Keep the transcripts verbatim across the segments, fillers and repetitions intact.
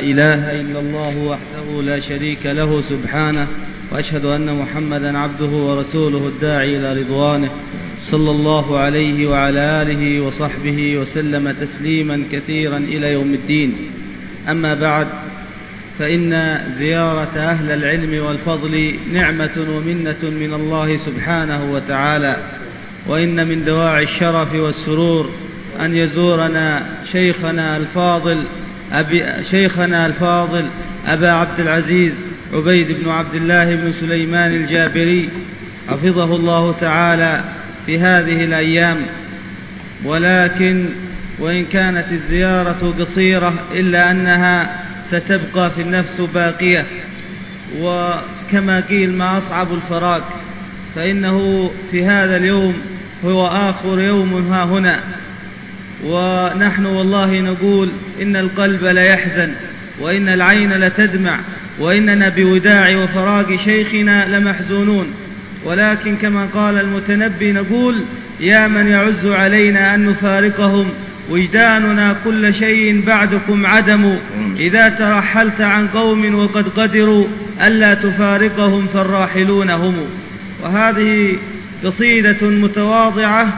إله إلا الله وحده لا شريك له سبحانه، وأشهد أن محمدا عبده ورسوله الداعي إلى رضوانه، صلى الله عليه وعلى آله وصحبه وسلم تسليما كثيرا إلى يوم الدين. أما بعد، فإن زيارة أهل العلم والفضل نعمة ومنة من الله سبحانه وتعالى، وإن من دواعي الشرف والسرور أن يزورنا شيخنا الفاضل أبي شيخنا الفاضل أبا عبد العزيز عبيد بن عبد الله بن سليمان الجابري حفظه الله تعالى في هذه الأيام. ولكن وإن كانت الزيارة قصيرة إلا أنها ستبقى في النفس باقية، وكما قيل ما أصعب الفراق، فإنه في هذا اليوم هو آخر يوم ها هنا، ونحن والله نقول إن القلب ليحزن وإن العين لتدمع وإننا بوداع وفراق شيخنا لمحزونون. ولكن كما قال المتنبي نقول: يا من يعز علينا أن نفارقهم، وجداننا كل شيء بعدكم عدم، إذا ترحلت عن قوم وقد قدروا ألا تفارقهم فالراحلون هم. وهذه قصيدة متواضعة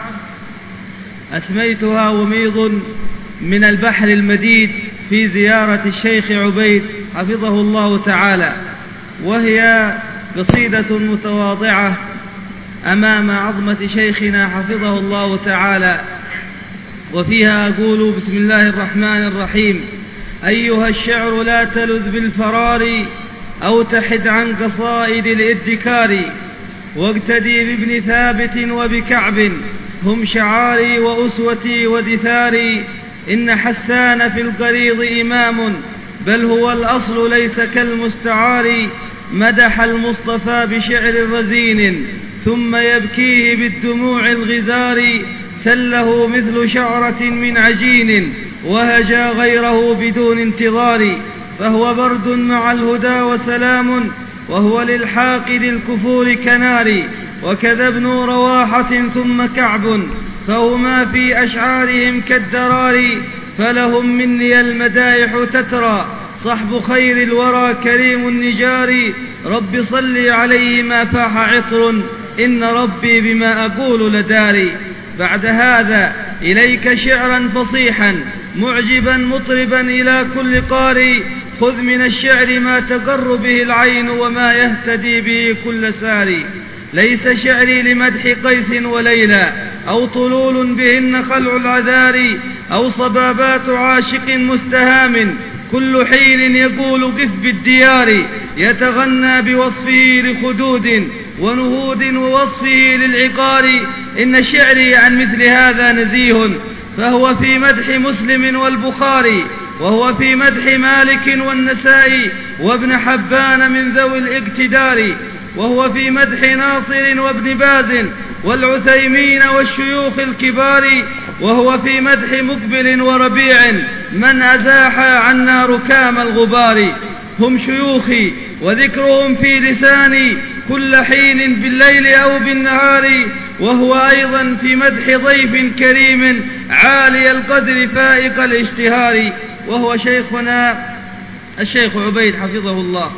أسميتها وميض من البحر المديد في زيارة الشيخ عبيد حفظه الله تعالى، وهي قصيدة متواضعة أمام عظمة شيخنا حفظه الله تعالى، وفيها أقول: بسم الله الرحمن الرحيم. أيها الشعر لا تلذ بالفرار، أو تحد عن قصائد الادكار، واقتدي بابن ثابت وبكعب، هم شعاري وأسوتي ودثاري. إن حسان في القريض إمام، بل هو الأصل ليس كالمستعار. مدح المصطفى بشعر رزين، ثم يبكيه بالدموع الغزار. سله مثل شعرة من عجين، وهجا غيره بدون انتظار. فهو برد مع الهدى وسلام، وهو للحاقد الكفور كنار. وكذا ابن رواحة ثم كعب، فهما في أشعارهم كالدرار. فلهم مني المدائح تترى، صحب خير الورى كريم النجار. رب صل عليه ما فاح عطر، إن ربي بما أقول لداري. بعد هذا إليك شعرا فصيحا معجبا مطربا إلى كل قاري. خذ من الشعر ما تقر به العين، وما يهتدي به كل ساري. ليس شعري لمدح قيس وليلى، أو طلول بهن خلع العذار، أو صبابات عاشق مستهام كل حين يقول قف بالديار. يتغنى بوصفه لخدود ونهود، ووصفه للعقار. إن شعري عن مثل هذا نزيه، فهو في مدح مسلم والبخاري، وهو في مدح مالك والنسائي وابن حبان من ذوي الاقتدار، وهو في مدح ناصر وابن باز والعثيمين والشيوخ الكبار، وهو في مدح مقبل وربيع من أزاح عنا ركام الغبار. هم شيوخي وذكرهم في لساني كل حين بالليل أو بالنهار. وهو أيضا في مدح ضيف كريم عالي القدر فائق الاشتهار، وهو شيخنا الشيخ عبيد حفظه الله.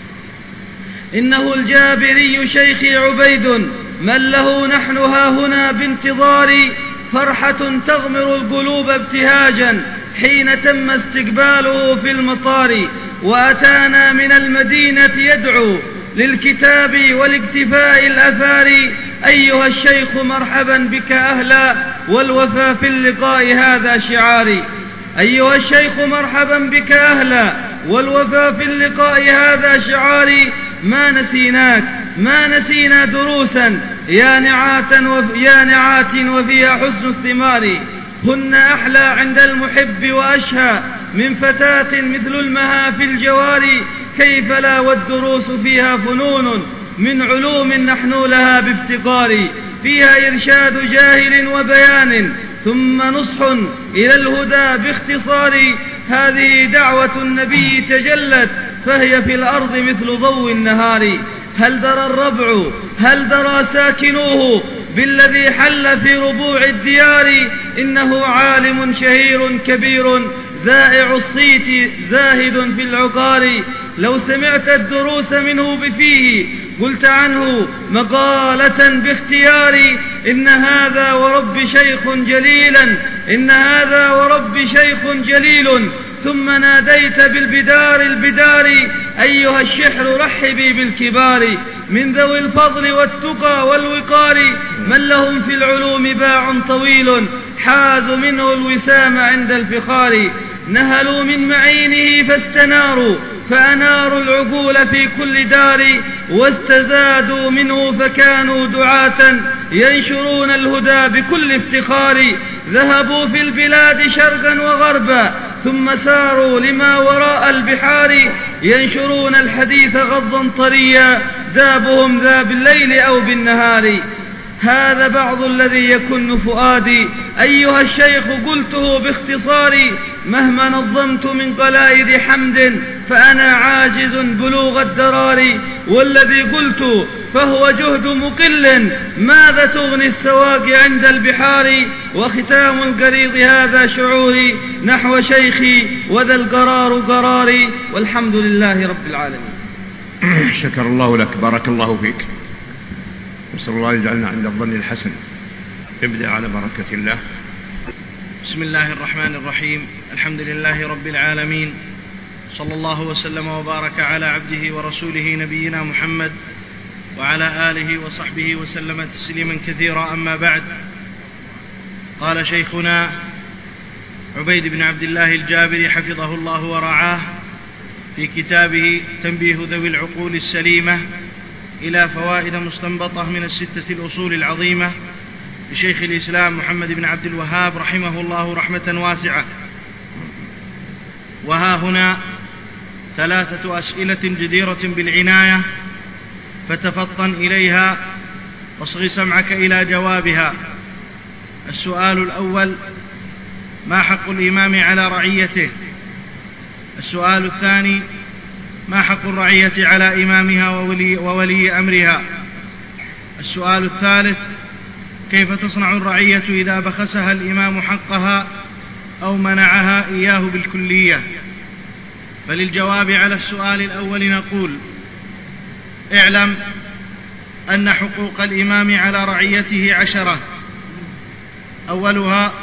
إنه الجابري شيخي عبيد، من له نحن هاهنا بانتظار. فرحة تغمر القلوب ابتهاجا حين تم استقباله في المطار. وأتانا من المدينة يدعو للكتاب والاكتفاء الأثار. أيها الشيخ مرحبا بك أهلا، والوفا في اللقاء هذا شعاري. أيها الشيخ مرحبا بك أهلا، والوفا في اللقاء هذا شعاري. ما نسيناك ما نسينا دروسا، يا نعات وف يا نعات وفيها حسن الثمار. هن أحلى عند المحب وأشهى من فتاة مثل المها في الجوار. كيف لا والدروس فيها فنون من علوم نحن لها بافتقار. فيها إرشاد جاهل وبيان، ثم نصح إلى الهدى باختصار. هذه دعوة النبي تجلت، فهي في الأرض مثل ضوء النهار. هل درى الربع هل درى ساكنوه بالذي حل في ربوع الديار. إنه عالم شهير كبير ذائع الصيت زاهد في العقار. لو سمعت الدروس منه بفيه قلت عنه مقالة باختياري. إن هذا ورب شيخ جليلا إن هذا ورب شيخ جليل. ثم ناديت بالبدار البدار أيها الشحر رحبي بالكبار من ذوي الفضل والتقى والوقار من لهم في العلوم باع طويل حازوا منه الوسام عند الفخار. نهلوا من معينه فاستناروا فأناروا العقول في كل دار واستزادوا منه فكانوا دعاة ينشرون الهدى بكل افتخار. ذهبوا في البلاد شرقا وغربا ثم ساروا لما وراء البحار ينشرون الحديث غضا طريا دابهم ذا بالليل أو بالنهار. هذا بعض الذي يكن فؤادي أيها الشيخ قلته باختصار. مهما نظمت من قلائد حمد فأنا عاجز بلوغ الدرار. والذي قلت فهو جهد مقل ماذا تغني السواق عند البحار. وختام القريض هذا شعوري نحو شيخي وذا القرار قراري والحمد لله رب العالمين. شكر الله لك، بارك الله فيك، نسأل الله يجعلنا عند الظن الحسن. ابدأ على بركة الله. بسم الله الرحمن الرحيم. الحمد لله رب العالمين، صلى الله وسلم وبارك على عبده ورسوله نبينا محمد وعلى آله وصحبه وسلم تسليما كثيرا. أما بعد، قال شيخنا عبيد بن عبد الله الجابري حفظه الله ورعاه في كتابه تنبيه ذوي العقول السليمة إلى فوائد مستنبطة من الستة الأصول العظيمة لشيخ الإسلام محمد بن عبد الوهاب رحمه الله رحمة واسعة. وها هنا ثلاثة أسئلة جديرة بالعناية فتفطن إليها واصغ سمعك إلى جوابها. السؤال الأول: ما حق الإمام على رعيته؟ السؤال الثاني: ما حق الرعية على إمامها وولي, وولي أمرها؟ السؤال الثالث: كيف تصنع الرعية إذا بخسها الإمام حقها أو منعها إياه بالكلية؟ فللجواب على السؤال الأول نقول: اعلم أن حقوق الإمام على رعيته عشرة. أولها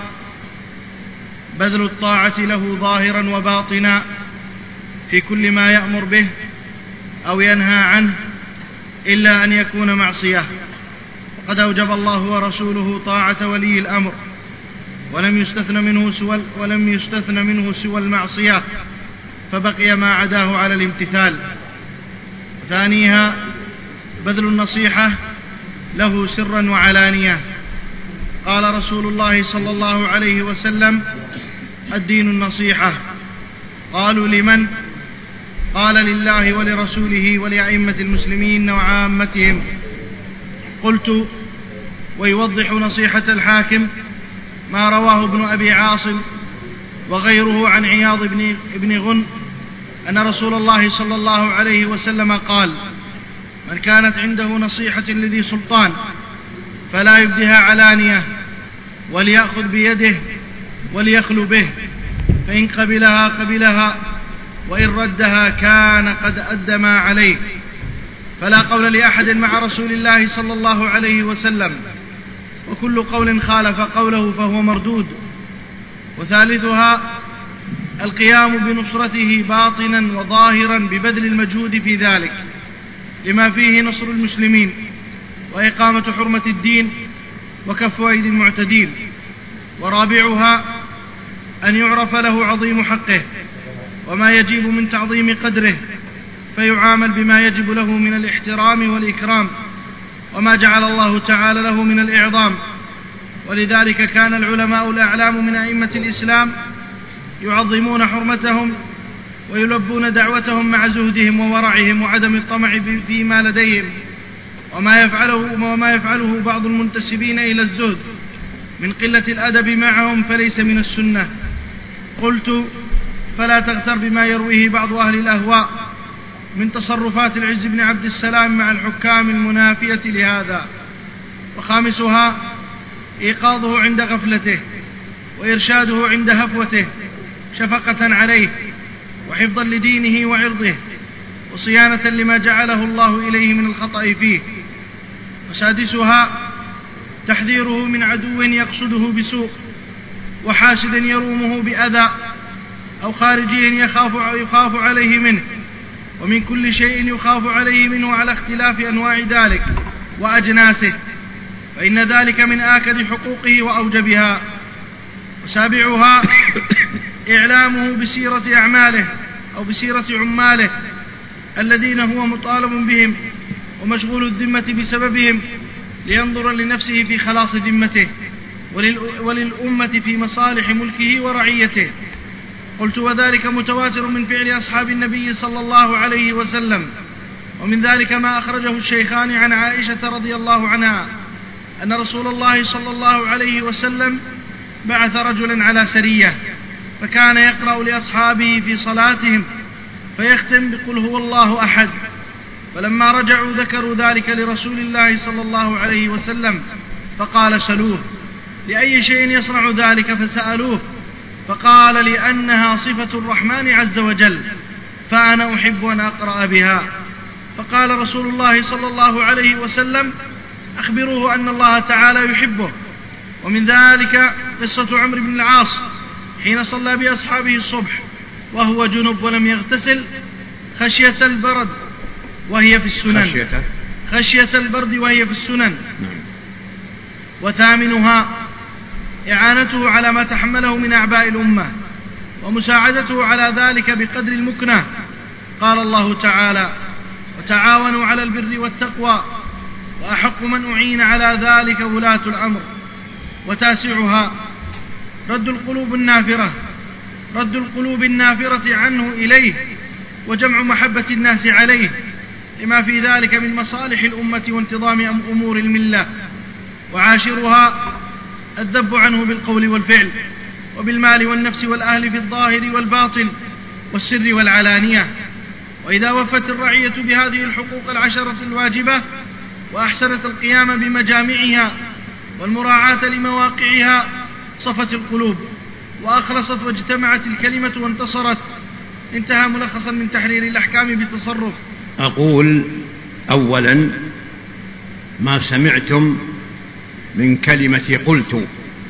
بذل الطاعة له ظاهرا وباطنا في كل ما يأمر به أو ينهى عنه إلا أن يكون معصية، وقد أوجب الله ورسوله طاعة ولي الأمر ولم يستثن منه سوى ولم يستثن منه سوى المعصية، فبقي ما عداه على الامتثال. ثانيها بذل النصيحة له سرا وعلانية. قال رسول الله صلى الله عليه وسلم: الدين النصيحة. قالوا: لمن؟ قال: لله ولرسوله ولأئمة المسلمين وعامتهم. قلت: ويوضح نصيحة الحاكم ما رواه ابن أبي عاصم وغيره عن عياض بن, بن غن أن رسول الله صلى الله عليه وسلم قال: من كانت عنده نصيحة لذي سلطان فلا يبدها علانية وليأخذ بيده وليخلو به، فإن قبلها قبلها وإن ردها كان قد أدى ما عليه. فلا قول لأحد مع رسول الله صلى الله عليه وسلم، وكل قول خالف قوله فهو مردود. وثالثها القيام بنصرته باطنا وظاهرا ببذل المجهود في ذلك لما فيه نصر المسلمين وإقامة حرمة الدين وكف أيدي المعتدين. ورابعها أن يعرف له عظيم حقه وما يجب من تعظيم قدره، فيعامل بما يجب له من الاحترام والإكرام وما جعل الله تعالى له من الإعظام. ولذلك كان العلماء الأعلام من أئمة الإسلام يعظمون حرمتهم ويلبون دعوتهم مع زهدهم وورعهم وعدم الطمع فيما لديهم، وما يفعله, وما يفعله بعض المنتسبين إلى الزهد من قلة الأدب معهم فليس من السنة. قلت: فلا تغتر بما يرويه بعض أهل الأهواء من تصرفات العز بن عبد السلام مع الحكام المنافية لهذا. وخامسها إيقاظه عند غفلته وإرشاده عند هفوته، شفقة عليه وحفظا لدينه وعرضه وصيانة لما جعله الله إليه من الخطأ فيه. وسادسها تحذيره من عدو يقصده بسوء وحاسد يرومه بأذى أو خارجي يخاف, يخاف عليه منه، ومن كل شيء يخاف عليه منه على اختلاف أنواع ذلك وأجناسه، فإن ذلك من آكد حقوقه وأوجبها. وسابعها إعلامه بسيرة أعماله أو بسيرة عماله الذين هو مطالب بهم ومشغول الذمة بسببهم، لينظر لنفسه في خلاص ذمته وللأمة في مصالح ملكه ورعيته. قلت وذلك متواتر من فعل أصحاب النبي صلى الله عليه وسلم. ومن ذلك ما أخرجه الشيخان عن عائشة رضي الله عنها أن رسول الله صلى الله عليه وسلم بعث رجلا على سرية، فكان يقرأ لأصحابه في صلاتهم فيختم بقل هو الله أحد، فلما رجعوا ذكروا ذلك لرسول الله صلى الله عليه وسلم فقال سلوه لأي شيء يصنع ذلك، فسألوه فقال لأنها صفة الرحمن عز وجل فأنا أحب أن أقرأ بها. فقال رسول الله صلى الله عليه وسلم أخبروه أن الله تعالى يحبه. ومن ذلك قصة عمرو بن العاص حين صلى بأصحابه الصبح وهو جنب ولم يغتسل خشية البرد وهي في السنن خشية, خشية البرد وهي في السنن. وثامنها إعانته على ما تحمله من أعباء الأمة ومساعدته على ذلك بقدر المكنة. قال الله تعالى وتعاونوا على البر والتقوى وأحق من أعين على ذلك ولاة الأمر. وتاسعها رد القلوب النافرة رد القلوب النافرة عنه إليه وجمع محبة الناس عليه لما في ذلك من مصالح الأمة وانتظام أمور الملة. وعاشرها الذب عنه بالقول والفعل وبالمال والنفس والأهل في الظاهر والباطن والسر والعلانية. وإذا وفت الرعية بهذه الحقوق العشرة الواجبة وأحسنت القيام بمجامعها والمراعاة لمواقعها صفت القلوب وأخلصت واجتمعت الكلمة وانتصرت. انتهى ملخصا من تحرير الأحكام بتصرف. أقول أولا ما سمعتم من كلمة قلت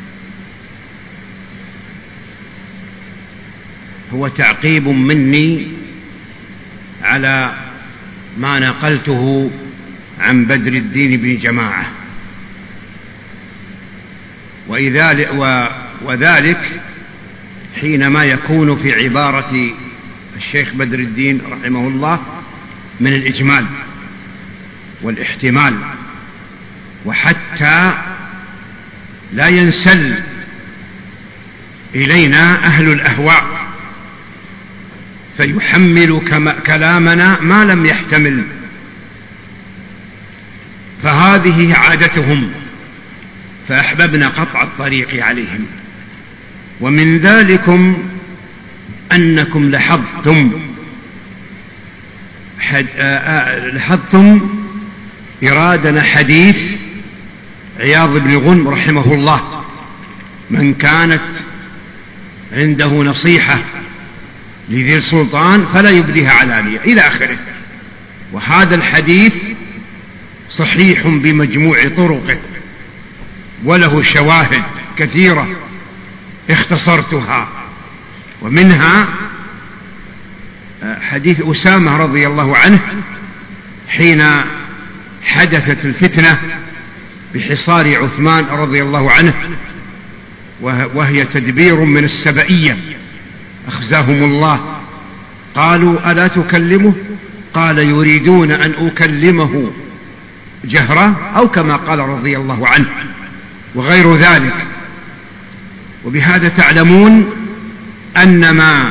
هو تعقيب مني على ما نقلته عن بدر الدين بن جماعة، وذلك حينما يكون في عبارة الشيخ بدر الدين رحمه الله من الإجمال والاحتمال، وحتى لا ينسل إلينا أهل الأهواء فيحمل كلامنا ما لم يحتمل، فهذه عادتهم فأحببنا قطع الطريق عليهم. ومن ذلكم أنكم لاحظتم لاحظتم إرادنا حديث عياض بن غنم رحمه الله: من كانت عنده نصيحة لذي السلطان فلا يبديها علانية إلى آخره. وهذا الحديث صحيح بمجموع طرقه وله شواهد كثيرة اختصرتها، ومنها حديث أسامة رضي الله عنه حين حدثت الفتنة بحصار عثمان رضي الله عنه، وهي تدبير من السبئية أخزاهم الله. قالوا: ألا تكلمه؟ قال: يريدون أن أكلمه جهرة، أو كما قال رضي الله عنه، وغير ذلك. وبهذا تعلمون أن ما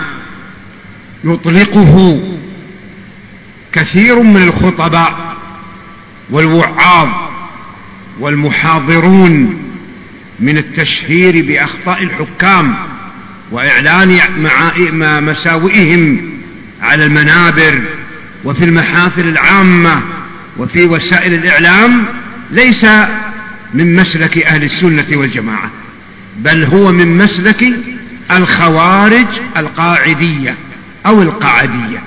يطلقه كثير من الخطباء والوعاظ والمحاضرون من التشهير بأخطاء الحكام وإعلان مساوئهم على المنابر وفي المحافل العامة وفي وسائل الإعلام ليس من مسلك أهل السنة والجماعة، بل هو من مسلك الخوارج القاعدية أو القعدية.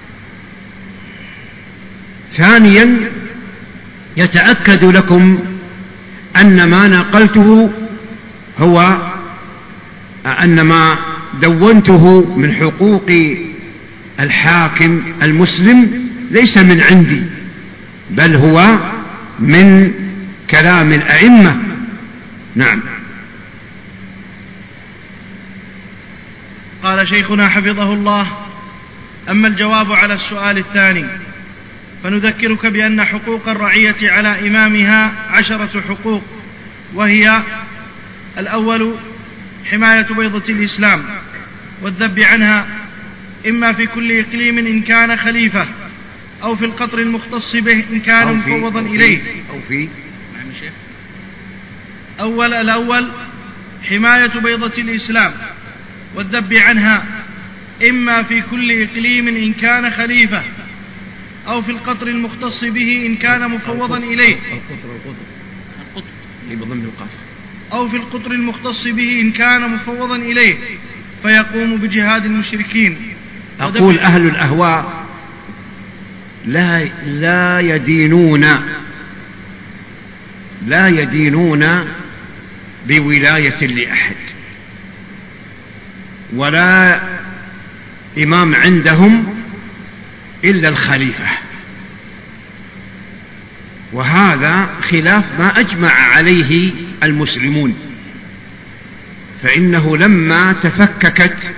ثانيا يتأكد لكم أن ما نقلته هو أن ما دونته من حقوق الحاكم المسلم ليس من عندي، بل هو من كلام الأئمة. نعم. قال شيخنا حفظه الله: أما الجواب على السؤال الثاني فنذكرك بأن حقوق الرعية على إمامها عشرة حقوق، وهي: الأول حماية بيضة الإسلام والذب عنها، إما في كل إقليم إن كان خليفة، أو في القطر المختص به إن كان مفوضا إليه. أو في أول الأول حماية بيضة الإسلام والذب عنها، إما في كل إقليم إن كان خليفة، أو في القطر المختص به إن كان مفوضا إليه. القطر القطر أو في القطر المختص به إن كان مفوضا إليه، فيقوم بجهاد المشركين. أقول أهل الأهواء لا لا يدينون لا يدينون بولاية لأحد، ولا إمام عندهم إلا الخليفة، وهذا خلاف ما أجمع عليه المسلمون. فإنه لما تفككت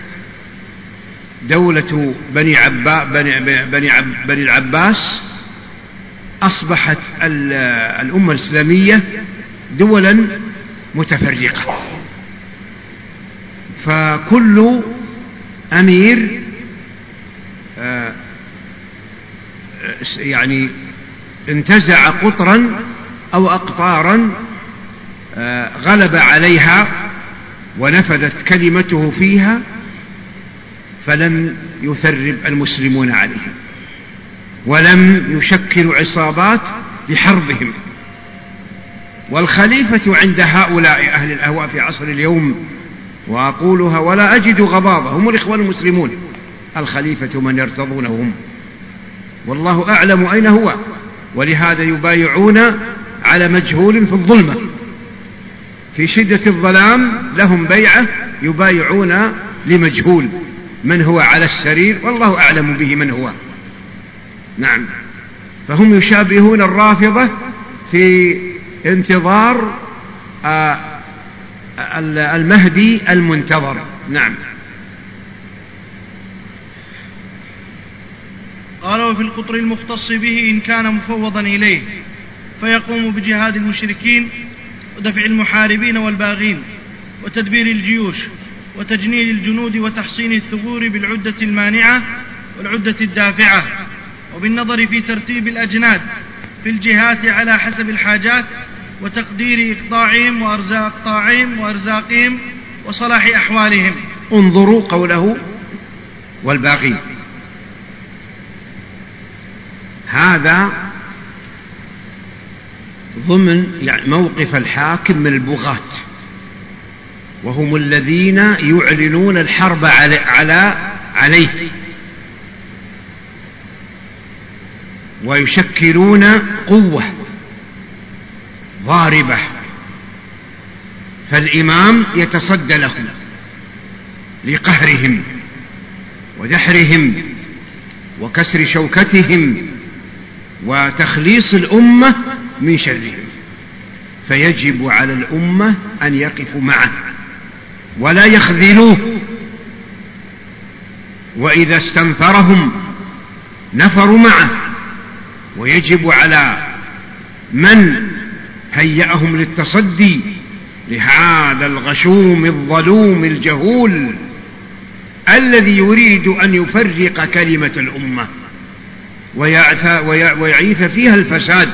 دولة بني, عبا بني, بني, عب بني العباس أصبحت الأمة الإسلامية دولا متفرقة، فكل أمير يعني انتزع قطرا أو أقطارا غلب عليها ونفذت كلمته فيها، فلم يثرب المسلمون عليهم ولم يشكلوا عصابات لحربهم. والخليفة عند هؤلاء أهل الأهواء في عصر اليوم، وأقولها ولا أجد غضاضة، هم الإخوان المسلمون، الخليفة من يرتضونهم، والله أعلم أين هو، ولهذا يبايعون على مجهول في الظلمة. في شدة الظلام لهم بيعة يبايعون لمجهول من هو على السرير، والله أعلم به من هو. نعم. فهم يشابهون الرافضة في انتظار المهدي المنتظر. نعم. قال: وفي القطر المختص به إن كان مفوضا إليه، فيقوم بجهاد المشركين ودفع المحاربين والباغين وتدبير الجيوش وتجنيد الجنود وتحصين الثغور بالعدة المانعة والعدة الدافعة، وبالنظر في ترتيب الأجناد في الجهات على حسب الحاجات، وتقدير إقطاعهم وأرزاق قطاعهم وأرزاقهم وصلاح أحوالهم. انظروا قوله والباغين، هذا ضمن يعني موقف الحاكم من البغاة، وهم الذين يعلنون الحرب على, على عليه ويشكلون قوة ضاربة، فالإمام يتصدى لهم لقهرهم ودحرهم وكسر شوكتهم وتخليص الأمة من شرهم، فيجب على الأمة أن يقفوا معه ولا يخذلوه، وإذا استنفرهم نفروا معه، ويجب على من هيأهم للتصدي لهذا الغشوم الظلوم الجهول الذي يريد أن يفرق كلمة الأمة ويعيث فيها الفساد،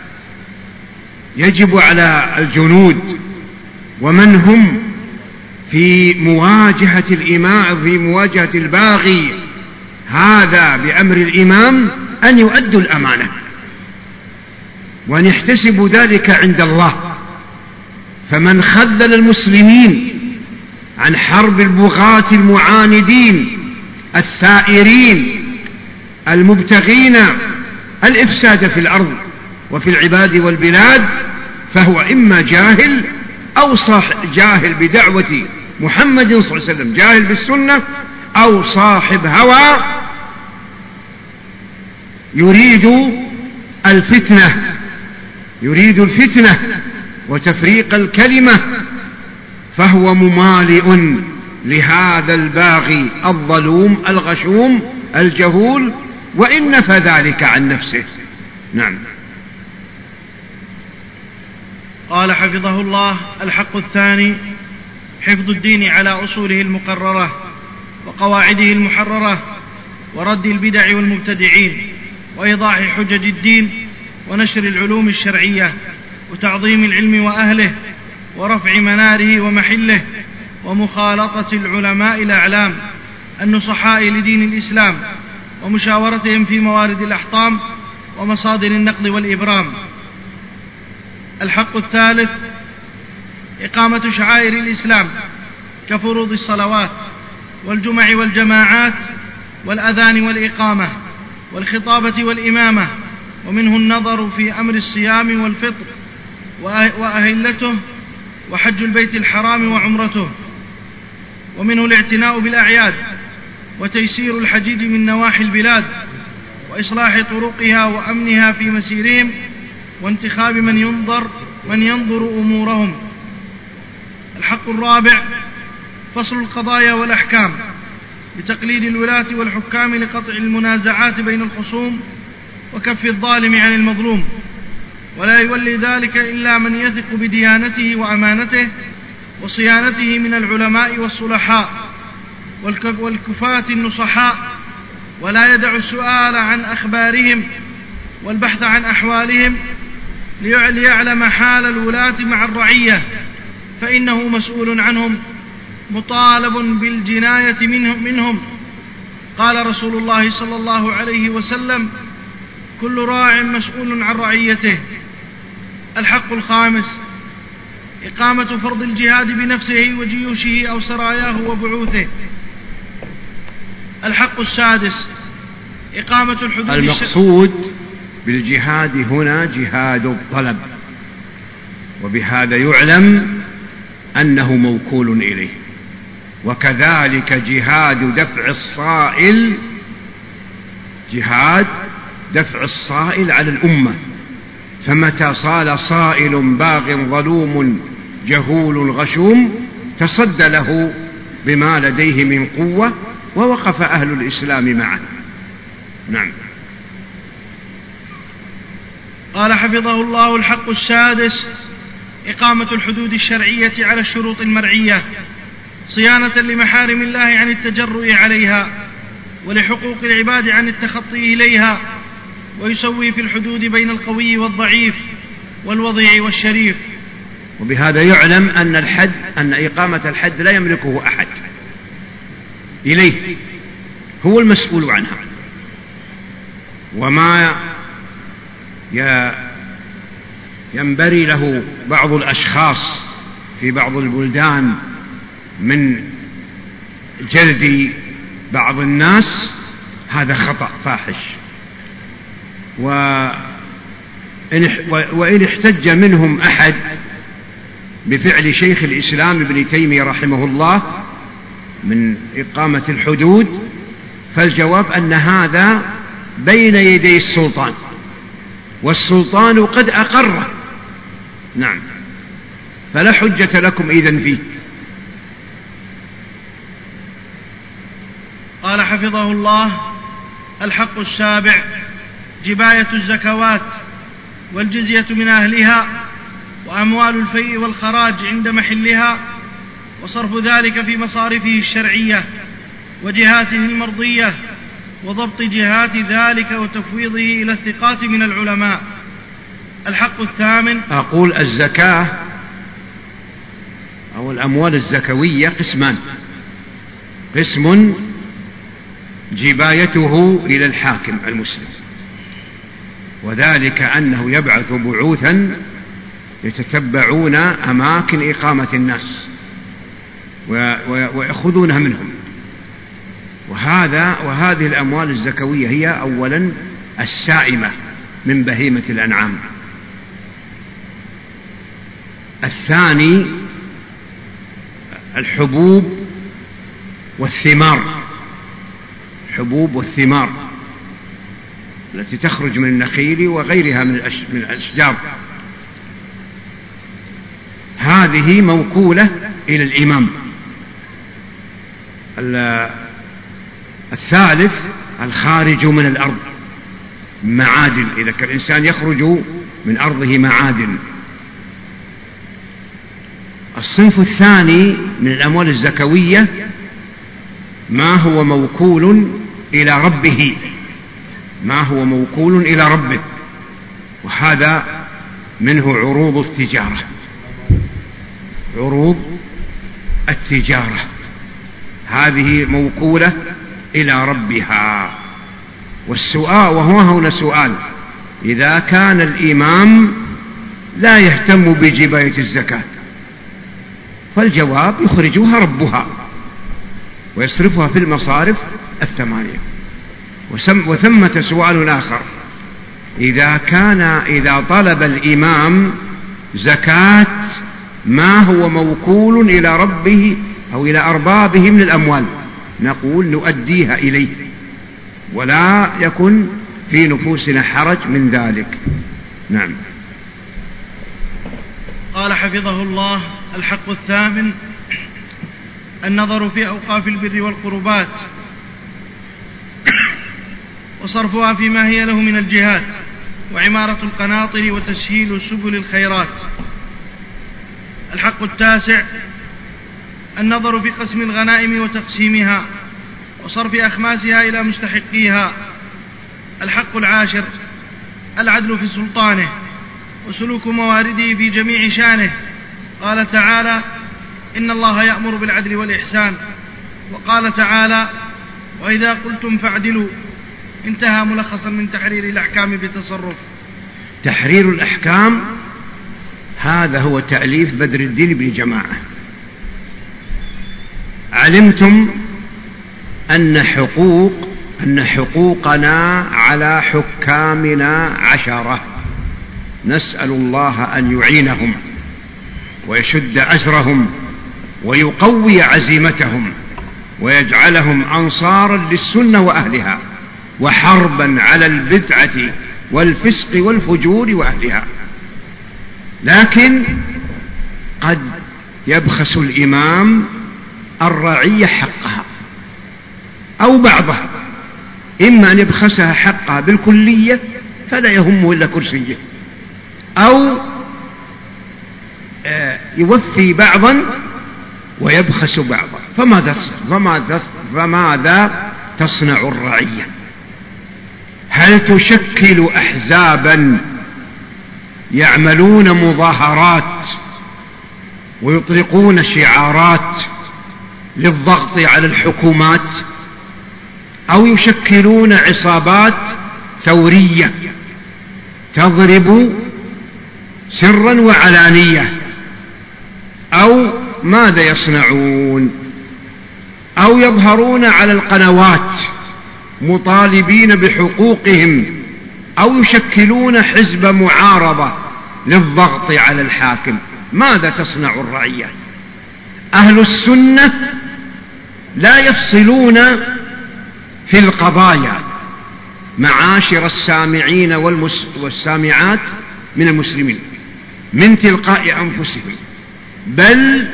يجب على الجنود ومن هم في مواجهة الإمام في مواجهة الباغي هذا بأمر الإمام أن يؤدوا الأمانة وأن يحتسبوا ذلك عند الله. فمن خذل المسلمين عن حرب البغاة المعاندين الثائرين المبتغين الإفساد في الأرض وفي العباد والبلاد، فهو إما جاهل أو صاحب جاهل بدعوة محمد صلى الله عليه وسلم، جاهل بالسنة، أو صاحب هوى يريد الفتنة يريد الفتنة وتفريق الكلمة، فهو ممالئ لهذا الباغي الظلوم الغشوم الجهول، وإن نفى ذلك عن نفسه. نعم. قال حفظه الله: الحق الثاني حفظ الدين على أصوله المقررة وقواعده المحررة، ورد البدع والمبتدعين، وإيضاح حجج الدين، ونشر العلوم الشرعية، وتعظيم العلم وأهله، ورفع مناره ومحله، ومخالطة العلماء الأعلام النصحاء لدين الإسلام، ومشاورتهم في موارد الأحطام ومصادر النقد والإبرام. الحق الثالث إقامة شعائر الإسلام كفروض الصلوات والجمع والجماعات والأذان والإقامة والخطابة والإمامة، ومنه النظر في أمر الصيام والفطر وأهلته وحج البيت الحرام وعمرته، ومنه الاعتناء بالأعياد وتيسير الحجيج من نواحي البلاد وإصلاح طرقها وأمنها في مسيرهم، وانتخاب من ينظر من ينظر أمورهم. الحق الرابع فصل القضايا والأحكام بتقليد الولاة والحكام لقطع المنازعات بين الخصوم وكف الظالم عن المظلوم، ولا يولي ذلك إلا من يثق بديانته وأمانته وصيانته من العلماء والصلحاء والكفاة النصحاء، ولا يدع السؤال عن أخبارهم والبحث عن أحوالهم ليعلم حال الولاة مع الرعية، فإنه مسؤول عنهم مطالب بالجناية منهم, منهم. قال رسول الله صلى الله عليه وسلم: كل راع مسؤول عن رعيته. الحق الخامس إقامة فرض الجهاد بنفسه وجيوشه أو سراياه وبعوثه. الحق السادس إقامة الحدود. المقصود بالجهاد هنا جهاد الطلب، وبهذا يعلم أنه موكول إليه، وكذلك جهاد دفع الصائل جهاد دفع الصائل على الأمة، فمتى صال صائل باغ ظلوم جهول غشوم تصدى له بما لديه من قوة، ووقف أهل الإسلام معه. نعم. قال حفظه الله: الحق السادس إقامة الحدود الشرعية على الشروط المرعية صيانة لمحارم الله عن التجرؤ عليها، ولحقوق العباد عن التخطي إليها، ويسوي في الحدود بين القوي والضعيف والوضيع والشريف. وبهذا يعلم أن الحد أن إقامة الحد لا يملكه أحد، إليه هو المسؤول عنها. وما ينبري له بعض الأشخاص في بعض البلدان من جلد بعض الناس هذا خطأ فاحش، وإن احتج منهم أحد بفعل شيخ الإسلام ابن تيمية رحمه الله من إقامة الحدود، فالجواب أن هذا بين يدي السلطان، والسلطان قد أقره. نعم، فلا حجة لكم إذن فيه. قال حفظه الله: الحق السابع جباية الزكوات والجزية من أهلها، وأموال الفيء والخراج عند محلها، وصرف ذلك في مصارفه الشرعية وجهاته المرضية، وضبط جهات ذلك وتفويضه إلى الثقات من العلماء. الحق الثامن أقول الزكاة أو الأموال الزكوية قسمان: قسم جبايته إلى الحاكم المسلم، وذلك أنه يبعث بعوثا يتتبعون أماكن إقامة الناس ويأخذونها منهم. وهذا وهذه الأموال الزكوية هي أولا السائمة من بهيمة الأنعام. الثاني الحبوب والثمار، الحبوب والثمار التي تخرج من النخيل وغيرها من الأشجار، هذه موكولة إلى الإمام. الثالث الخارج من الأرض، معادن، إذا كان الإنسان يخرج من أرضه معادن. الصنف الثاني من الأموال الزكوية ما هو موكول إلى ربه، ما هو موكول إلى ربه، وهذا منه عروض التجارة، عروض التجارة هذه موكولة إلى ربها. والسؤال، وهو هنا سؤال، إذا كان الإمام لا يهتم بجباية الزكاة فالجواب يخرجها ربها ويصرفها في المصارف الثمانية. وثمة سؤال آخر، إذا كان إذا طلب الإمام زكاة ما هو موكول إلى ربه أو إلى أربابه من الأموال، نقول نؤديها إليه ولا يكن في نفوسنا حرج من ذلك. نعم. قال حفظه الله: الحق الثامن النظر في أوقاف البر والقربات وصرفها فيما هي له من الجهات، وعمارة القناطر وتسهيل سبل الخيرات. الحق التاسع النظر في قسم الغنائم وتقسيمها وصرف أخماسها إلى مستحقيها. الحق العاشر العدل في سلطانه وسلوك موارده في جميع شانه. قال تعالى: إن الله يأمر بالعدل والإحسان. وقال تعالى: وإذا قلتم فاعدلوا. انتهى ملخصا من تحرير الأحكام بتصرف. تحرير الأحكام هذا هو تأليف بدر الدين بن جماعة. علمتم أن حقوق أن حقوقنا على حكامنا عشرة، نسأل الله أن يعينهم ويشد أزرهم ويقوي عزيمتهم ويجعلهم أنصارا للسنة وأهلها، وحربا على البدعة والفسق والفجور وأهلها. لكن قد يبخس الإمام الرعية حقها أو بعضها، إما أن يبخسها حقها بالكلية فلا يهمه إلا كرسيه، أو يوفي بعضا ويبخس بعضا. فماذا, فماذا, فماذا تصنع الرعية؟ هل تشكل أحزابا يعملون مظاهرات ويطلقون شعارات للضغط على الحكومات، أو يشكلون عصابات ثورية تضرب سرا وعلانية، أو ماذا يصنعون؟ أو يظهرون على القنوات مطالبين بحقوقهم، أو يشكلون حزب معارضة للضغط على الحاكم. ماذا تصنع الرعية؟ أهل السنة لا يفصلون في القضايا معاشر السامعين والسامعات من المسلمين من تلقاء أنفسهم، بل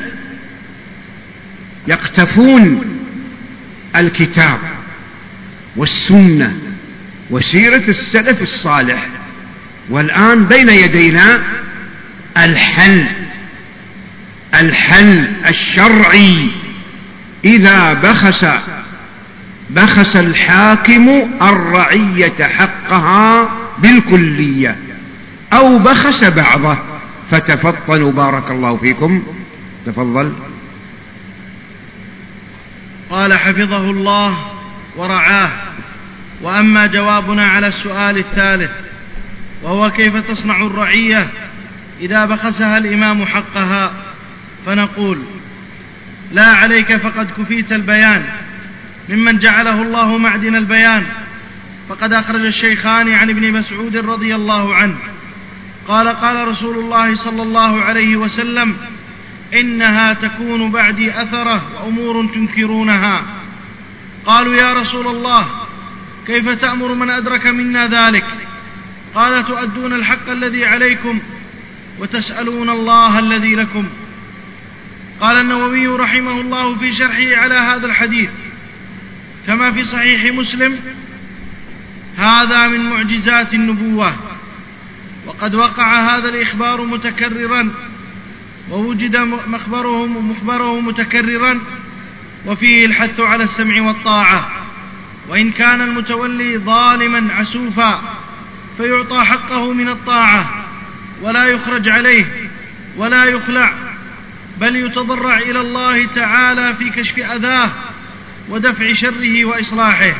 يقتفون الكتاب والسنة وسيرة السلف الصالح. والآن بين يدينا الحل الحل الشرعي. إذا بخس بخس الحاكم الرعية حقها بالكلية أو بخس بعضه فتفطنوا بارك الله فيكم. تفضل. قال حفظه الله ورعاه: وأما جوابنا على السؤال الثالث وهو كيف تصنع الرعية إذا بخسها الإمام حقها، فنقول: لا عليك فقد كفيت البيان ممن جعله الله معدن البيان. فقد أخرج الشيخان عن ابن مسعود رضي الله عنه قال قال رسول الله صلى الله عليه وسلم: إنها تكون بعدي أثرة وأمور تنكرونها. قالوا: يا رسول الله، كيف تأمر من أدرك منا ذلك؟ قال: تؤدون الحق الذي عليكم وتسألون الله الذي لكم. قال النووي رحمه الله في شرحه على هذا الحديث: كما في صحيح مسلم: هذا من معجزات النبوة، وقد وقع هذا الإخبار متكررا، ووجد مخبره مخبره متكررا، وفيه الحث على السمع والطاعة، وإن كان المتولي ظالما عسوفا فيعطى حقه من الطاعة ولا يخرج عليه ولا يخلع، بل يتضرع إلى الله تعالى في كشف أذاه ودفع شره وإصلاحه.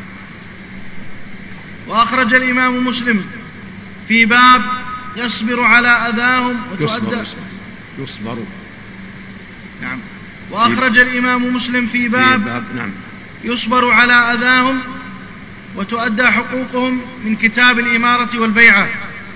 وأخرج الإمام مسلم في باب يصبر على أذاهم وتؤدى يصبر نعم وأخرج الإمام مسلم في باب, في باب نعم يصبر على أذاهم وتؤدى حقوقهم من كتاب الإمارة والبيعة.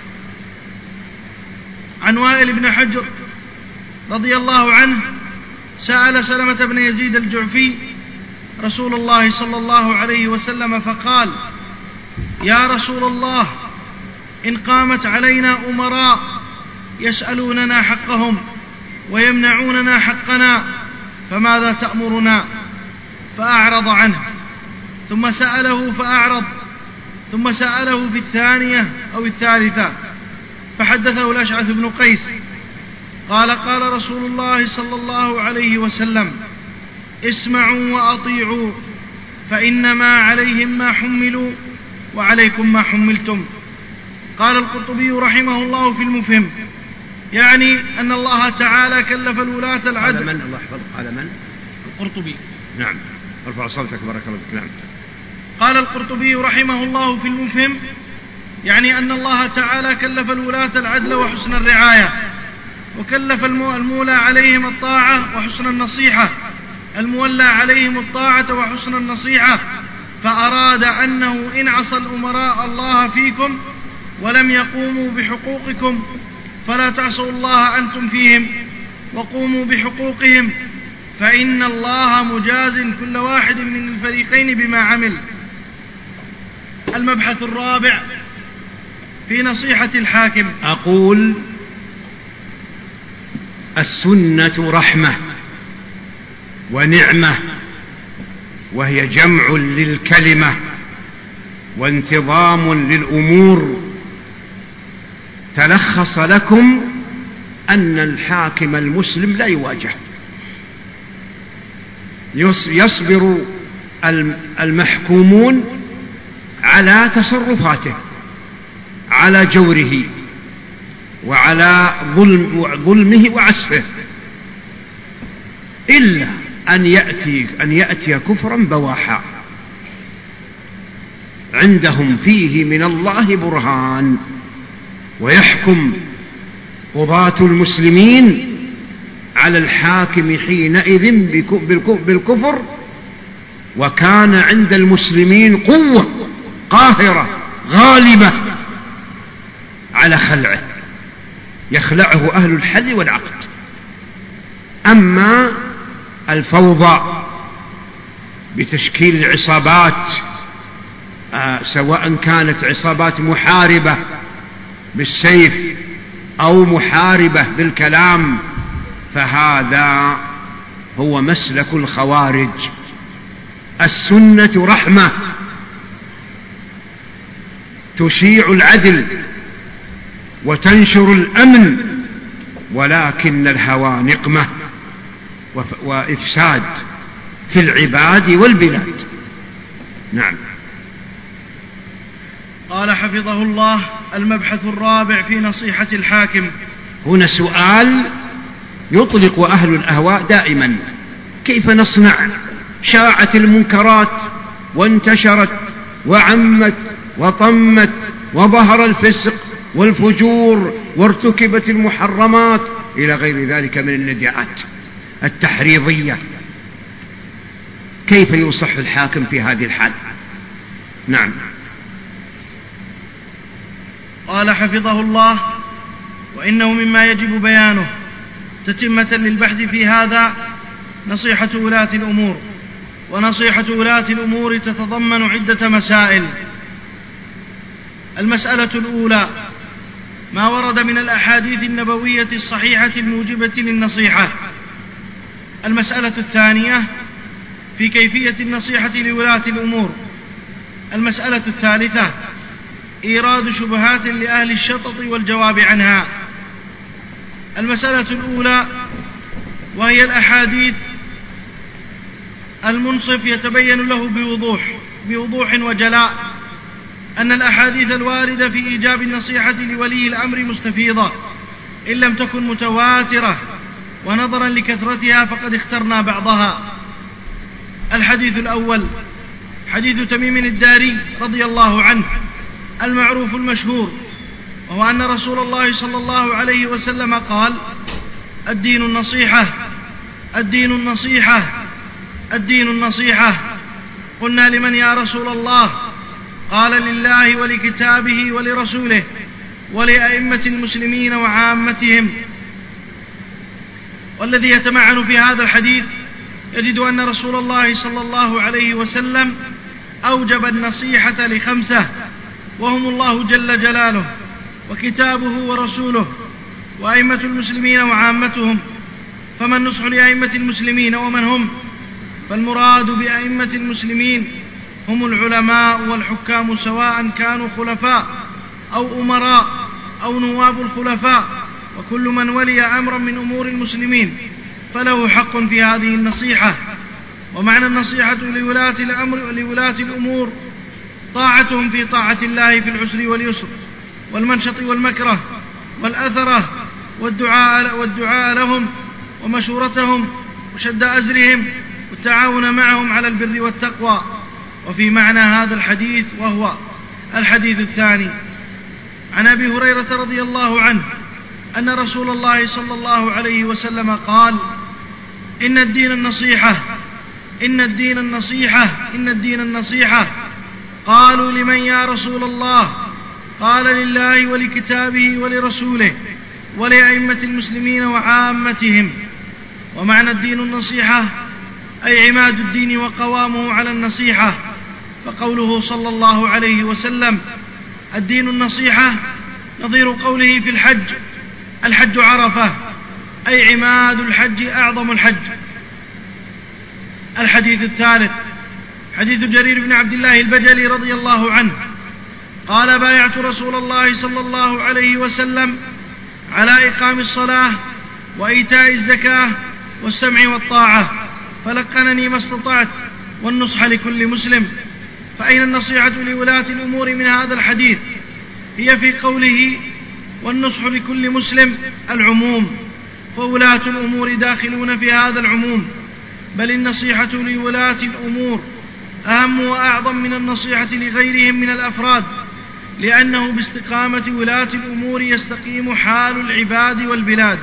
عن وائل بن حجر رضي الله عنه سأل سلمة بن يزيد الجعفي رسول الله صلى الله عليه وسلم فقال: يا رسول الله، إن قامت علينا أمراء يسألوننا حقهم ويمنعوننا حقنا فماذا تأمرنا؟ فأعرض عنه، ثم سأله فأعرض، ثم سأله في الثانية أو الثالثة فحدثه الأشعث بن قيس قال: قال رسول الله صلى الله عليه وسلم: اسمعوا وأطيعوا، فإنما عليهم ما حملوا وعليكم ما حملتم. قال القرطبي رحمه الله في المفهم: يعني أن الله تعالى كلف الولاة العدل. على من؟ الله يحفظك. على من؟ القرطبي. نعم، ارفع صوتك بارك الله فيك. نعم. قال القرطبي رحمه الله في المفهم: يعني أن الله تعالى كلف الولاة العدل وحسن الرعاية، وكلف المولى عليهم الطاعة وحسن النصيحة، المولى عليهم الطاعة وحسن النصيحة، فأراد أنه إن عصى الأمراء الله فيكم ولم يقوموا بحقوقكم فلا تعصوا الله أنتم فيهم وقوموا بحقوقهم، فإن الله مجاز كل واحد من الفريقين بما عمل. المبحث الرابع في نصيحة الحاكم. أقول: السنة رحمة ونعمة، وهي جمع للكلمة وانتظام للأمور. تلخص لكم أن الحاكم المسلم لا يواجه، يصبر المحكومون على تصرفاته، على جوره وعلى ظلم ظلمه وعسفه، إلا أن يأتي, أن يأتي كفرا بواحا عندهم فيه من الله برهان، ويحكم قضاة المسلمين على الحاكم حينئذ بالكفر، وكان عند المسلمين قوة قاهرة غالبة على خلعه، يخلعه أهل الحل والعقد. أما الفوضى بتشكيل العصابات، آه سواء كانت عصابات محاربة بالسيف أو محاربة بالكلام، فهذا هو مسلك الخوارج. السنة رحمة تشيع العدل وتنشر الأمن، ولكن الهوى نقمة وإفساد في العباد والبلاد. نعم. قال حفظه الله: المبحث الرابع في نصيحة الحاكم. هنا سؤال يطلق أهل الأهواء دائما: كيف نصنع؟ شاعت المنكرات وانتشرت وعمت وطمت وظهر الفسق والفجور وارتكبت المحرمات إلى غير ذلك من الندعات التحريضية كيف يصح الحاكم في هذه الحال؟ نعم. قال حفظه الله: وإنه مما يجب بيانه تتمة للبحث في هذا نصيحة ولاة الأمور. ونصيحة ولاة الأمور تتضمن عدة مسائل. المسألة الأولى: ما ورد من الأحاديث النبوية الصحيحة الموجبة للنصيحة. المسألة الثانية: في كيفية النصيحة لولاة الأمور. المسألة الثالثة: إيراد شبهات لأهل الشطط والجواب عنها. المسألة الأولى وهي الأحاديث، المنصف يتبين له بوضوح بوضوح وجلاء أن الأحاديث الواردة في إيجاب النصيحة لولي الأمر مستفيضة إن لم تكن متواترة، ونظرا لكثرتها فقد اخترنا بعضها. الحديث الأول: حديث تميم الداري رضي الله عنه المعروف المشهور، وهو أن رسول الله صلى الله عليه وسلم قال: الدين النصيحة، الدين النصيحة، الدين النصيحة. قلنا: لمن يا رسول الله؟ قال: لله ولكتابه ولرسوله ولأئمة المسلمين وعامتهم. والذي يتمعن في هذا الحديث يجد أن رسول الله صلى الله عليه وسلم أوجب النصيحة لخمسة، وهم الله جل جلاله وكتابه ورسوله وأئمة المسلمين وعامتهم. فما النصح لأئمة المسلمين ومن هم؟ فالمراد بأئمة المسلمين هم العلماء والحكام، سواء كانوا خلفاء أو أمراء أو نواب الخلفاء، وكل من ولي أمرا من أمور المسلمين فله حق في هذه النصيحة. ومعنى النصيحة لولاة الأمر لولاة الأمور طاعتهم في طاعة الله في العسر واليسر والمنشط والمكره والأثرة، والدعاء, والدعاء لهم ومشورتهم وشد أزرهم والتعاون معهم على البر والتقوى. وفي معنى هذا الحديث، وهو الحديث الثاني، عن أبي هريرة رضي الله عنه أن رسول الله صلى الله عليه وسلم قال: إن الدين النصيحة، إن الدين النصيحة، إن الدين النصيحة. قالوا: لمن يا رسول الله؟ قال: لله ولكتابه ولرسوله ولأئمة المسلمين وعامتهم. ومعنى الدين النصيحة أي عماد الدين وقوامه على النصيحة. فقوله صلى الله عليه وسلم الدين النصيحة نظير قوله في الحج: الحج عرفة، أي عماد الحج أعظم الحج. الحديث الثالث: حديث جرير بن عبد الله البجلي رضي الله عنه قال: بايعت رسول الله صلى الله عليه وسلم على إقام الصلاة وإيتاء الزكاة والسمع والطاعة، فلقنني ما استطعت، والنصح لكل مسلم. فأين النصيحة لولاة الأمور من هذا الحديث؟ هي في قوله والنصح لكل مسلم العموم، فولاة الأمور داخلون في هذا العموم، بل النصيحة لولاة الأمور أهم وأعظم من النصيحة لغيرهم من الأفراد، لأنه باستقامة ولاة الأمور يستقيم حال العباد والبلاد.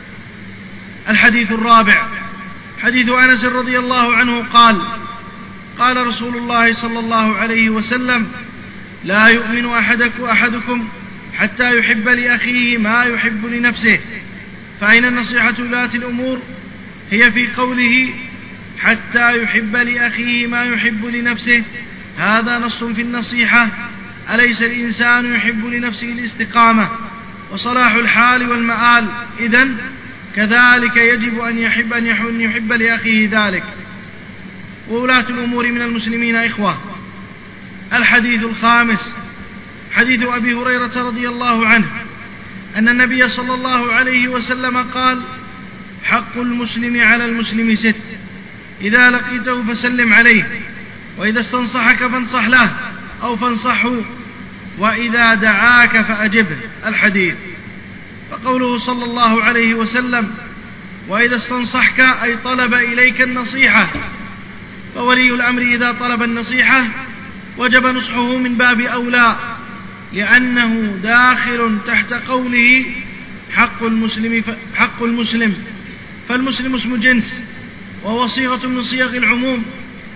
الحديث الرابع: حديث أنس رضي الله عنه قال: قال رسول الله صلى الله عليه وسلم: لا يؤمن أحدك أحدكم حتى يحب لأخيه ما يحب لنفسه. فأين النصيحة لولاة الأمور؟ هي في قوله حتى يحب لأخيه ما يحب لنفسه. هذا نص في النصيحة. أليس الإنسان يحب لنفسه الاستقامة وصلاح الحال والمآل؟ إذن كذلك يجب أن يحب أن يحب لأخيه ذلك. وولاة الأمور من المسلمين إخوة. الحديث الخامس: حديث أبي هريرة رضي الله عنه أن النبي صلى الله عليه وسلم قال: حق المسلم على المسلم ست: إذا لقيته فسلم عليه، وإذا استنصحك فانصح له أو فانصحه، وإذا دعاك فأجبه. الحديث. فقوله صلى الله عليه وسلم وإذا استنصحك أي طلب إليك النصيحة، فولي الأمر إذا طلب النصيحة وجب نصحه من باب أولى، لأنه داخل تحت قوله حق المسلم, حق المسلم. فالمسلم اسم جنس، وهو صيغة من صيغ العموم،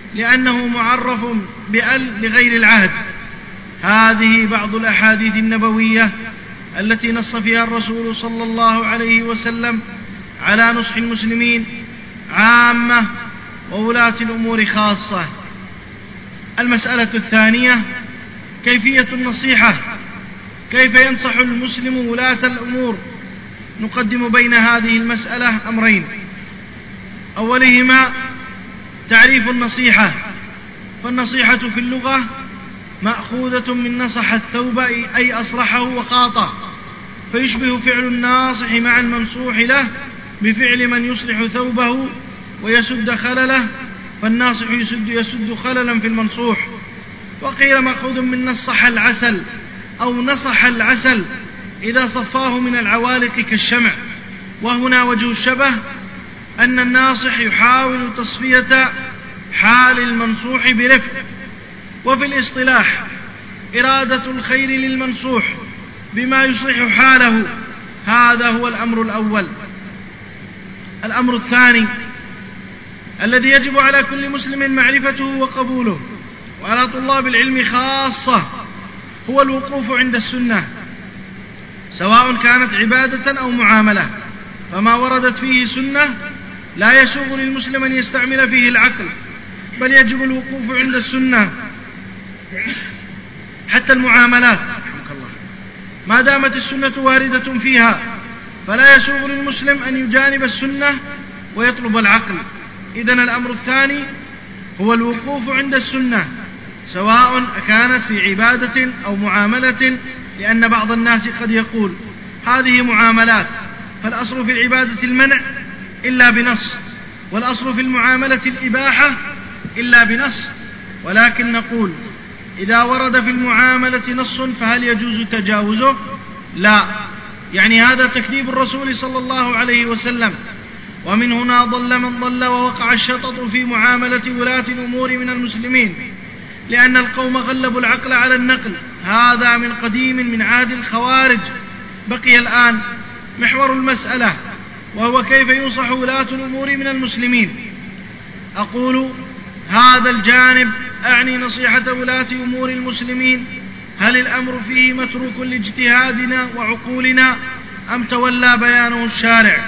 لأنه معرف بأل لغير العهد. هذه بعض الأحاديث النبوية التي نص فيها الرسول صلى الله عليه وسلم على نصح المسلمين عامة وولاة الأمور خاصة. المسألة الثانية كيفية النصيحة، كيف ينصح المسلم ولاة الأمور. نقدم بين هذه المسألة أمرين، أولهما تعريف النصيحة. فالنصيحة في اللغة مأخوذة من نصح الثوب أي أصلحه وقاطه، فيشبه فعل الناصح مع المنصوح له بفعل من يصلح ثوبه ويسد خلله، فالناصح يسد, يسد خللا في المنصوح. وقيل مأخوذ من نصح العسل أو نصح العسل إذا صفاه من العوالق كالشمع. وهنا وجه الشبه أن الناصح يحاول تصفية حال المنصوح برفق. وفي الاصطلاح إرادة الخير للمنصوح بما يصلح حاله، هذا هو الأمر الأول. الأمر الثاني الذي يجب على كل مسلم معرفته وقبوله، وعلى طلاب العلم خاصة، هو الوقوف عند السنة، سواء كانت عبادة أو معاملة. فما وردت فيه سنة لا يسوغ للمسلم أن يستعمل فيه العقل، بل يجب الوقوف عند السنة. حتى المعاملات ما دامت السنة واردة فيها فلا يسوغ للمسلم أن يجانب السنة ويطلب العقل. إذن الأمر الثاني هو الوقوف عند السنة، سواء كانت في عبادة أو معاملة، لأن بعض الناس قد يقول هذه معاملات، فالأصل في العبادة المنع إلا بنص، والأصل في المعاملة الإباحة إلا بنص. ولكن نقول إذا ورد في المعاملة نص فهل يجوز تجاوزه؟ لا، يعني هذا تكذيب الرسول صلى الله عليه وسلم. ومن هنا ضل من ضل ووقع الشطط في معاملة ولاة الأمور من المسلمين، لأن القوم غلبوا العقل على النقل. هذا من قديم من عهد الخوارج. بقي الآن محور المسألة، وهو كيف ينصح ولاة الأمور من المسلمين. أقول هذا الجانب أعني نصيحة ولاة أمور المسلمين، هل الأمر فيه متروك لاجتهادنا وعقولنا أم تولى بيانه الشارع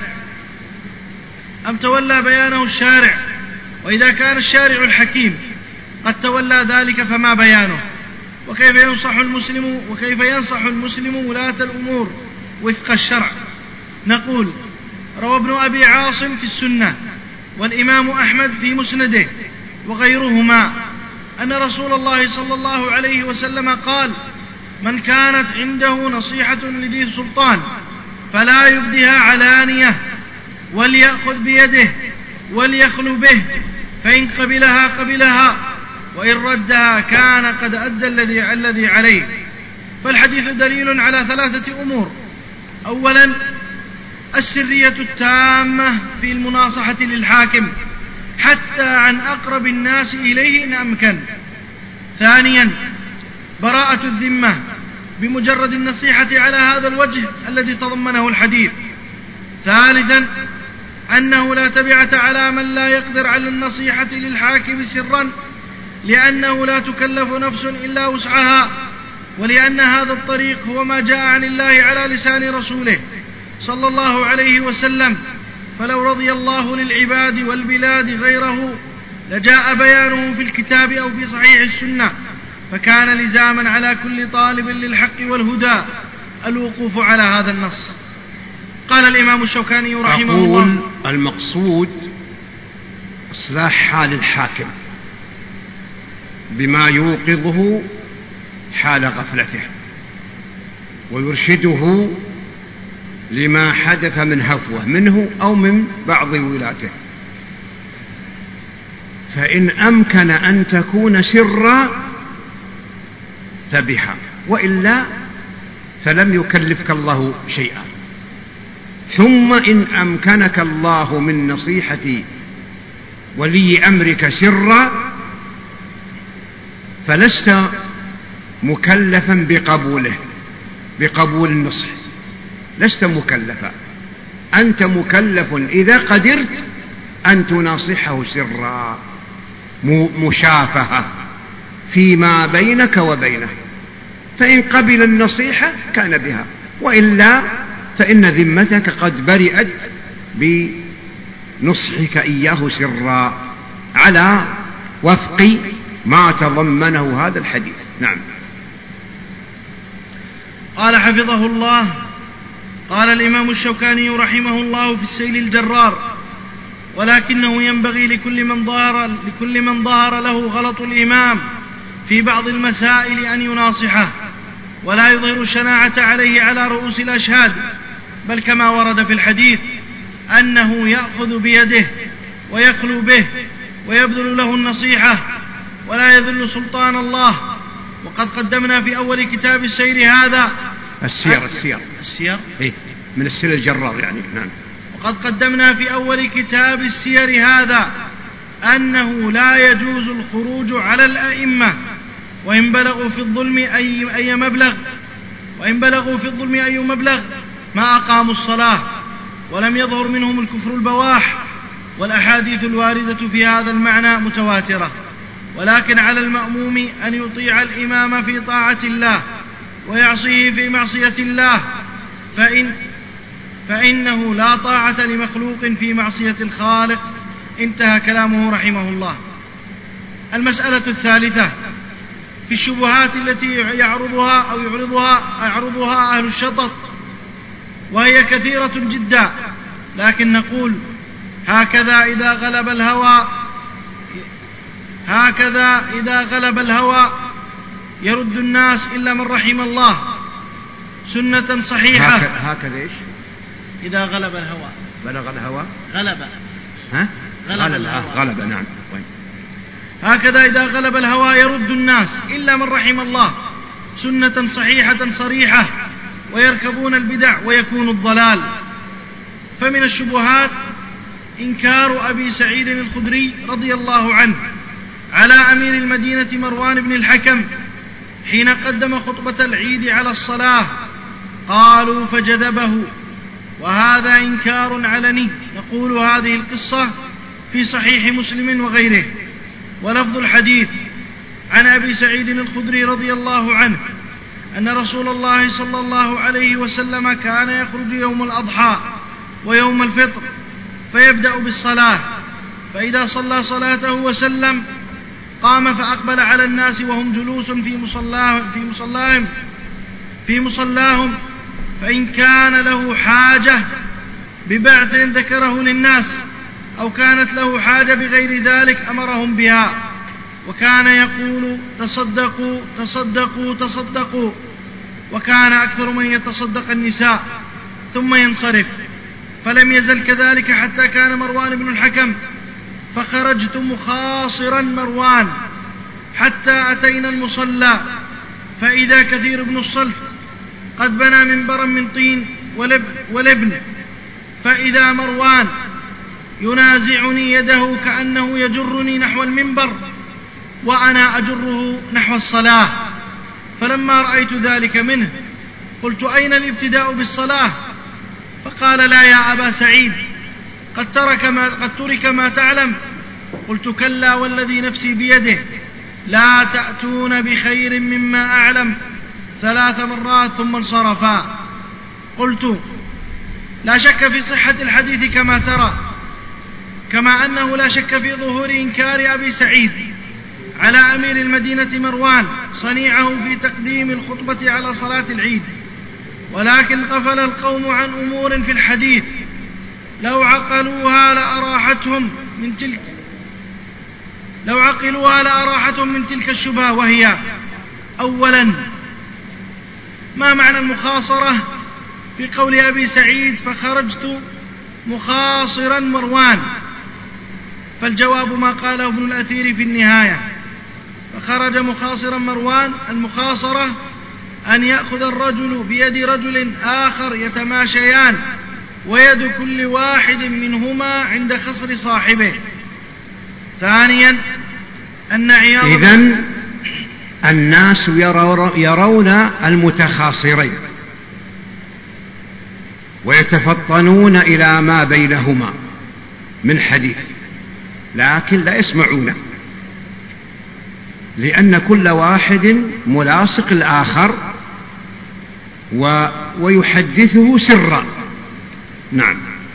أم تولى بيانه الشارع وإذا كان الشارع الحكيم قد تولى ذلك فما بيانه؟ وكيف ينصح المسلم وكيف ينصح المسلم ولاة الأمور وفق الشرع؟ نقول روى ابن أبي عاصم في السنة والإمام أحمد في مسنده وغيرهما أن رسول الله صلى الله عليه وسلم قال: من كانت عنده نصيحة لذي سلطان فلا يبدها علانية، وليأخذ بيده وليخلو به، فإن قبلها قبلها وإن ردها كان قد أدى الذي الذي عليه. فالحديث دليل على ثلاثة أمور: أولا السرية التامة في المناصحة للحاكم حتى عن أقرب الناس إليه إن أمكن. ثانيا براءة الذمة بمجرد النصيحة على هذا الوجه الذي تضمنه الحديث. ثالثا أنه لا تبعة على من لا يقدر على النصيحة للحاكم سرا، لأنه لا تكلف نفس إلا وسعها، ولأن هذا الطريق هو ما جاء عن الله على لسان رسوله صلى الله عليه وسلم. فلو رضي الله للعباد والبلاد غيره لجاء بيانه في الكتاب أو في صحيح السنة، فكان لزاما على كل طالب للحق والهدى الوقوف على هذا النص. قال الإمام الشوكاني رحمه الله: أقول المقصود إصلاح حال الحاكم بما يوقظه حال غفلته ويرشده لما حدث من هفوة منه أو من بعض ولاته. فإن أمكن أن تكون سرا فبها، وإلا فلم يكلفك الله شيئا. ثم إن أمكنك الله من نصيحة ولي أمرك سرا فلست مكلفا بقبوله بقبول النصح، لست مكلفا. أنت مكلف إذا قدرت أن تناصحه سرا، مشافهة فيما بينك وبينه، فإن قبل النصيحة كان بها، وإلا فإن ذمتك قد برئت بنصحك إياه سرا على وفق ما تضمنه هذا الحديث. نعم. قال حفظه الله: قال الإمام الشوكاني رحمه الله في السيل الجرار: ولكنه ينبغي لكل من ظهر, لكل من ظهر له غلط الإمام في بعض المسائل أن يناصحه، ولا يظهر الشناعة عليه على رؤوس الأشهاد، بل كما ورد في الحديث أنه يأخذ بيده ويخلو به ويبذل له النصيحة ولا يذل سلطان الله. وقد قدمنا في أول كتاب السير هذا السير السير السير إيه من السير الجرار يعني. نعم. وقد قدمنا في أول كتاب السير هذا أنه لا يجوز الخروج على الأئمة وإن بلغوا في الظلم أي, أي مبلغ وإن بلغوا في الظلم أي مبلغ ما أقاموا الصلاة ولم يظهر منهم الكفر البواح. والأحاديث الواردة في هذا المعنى متواترة، ولكن على المأموم أن يطيع الإمام في طاعة الله ويعصيه في معصية الله، فإن فإنه لا طاعة لمخلوق في معصية الخالق. انتهى كلامه رحمه الله. المسألة الثالثة في الشبهات التي يعرضها أو يعرضها يعرضها أهل الشطط، وهي كثيرة جدا، لكن نقول هكذا إذا غلب الهوى هكذا إذا غلب الهوى يرد الناس إلا من رحم الله سنة صحيحة. هكذا إيش؟ إذا غلب الهوى بلغ الهوى غلب ها؟ غلب, غلب الهوى. غلب نعم. هكذا إذا غلب الهوى يرد الناس إلا من رحم الله سنة صحيحة صريحة، ويركبون البدع ويكون الضلال. فمن الشبهات إنكار أبي سعيد الخدري رضي الله عنه على أمير المدينة مروان بن الحكم حين قدم خطبة العيد على الصلاة، قالوا فجذبه، وهذا إنكار علني. نقول هذه القصة في صحيح مسلم وغيره، ولفظ الحديث عن أبي سعيد الخدري رضي الله عنه أن رسول الله صلى الله عليه وسلم كان يخرج يوم الأضحى ويوم الفطر فيبدأ بالصلاة، فإذا صلى صلاته وسلم قام فأقبل على الناس وهم جلوس في مصلاهم في مصلاهم في مصلاهم فإن كان له حاجة ببعث ذكره للناس أو كانت له حاجة بغير ذلك أمرهم بها، وكان يقول تصدقوا تصدقوا تصدقوا، وكان أكثر من يتصدق النساء، ثم ينصرف. فلم يزل كذلك حتى كان مروان بن الحكم، فخرجت مخاصرا مروان حتى أتينا المصلى، فإذا كثير بن الصلت قد بنى منبرا من طين ولب ولبن، فإذا مروان ينازعني يده كأنه يجرني نحو المنبر وأنا أجره نحو الصلاة. فلما رأيت ذلك منه قلت أين الابتداء بالصلاة؟ فقال لا يا أبا سعيد، قد ترك ما, قد ترك ما تعلم. قلت كلا والذي نفسي بيده لا تأتون بخير مما أعلم، ثلاث مرات ثم انصرفا. قلت لا شك في صحة الحديث كما ترى، كما أنه لا شك في ظهور إنكار أبي سعيد على أمير المدينة مروان صنيعه في تقديم الخطبة على صلاة العيد، ولكن غفل القوم عن أمور في الحديث لو عقلوها لأراحتهم من تلك لو عقلوها لأراحتهم من تلك الشبهة، وهي: أولا، ما معنى المخاصرة في قول أبي سعيد فخرجت مخاصرا مروان؟ فالجواب ما قاله ابن الأثير في النهاية: فخرج مخاصرا مروان. المخاصرة أن يأخذ الرجل بيد رجل آخر يتماشيان، ويد كل واحد منهما عند خصر صاحبه. ثانيا، أن عياض إذن الناس يرون المتخاصرين ويتفطنون إلى ما بينهما من حديث، لكن لا يسمعونه لأن كل واحد ملاصق الآخر و... ويحدثه سرا. نعم.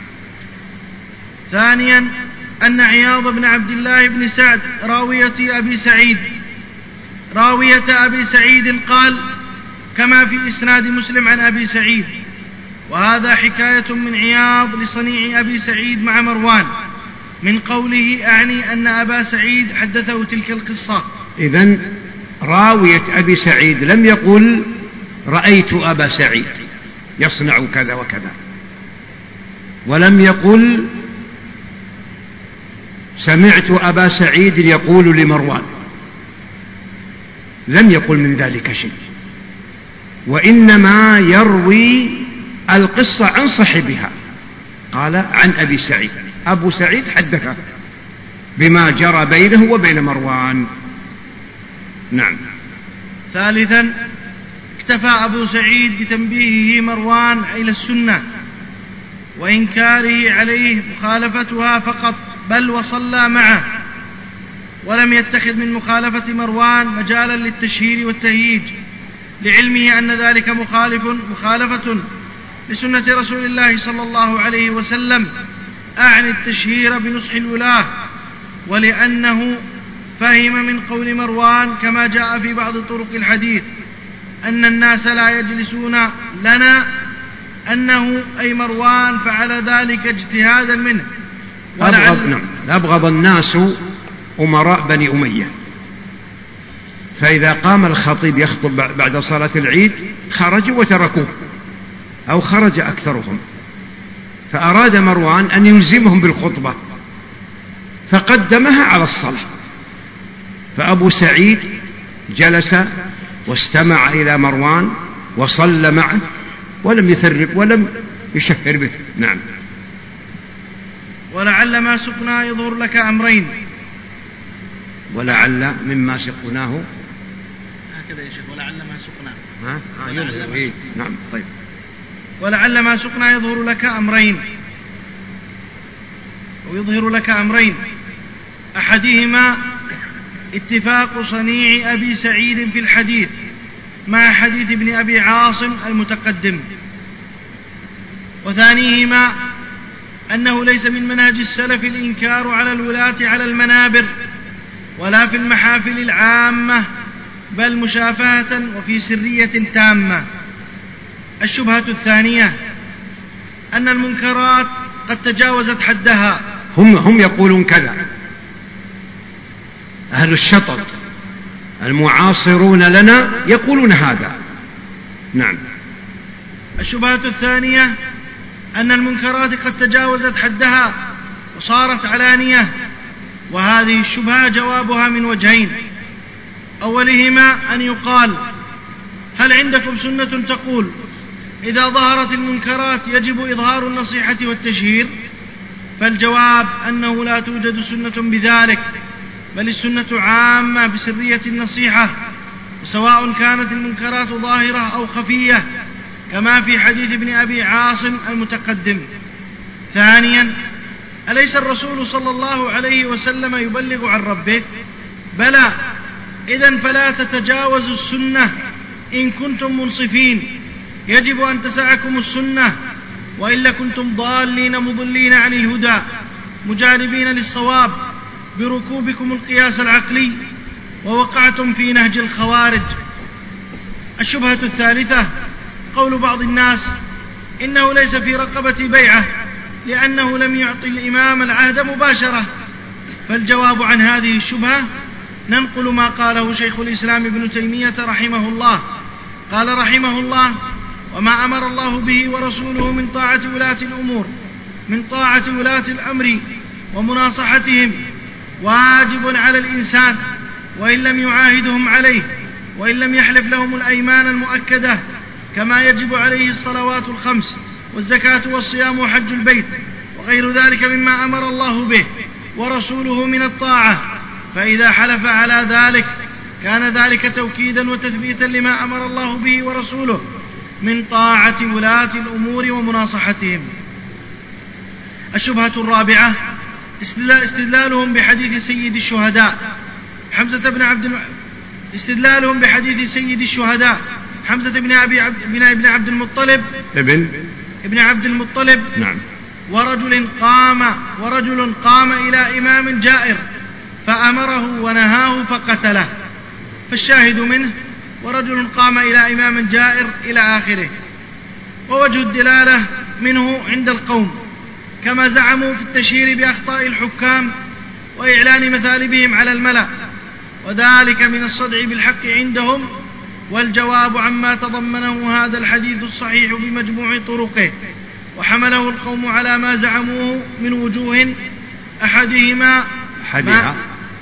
ثانيا أن عياض بن عبد الله بن سعد راوية أبي سعيد راوية أبي سعيد قال كما في إسناد مسلم عن أبي سعيد، وهذا حكاية من عياض لصنيع أبي سعيد مع مروان من قوله أعني أن أبا سعيد حدثه تلك القصة. إذن راوية أبي سعيد لم يقل رأيت أبا سعيد يصنع كذا وكذا، ولم يقل سمعت أبا سعيد يقول لمروان، لم يقل من ذلك شيء، وإنما يروي القصة عن صاحبها. قال عن أبي سعيد، أبو سعيد حدثه بما جرى بينه وبين مروان. نعم. ثالثا اكتفى أبو سعيد بتنبيهه مروان إلى السنة وإنكاره عليه مخالفتها فقط، بل وصلى معه، ولم يتخذ من مخالفة مروان مجالا للتشهير والتهييج، لعلمه أن ذلك مخالف مخالفة لسنة رسول الله صلى الله عليه وسلم، أعني التشهير بنصح الولاة، ولأنه فهم من قول مروان كما جاء في بعض طرق الحديث أن الناس لا يجلسون لنا، أنه أي مروان فعل ذلك اجتهادا منه. أبغض, نعم. أبغض الناس أمراء بني أمية، فإذا قام الخطيب يخطب بعد صلاة العيد خرجوا وتركوه أو خرج أكثرهم، فأراد مروان أن يلزمهم بالخطبة فقدمها على الصلاة، فأبو سعيد جلس واستمع إلى مروان وصلى معه ولم يثرب ولم يشهر به. نعم. ولعل ما سقنا يظهر لك أمرين. ولعل مما سقناه هكذا يا شيخ، ولعل ما سقنا. ها؟ آه ولعل ما إيه؟ نعم. طيب. ولعل ما سقنا يظهر لك أمرين ويظهر لك أمرين أحدهما اتفاق صنيع أبي سعيد في الحديث مع حديث ابن أبي عاصم المتقدم، وثانيهما أنه ليس من منهج السلف الإنكار على الولاة على المنابر ولا في المحافل العامة، بل مشافهة وفي سرية تامة. الشبهة الثانية أن المنكرات قد تجاوزت حدها. هم, هم يقولون كذا، أهل الشطط المعاصرون لنا يقولون هذا. نعم. الشبهة الثانية أن المنكرات قد تجاوزت حدها وصارت علانية، وهذه الشبهة جوابها من وجهين. أولهما أن يقال هل عندكم سنة تقول إذا ظهرت المنكرات يجب إظهار النصيحة والتشهير؟ فالجواب أنه لا توجد سنة بذلك، بل السنة عامة بسرية النصيحة، سواء كانت المنكرات ظاهرة أو خفية، كما في حديث ابن أبي عاصم المتقدم. ثانيا أليس الرسول صلى الله عليه وسلم يبلغ عن ربه؟ بلى، إذن فلا تتجاوزوا السنة إن كنتم منصفين، يجب أن تسعكم السنة، وإلا كنتم ضالين مضلين عن الهدى مجانبين للصواب بركوبكم القياس العقلي، ووقعتم في نهج الخوارج. الشبهة الثالثة قول بعض الناس إنه ليس في رقبة بيعة لأنه لم يعطي الإمام العهد مباشرة. فالجواب عن هذه الشبهة ننقل ما قاله شيخ الإسلام ابن تيمية رحمه الله. قال رحمه الله: وما أمر الله به ورسوله من طاعة ولاة الأمور من طاعة ولاة الأمر ومناصحتهم واجب على الإنسان، وإن لم يعاهدهم عليه، وإن لم يحلف لهم الأيمان المؤكدة، كما يجب عليه الصلوات الخمس والزكاة والصيام وحج البيت وغير ذلك مما أمر الله به ورسوله من الطاعة. فإذا حلف على ذلك كان ذلك توكيدا وتثبيتا لما أمر الله به ورسوله من طاعة ولاة الأمور ومناصحتهم. الشبهة الرابعة استدلالهم بحديث سيد الشهداء حمزة بن عبد استدلالهم بحديث سيد الشهداء حمزة بن أبي عبد بن ابن عبد المطلب ابن ابن عبد المطلب نعم ورجل قام ورجل قام إلى إمام جائر فأمره ونهاه فقتله، فالشاهد منه ورجل قام إلى إمام جائر إلى آخره. ووجه الدلالة منه عند القوم كما زعموا في التشهير بأخطاء الحكام وإعلان مثالبهم على الملأ، وذلك من الصدع بالحق عندهم، والجواب عما تضمنه هذا الحديث الصحيح بمجموع طرقه، وحمله القوم على ما زعموه من وجوه أحدهما أحدها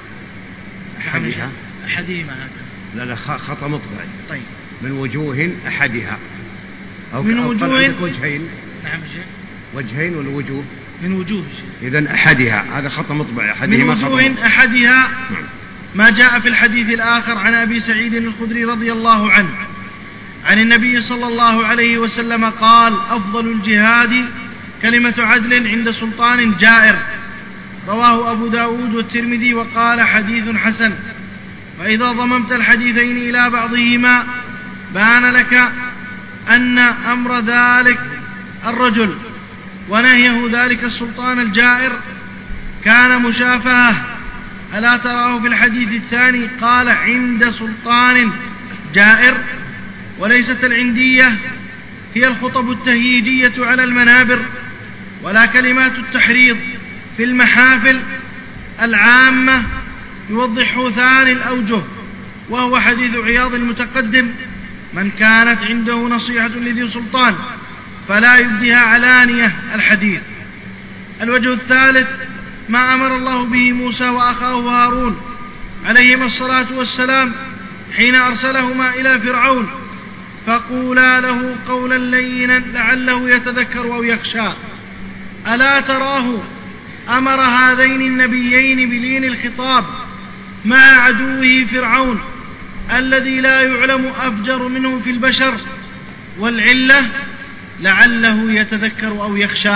أحدها أحدهما لا لا خطأ مطبعي. طيب من وجوه أحدها أو من وجوه وجهين. نعم شيخ. وجهين والوجوه من وجوه إذن أحدها هذا خطأ مطبعي. من وجوه أحدها نعم. ما جاء في الحديث الآخر عن أبي سعيد الخدري رضي الله عنه عن النبي صلى الله عليه وسلم قال: أفضل الجهاد كلمة عدل عند سلطان جائر، رواه أبو داود والترمذي وقال حديث حسن. فإذا ضممت الحديثين إلى بعضهما بان لك أن أمر ذلك الرجل ونهيه ذلك السلطان الجائر كان مشافهة. ألا تراه في الحديث الثاني قال عند سلطان جائر، وليست العندية هي الخطب التهييجية على المنابر ولا كلمات التحريض في المحافل العامة، يوضح ثاني الأوجه، وهو حديث عياض المتقدم: من كانت عنده نصيحة لذي سلطان فلا يبديها علانية. الحديث. الوجه الثالث ما أمر الله به موسى وأخاه هارون عليهما الصلاة والسلام حين أرسلهما إلى فرعون، فقولا له قولا لينا لعله يتذكر أو يخشى. ألا تراه أمر هذين النبيين بلين الخطاب مع عدوه فرعون الذي لا يعلم أفجر منه في البشر، والعلة لعله يتذكر أو يخشى.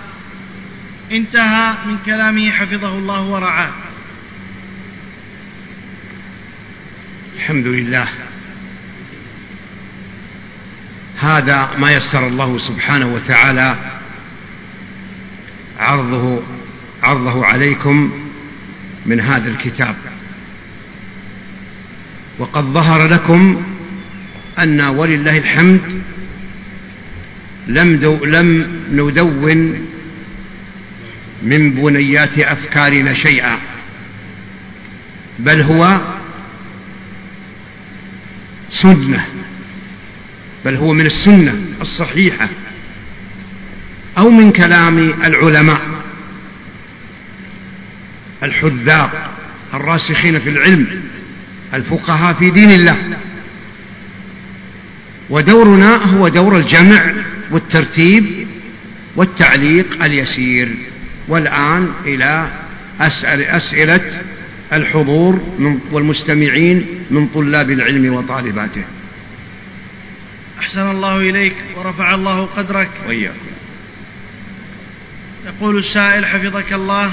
انتهى من كلامه حفظه الله ورعاه. الحمد لله. هذا ما يسر الله سبحانه وتعالى عرضه عرضه عليكم من هذا الكتاب، وقد ظهر لكم أن ولله الحمد لم, دو لم ندون من بنيات أفكارنا شيئا، بل هو سنة، بل هو من السنة الصحيحة أو من كلام العلماء الحذاق الراسخين في العلم الفقهاء في دين الله. ودورنا هو دور الجمع والترتيب والتعليق اليسير. والآن إلى أسأل أسئلة الحضور والمستمعين من طلاب العلم وطالباته. أحسن الله إليك ورفع الله قدرك. وإياك. يقول السائل حفظك الله: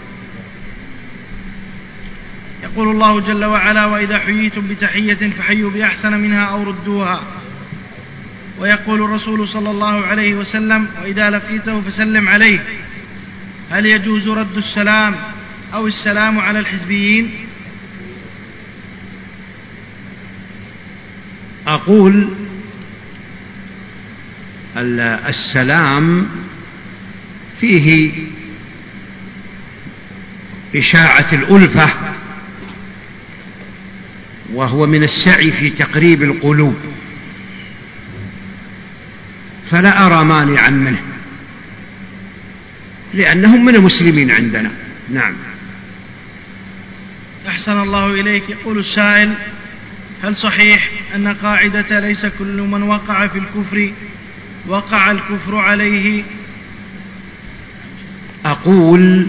يقول الله جل وعلا: وإذا حييتم بتحية فحيوا بأحسن منها أو ردوها. ويقول الرسول صلى الله عليه وسلم: وإذا لقيته فسلم عليه. هل يجوز رد السلام أو السلام على الحزبيين؟ أقول السلام فيه إشاعة الألفة، وهو من السعي في تقريب القلوب، فلا أرى مانعا منه لأنهم من المسلمين عندنا. نعم. أحسن الله إليك. يقول السائل: هل صحيح أن قاعدة ليس كل من وقع في الكفر وقع الكفر عليه؟ أقول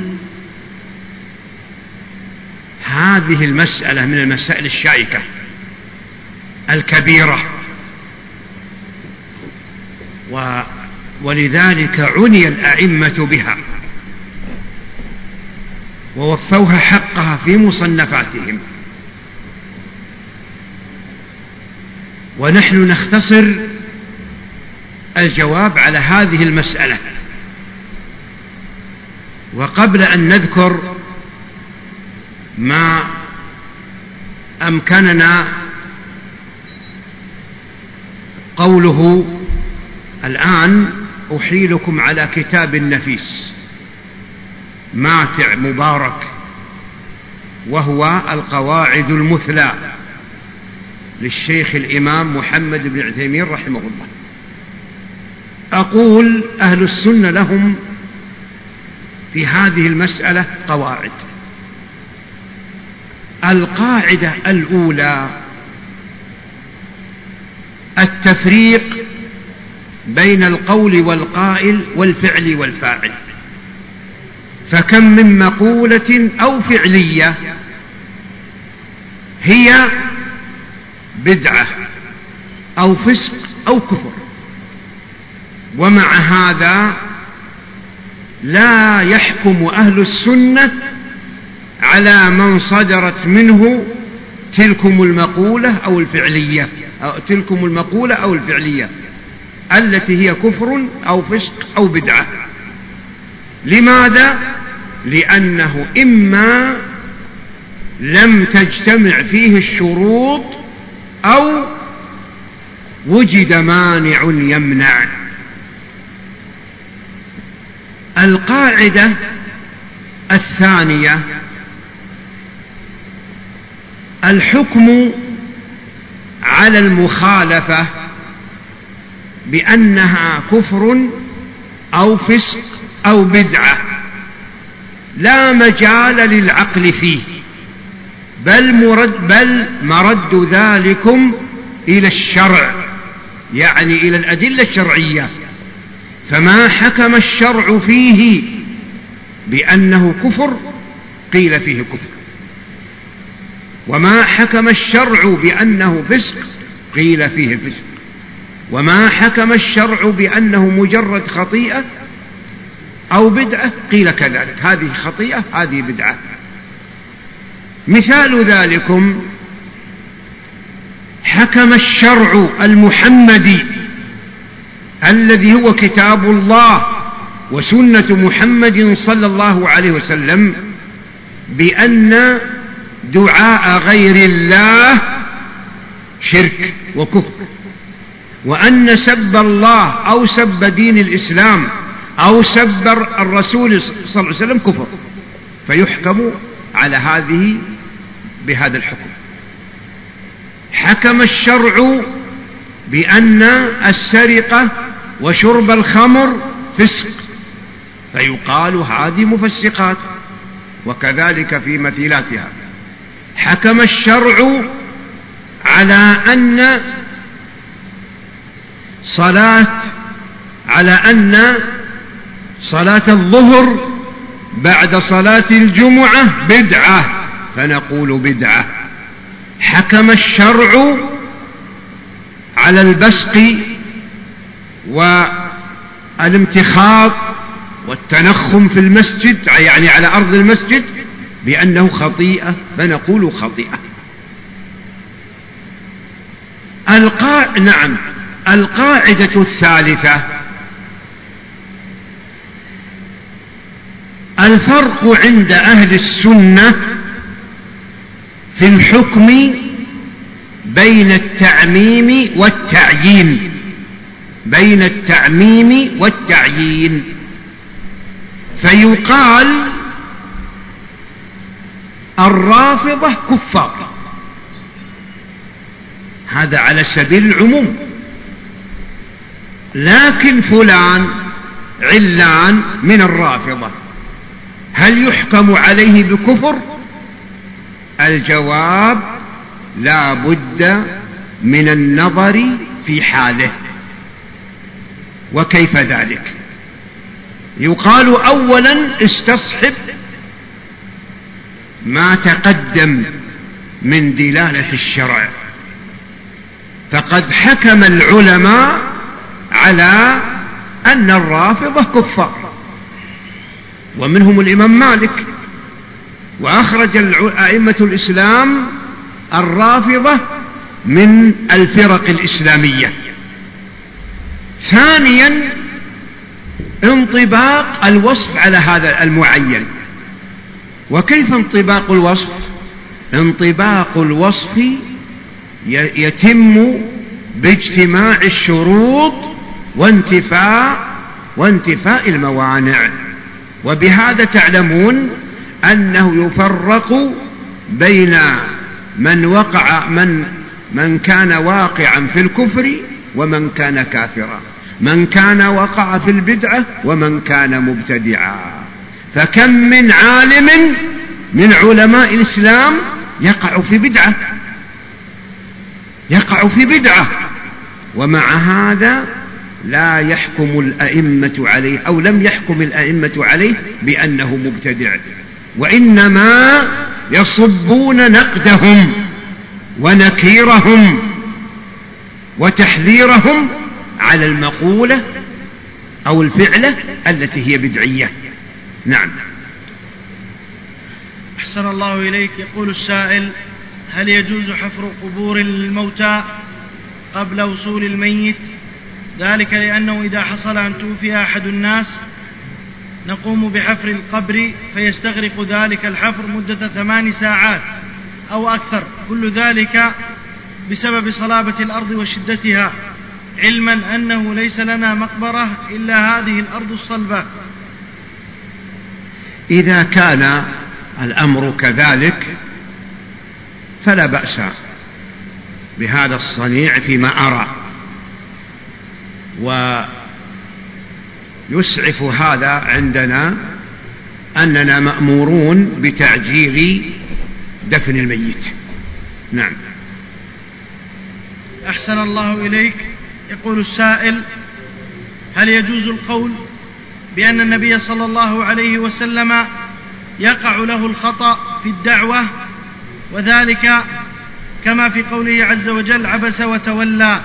هذه المسألة من المسائل الشائكة الكبيرة، و ولذلك عني الأئمة بها ووفوها حقها في مصنفاتهم. ونحن نختصر الجواب على هذه المسألة. وقبل أن نذكر ما أمكننا قوله الآن أحيلكم على كتاب نفيس ماتع مبارك، وهو القواعد المثلى للشيخ الإمام محمد بن عثيمين رحمه الله. أقول أهل السنة لهم في هذه المسألة قواعد. القاعدة الأولى التفريق بين القول والقائل والفعل والفاعل، فكم من مقولة أو فعلية هي بدعة أو فسق أو كفر، ومع هذا لا يحكم أهل السنة على من صدرت منه تلكم المقولة أو الفعلية أو تلكم المقولة أو الفعلية التي هي كفر أو فسق أو بدعة. لماذا؟ لأنه إما لم تجتمع فيه الشروط أو وجد مانع يمنع. القاعدة الثانية الحكم على المخالفة بأنها كفر أو فسق أو بدعة لا مجال للعقل فيه، بل مرد, بل مرد ذلكم إلى الشرع، يعني إلى الأدلة الشرعية. فما حكم الشرع فيه بأنه كفر قيل فيه كفر، وما حكم الشرع بأنه فسق قيل فيه فسق، وما حكم الشرع بأنه مجرد خطيئة أو بدعة قيل كذلك، هذه خطيئة هذه بدعة. مثال ذلكم حكم الشرع المحمدي الذي هو كتاب الله وسنة محمد صلى الله عليه وسلم بأن دعاء غير الله شرك وكفر، وأن سب الله أو سب دين الإسلام أو سب الرسول صلى الله عليه وسلم كفر، فيحكم على هذه بهذا الحكم. حكم الشرع بأن السرقة وشرب الخمر فسق، فيقال هذه مفسقات، وكذلك في مثيلاتها. حكم الشرع على أن صلاة على أن صلاة الظهر بعد صلاة الجمعة بدعة، فنقول بدعة. حكم الشرع على البصق والامتخاض والتنخم في المسجد، يعني على أرض المسجد، بأنه خطيئة، فنقول خطيئة. القا... نعم القاعدة الثالثة الفرق عند أهل السنة في الحكم بين التعميم والتعيين بين التعميم والتعيين فيقال الرافضة كفار، هذا على سبيل العموم، لكن فلان علان من الرافضة هل يحكم عليه بكفر؟ الجواب لا بد من النظر في حاله. وكيف ذلك؟ يقال أولا استصحب ما تقدم من دلالة الشرع، فقد حكم العلماء على أن الرافضة كفار، ومنهم الإمام مالك، وأخرج أئمة الإسلام الرافضة من الفرق الإسلامية. ثانيا انطباق الوصف على هذا المعين. وكيف انطباق الوصف؟ انطباق الوصف يتم باجتماع الشروط وانتفاء وانتفاء الموانع. وبهذا تعلمون أنه يفرق بين من وقع من من كان واقعا في الكفر ومن كان كافرا، من كان وقع في البدعة ومن كان مبتدعا. فكم من عالم من علماء الإسلام يقع في بدعة يقع في بدعة ومع هذا لا يحكم الأئمة عليه، أو لم يحكم الأئمة عليه بأنه مبتدع، وإنما يصبون نقدهم ونكيرهم وتحذيرهم على المقولة أو الفعلة التي هي بدعية. نعم. أحسن الله إليك. يقول السائل: هل يجوز حفر قبور للموتى قبل وصول الميت؟ ذلك لأنه إذا حصل أن توفي أحد الناس نقوم بحفر القبر فيستغرق ذلك الحفر مدة ثمان ساعات أو أكثر، كل ذلك بسبب صلابة الأرض وشدتها، علما أنه ليس لنا مقبرة إلا هذه الأرض الصلبة. إذا كان الأمر كذلك فلا بأس بهذا الصنيع فيما أرى، ويسعف هذا عندنا أننا مأمورون بتعجيل دفن الميت. نعم. أحسن الله إليك. يقول السائل: هل يجوز القول بأن النبي صلى الله عليه وسلم يقع له الخطأ في الدعوة، وذلك كما في قوله عز وجل: عبس وتولى؟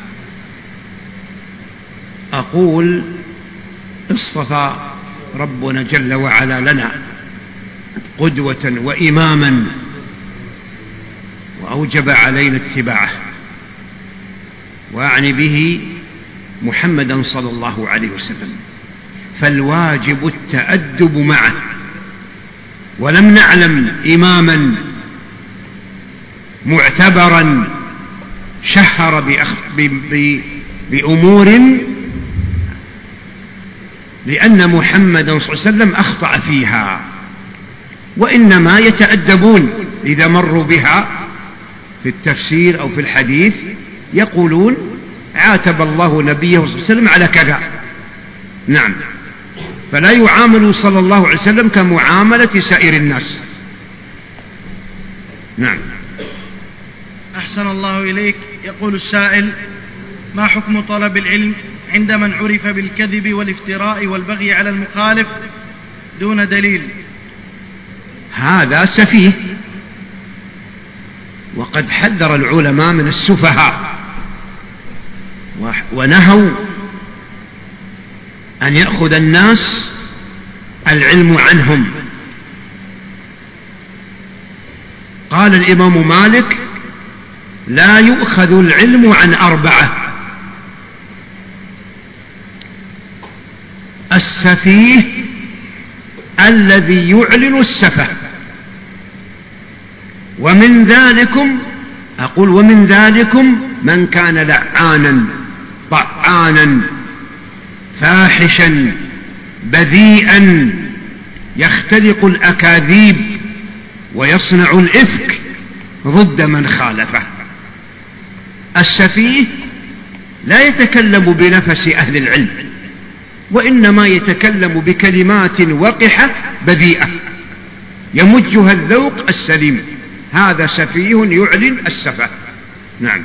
أقول: اصطفى ربنا جل وعلا لنا قدوة وإماما وأوجب علينا اتباعه، وأعني به محمدا صلى الله عليه وسلم، فالواجب التأدب معه. ولم نعلم إماما معتبرا شهر بأمور لأن محمدا صلى الله عليه وسلم أخطأ فيها، وإنما يتأدبون إذا مروا بها في التفسير أو في الحديث، يقولون: عاتب الله نبيه صلى الله عليه وسلم على كذا. نعم. فلا يعامل صلى الله عليه وسلم كمعاملة سائر الناس. نعم. أحسن الله إليك. يقول السائل: ما حكم طلب العلم عند من عرف بالكذب والافتراء والبغي على المخالف دون دليل؟ هذا سفيه، وقد حذر العلماء من السفهاء ونهوا أن يأخذ الناس العلم عنهم. قال الإمام مالك: لا يؤخذ العلم عن أربعة: السفيه الذي يعلن السفه، ومن ذلكم أقول ومن ذلكم من كان لعانا طعانا فاحشا بذيئا يختلق الأكاذيب ويصنع الإفك ضد من خالفه. السفيه لا يتكلم بنفس أهل العلم، وإنما يتكلم بكلمات وقحة بذيئة يمجها الذوق السليم، هذا سفيه يعلن السفه. نعم.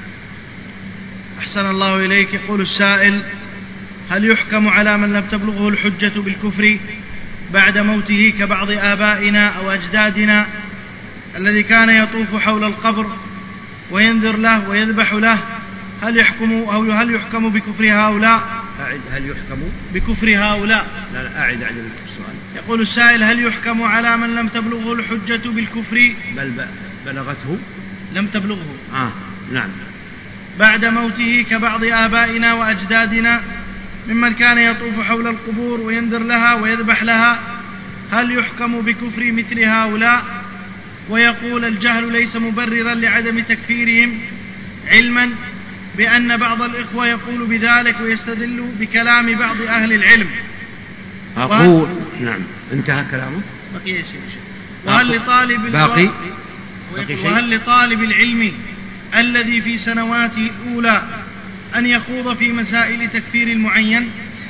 أحسن الله إليك. يقول السائل: هل يحكم على من لم تبلغه الحجة بالكفر بعد موته كبعض آبائنا أو أجدادنا الذي كان يطوف حول القبر وينذر له ويذبح له؟ هل يحكم أو هل يحكم بكفر هؤلاء؟ أعد. هل يحكم بكفر هؤلاء؟ لا لا أعد عن السؤال. يقول السائل: هل يحكم على من لم تبلغه الحجة بالكفر؟ بل بلغته لم تبلغه آه. نعم. بعد موته كبعض آبائنا وأجدادنا ممن كان يطوف حول القبور وينذر لها ويذبح لها، هل يحكم بكفر مثل هؤلاء؟ ويقول الجهل ليس مبررا لعدم تكفيرهم، علما بأن بعض الإخوة يقول بذلك ويستدل بكلام بعض أهل العلم. أقول نعم. انتهى كلامه. بقي شيء. وهل لطالب باقي وهل لطالب العلم الذي في سنواته الأولى أن يخوض في مسائل تكفير المعين؟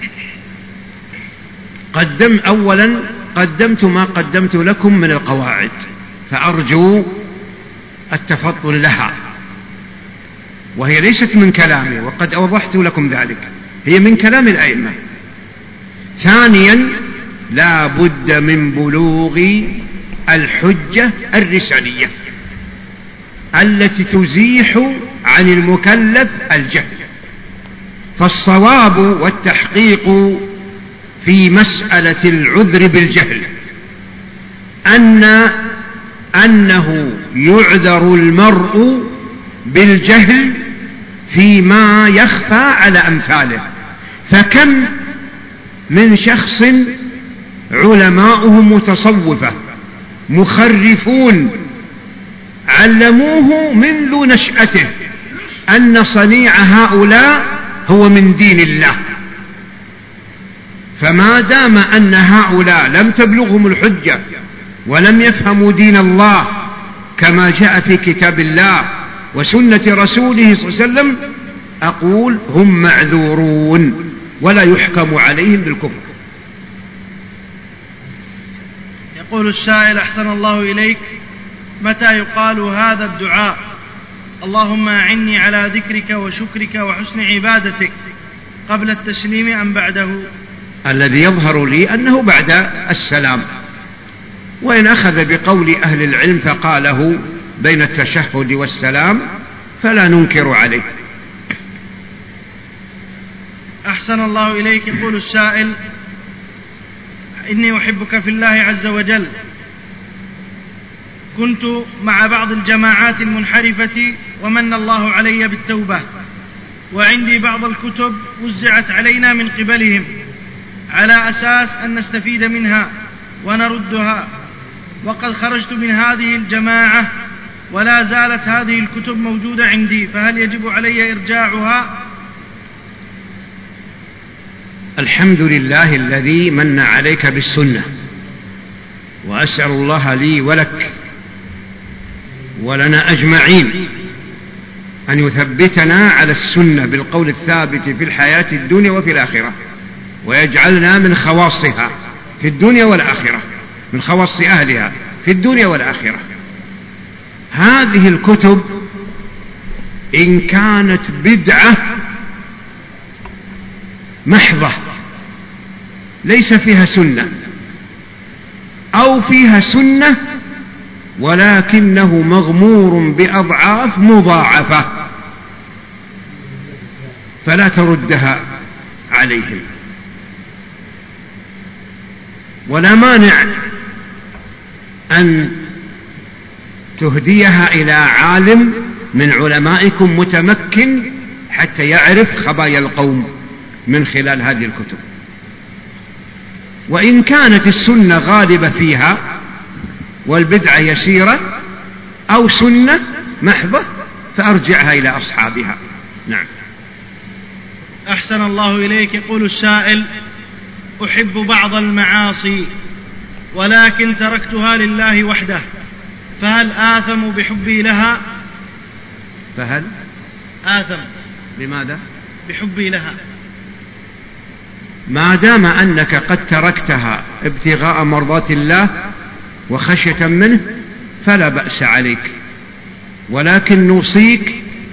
قدم أولا قدمت ما قدمت لكم من القواعد، فأرجو التفضل لها، وهي ليست من كلامي وقد أوضحت لكم ذلك، هي من كلام الأئمة. ثانيا لا بد من بلوغ الحجة الرسالية التي تزيح عن المكلف الجهل. فالصواب والتحقيق في مسألة العذر بالجهل أن أنه يعذر المرء بالجهل فيما يخفى على أمثاله. فكم من شخص علماؤهم متصوفة مخرفون علموه منذ نشأته أن صنيع هؤلاء هو من دين الله، فما دام أن هؤلاء لم تبلغهم الحجة ولم يفهموا دين الله كما جاء في كتاب الله وسنة رسوله صلى الله عليه وسلم، أقول هم معذورون ولا يحكم عليهم بالكفر. يقول السائل أحسن الله إليك، متى يقال هذا الدعاء اللهم أعني على ذكرك وشكرك وحسن عبادتك، قبل التسليم أم بعده؟ الذي يظهر لي أنه بعد السلام، وإن أخذ بقول أهل العلم فقاله بين التشهد والسلام فلا ننكر عليه. أحسن الله إليك. يقول السائل إني أحبك في الله عز وجل، كنت مع بعض الجماعات المنحرفة ومن الله علي بالتوبة، وعندي بعض الكتب وزعت علينا من قبلهم على أساس أن نستفيد منها ونردها، وقد خرجت من هذه الجماعة ولا زالت هذه الكتب موجودة عندي، فهل يجب علي إرجاعها؟ الحمد لله الذي من عليك بالسنة، وأسأل الله لي ولك ولنا أجمعين أن يثبتنا على السنة بالقول الثابت في الحياة الدنيا وفي الآخرة، ويجعلنا من خواصها في الدنيا والآخرة، من خواص أهلها في الدنيا والآخرة. هذه الكتب إن كانت بدعة محضة ليس فيها سنة، أو فيها سنة ولكنه مغمور بأضعاف مضاعفة، فلا تردها عليهم، ولا مانع أن تهديها إلى عالم من علمائكم متمكن حتى يعرف خبايا القوم من خلال هذه الكتب. وإن كانت السنة غالبة فيها والبدعة يسيرة أو سنة محضة فأرجعها إلى أصحابها. نعم. أحسن الله إليك. يقول السائل أحب بعض المعاصي ولكن تركتها لله وحده، فهل آثم بحبي لها؟ فهل آثم لماذا؟ بحبي لها. ما دام أنك قد تركتها ابتغاء مرضات الله وخشية منه فلا بأس عليك، ولكن نوصيك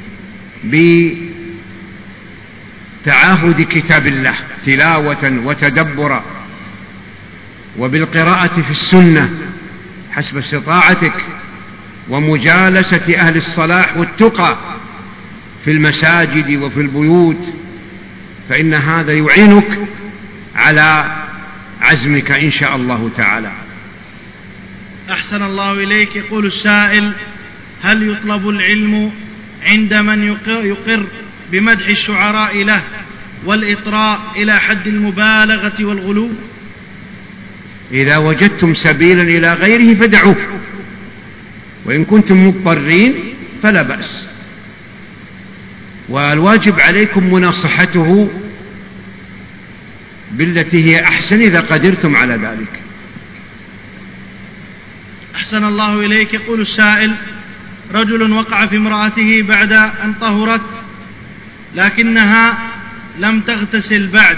بتعاهد كتاب الله تلاوة وتدبرا، وبالقراءة في السنة حسب استطاعتك، ومجالسة أهل الصلاح والتقى في المساجد وفي البيوت، فإن هذا يعينك على عزمك إن شاء الله تعالى. أحسن الله إليك. يقول السائل هل يطلب العلم عند من يقر بمدح الشعراء له والإطراء إلى حد المبالغة والغلو؟ إذا وجدتم سبيلا إلى غيره فدعوه، وإن كنتم مضطرين فلا بأس، والواجب عليكم مناصحته بالتي هي أحسن إذا قدرتم على ذلك. أحسن الله إليك. يقول السائل: رجل وقع في امرأته بعد أن طهرت لكنها لم تغتسل بعد.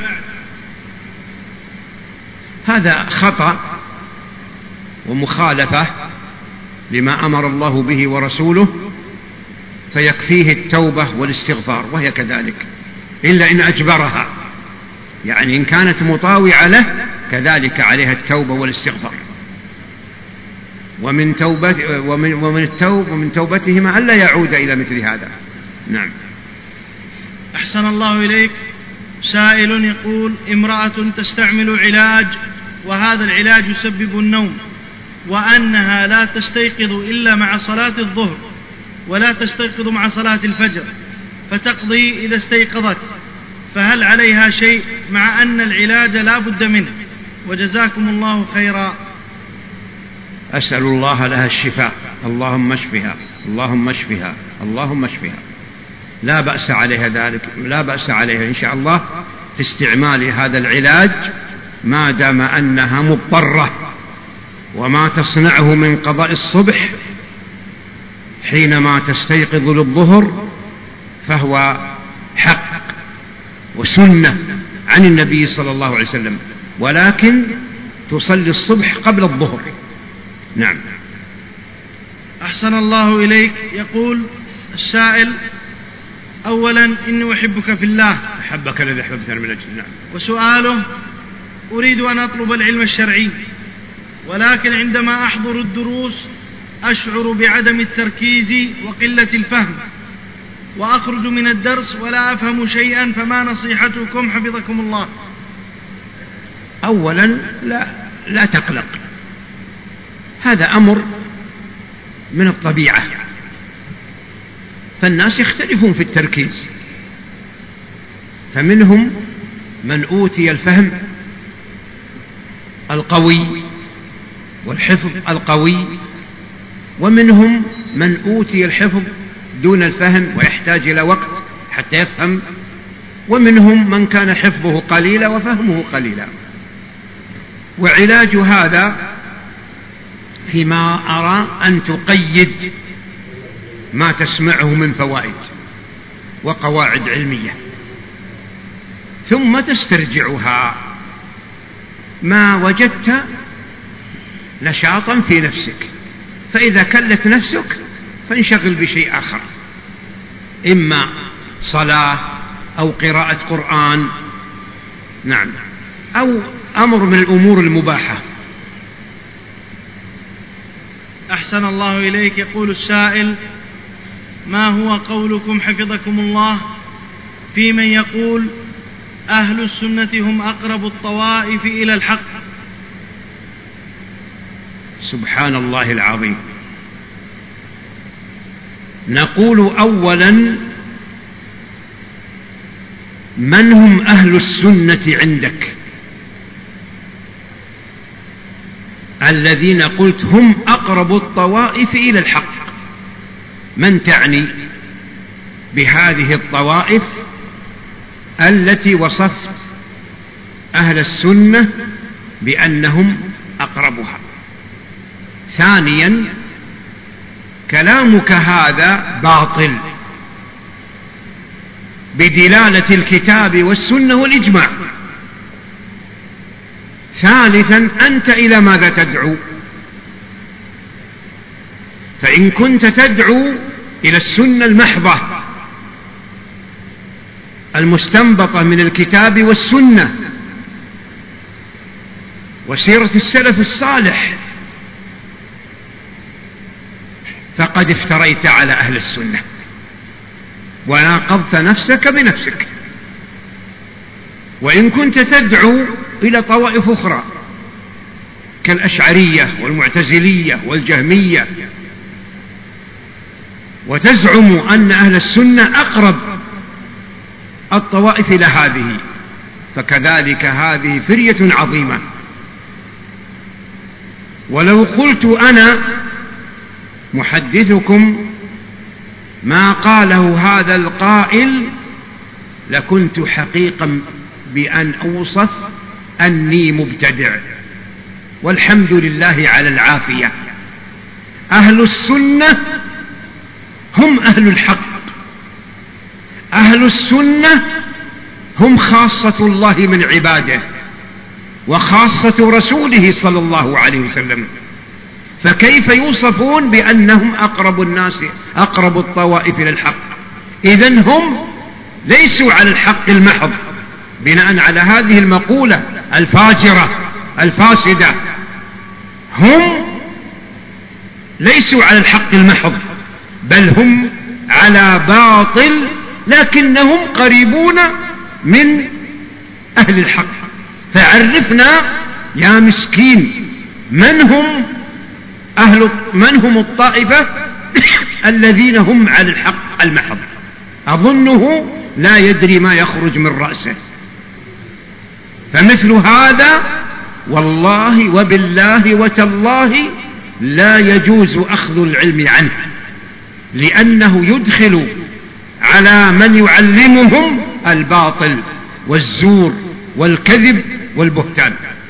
هذا خطأ ومخالفة لما أمر الله به ورسوله، فيكفيه التوبة والاستغفار، وهي كذلك، إلا إن أجبرها، يعني إن كانت مطاوعة له كذلك عليها التوبة والاستغفار، ومن توبة ومن ومن التوب ومن توبتهما ألا يعود إلى مثل هذا. نعم. أحسن الله إليك. سائل يقول: امرأة تستعمل علاج وهذا العلاج يسبب النوم، وأنها لا تستيقظ إلا مع صلاة الظهر ولا تستيقظ مع صلاة الفجر، فتقضي إذا استيقظت، فهل عليها شيء مع أن العلاج لا بد منه؟ وجزاكم الله خيرا. أسأل الله لها الشفاء، اللهم اشفها، اللهم اشفها، اللهم اشفها. لا بأس عليها ذلك، لا بأس عليها إن شاء الله في استعمال هذا العلاج ما دام أنها مضطرة، وما تصنعه من قضاء الصبح حينما تستيقظ للظهر فهو حق وسنة عن النبي صلى الله عليه وسلم، ولكن تصلي الصبح قبل الظهر. نعم. أحسن الله إليك. يقول السائل: أولا إني أحبك في الله. أحبك الذي أحببتنا من أجل. نعم. وسؤاله: أريد أن أطلب العلم الشرعي، ولكن عندما أحضر الدروس أشعر بعدم التركيز وقلة الفهم، وأخرج من الدرس ولا أفهم شيئا، فما نصيحتكم حفظكم الله؟ أولا لا, لا تقلق، هذا أمر من الطبيعة، فالناس يختلفون في التركيز، فمنهم من أوتي الفهم القوي والحفظ القوي، ومنهم من أوتي الحفظ دون الفهم ويحتاج إلى وقت حتى يفهم، ومنهم من كان حفظه قليلا وفهمه قليلا. وعلاج هذا فيما أرى أن تقيد ما تسمعه من فوائد وقواعد علمية، ثم تسترجعها ما وجدت نشاطا في نفسك، فإذا كلت نفسك فانشغل بشيء آخر، إما صلاة أو قراءة قرآن، نعم، أو أمر من الأمور المباحة. أحسن الله إليك. يقول السائل: ما هو قولكم حفظكم الله في من يقول أهل السنة هم أقرب الطوائف إلى الحق؟ سبحان الله العظيم. نقول أولا: من هم أهل السنة عندك؟ الذين قلت هم أقرب الطوائف إلى الحق، من تعني بهذه الطوائف التي وصفت أهل السنة بأنهم أقربها؟ ثانيا، كلامك هذا باطل بدلالة الكتاب والسنة والإجماع. ثالثا، أنت إلى ماذا تدعو؟ فإن كنت تدعو إلى السنة المحضة المستنبطة من الكتاب والسنة وسيرة السلف الصالح، فقد افتريت على أهل السنة وناقضت نفسك بنفسك. وإن كنت تدعو إلى طوائف أخرى كالأشعرية والمعتزلية والجهمية وتزعم أن أهل السنة أقرب الطوائف إلى هذه، فكذلك هذه فرية عظيمة. ولو قلت أنا محدثكم ما قاله هذا القائل لكنت حقيقا بأن أوصف أني مبتدع، والحمد لله على العافية. أهل السنة هم أهل الحق، أهل السنة هم خاصة الله من عباده وخاصة رسوله صلى الله عليه وسلم، فكيف يوصفون بأنهم أقرب الناس أقرب الطوائف إلى الحق؟ إذن هم ليسوا على الحق المحض بناء على هذه المقولة الفاجرة الفاسدة، هم ليسوا على الحق المحض بل هم على باطل، لكنهم قريبون من أهل الحق. فعرفنا يا مسكين من هم أهل من هم الطائفة الذين هم على الحق المحض. أظنه لا يدري ما يخرج من رأسه، فمثل هذا والله وبالله وتالله لا يجوز أخذ العلم عنه، لأنه يدخل على من يعلمهم الباطل والزور والكذب والبهتان.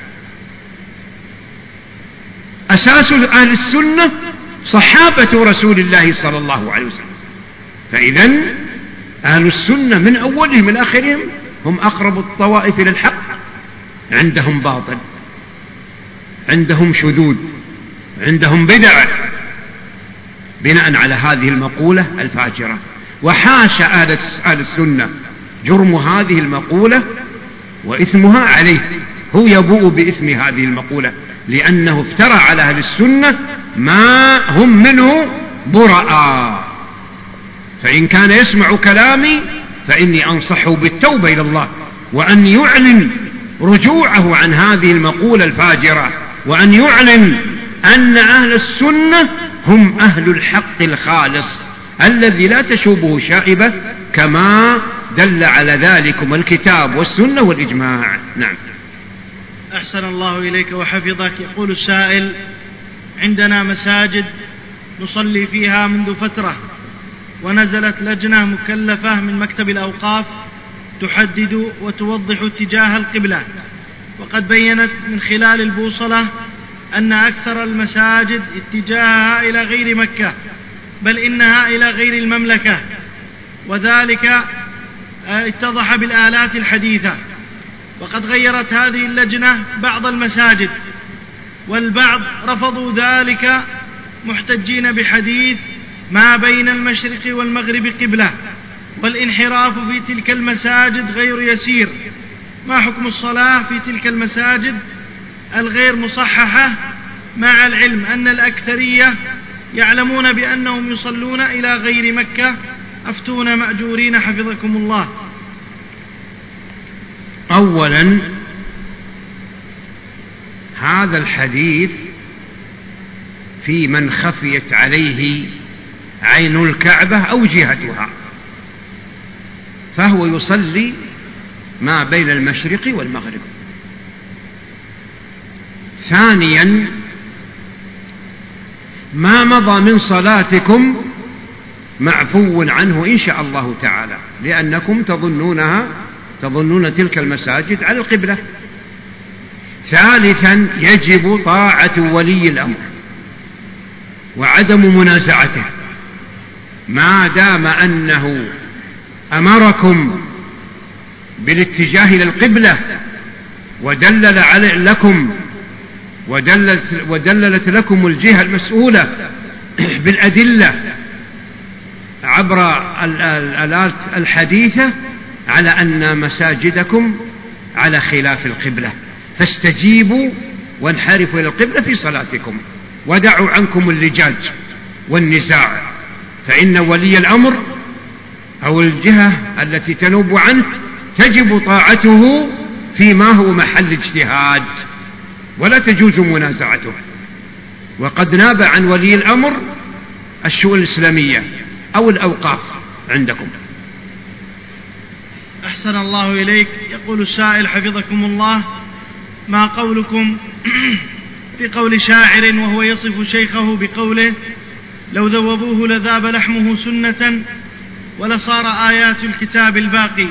أساس أهل السنة صحابة رسول الله صلى الله عليه وسلم، فإذن أهل السنة من أولهم من آخرهم هم أقرب الطوائف إلى الحق. عندهم باطل، عندهم شذوذ، عندهم بدع، بناء على هذه المقولة الفاجرة. وحاش أهل السنة جرم هذه المقولة وإثمها عليه، هو يبوء بإثم هذه المقولة لأنه افترى على أهل السنة ما هم منه براء. فإن كان يسمع كلامي فإني أنصحه بالتوبة إلى الله، وأن يعلن رجوعه عن هذه المقولة الفاجرة، وأن يعلن أن أهل السنة هم أهل الحق الخالص الذي لا تشوبه شائبة، كما دل على ذلكم الكتاب والسنة والإجماع. نعم. أحسن الله إليك وحفظك. يقول السائل: عندنا مساجد نصلي فيها منذ فترة، ونزلت لجنة مكلفة من مكتب الأوقاف تحدد وتوضح اتجاه القبلة، وقد بينت من خلال البوصلة أن أكثر المساجد اتجاهها إلى غير مكة، بل إنها إلى غير المملكة، وذلك اتضح بالآلات الحديثة. وقد غيرت هذه اللجنة بعض المساجد، والبعض رفضوا ذلك محتجين بحديث ما بين المشرق والمغرب قبلة، والانحراف في تلك المساجد غير يسير. ما حكم الصلاة في تلك المساجد الغير مصححة، مع العلم أن الأكثرية يعلمون بأنهم يصلون إلى غير مكة؟ أفتونا مأجورين حفظكم الله. أولا، هذا الحديث في من خفيت عليه عين الكعبة أو جهتها، فهو يصلي ما بين المشرق والمغرب. ثانيا، ما مضى من صلاتكم معفو عنه إن شاء الله تعالى، لأنكم تظنونها تظنون تلك المساجد على القبلة. ثالثا، يجب طاعة ولي الأمر وعدم منازعته، ما دام أنه أمركم بالاتجاه إلى القبلة ودلل على لكم ودللت, ودللت لكم الجهة المسؤولة بالأدلة عبر الآلات الحديثة على أن مساجدكم على خلاف القبلة، فاستجيبوا وانحرفوا إلى القبلة في صلاتكم، ودعوا عنكم اللجاج والنزاع، فإن ولي الأمر أو الجهة التي تنوب عنه تجب طاعته فيما هو محل اجتهاد، ولا تجوز منازعته. وقد ناب عن ولي الأمر الشؤون الإسلامية أو الأوقاف عندكم. أحسن الله إليك. يقول السائل حفظكم الله: ما قولكم في قول شاعر وهو يصف شيخه بقوله: لو ذوبوه لذاب لحمه سنة ولصار آيات الكتاب الباقي؟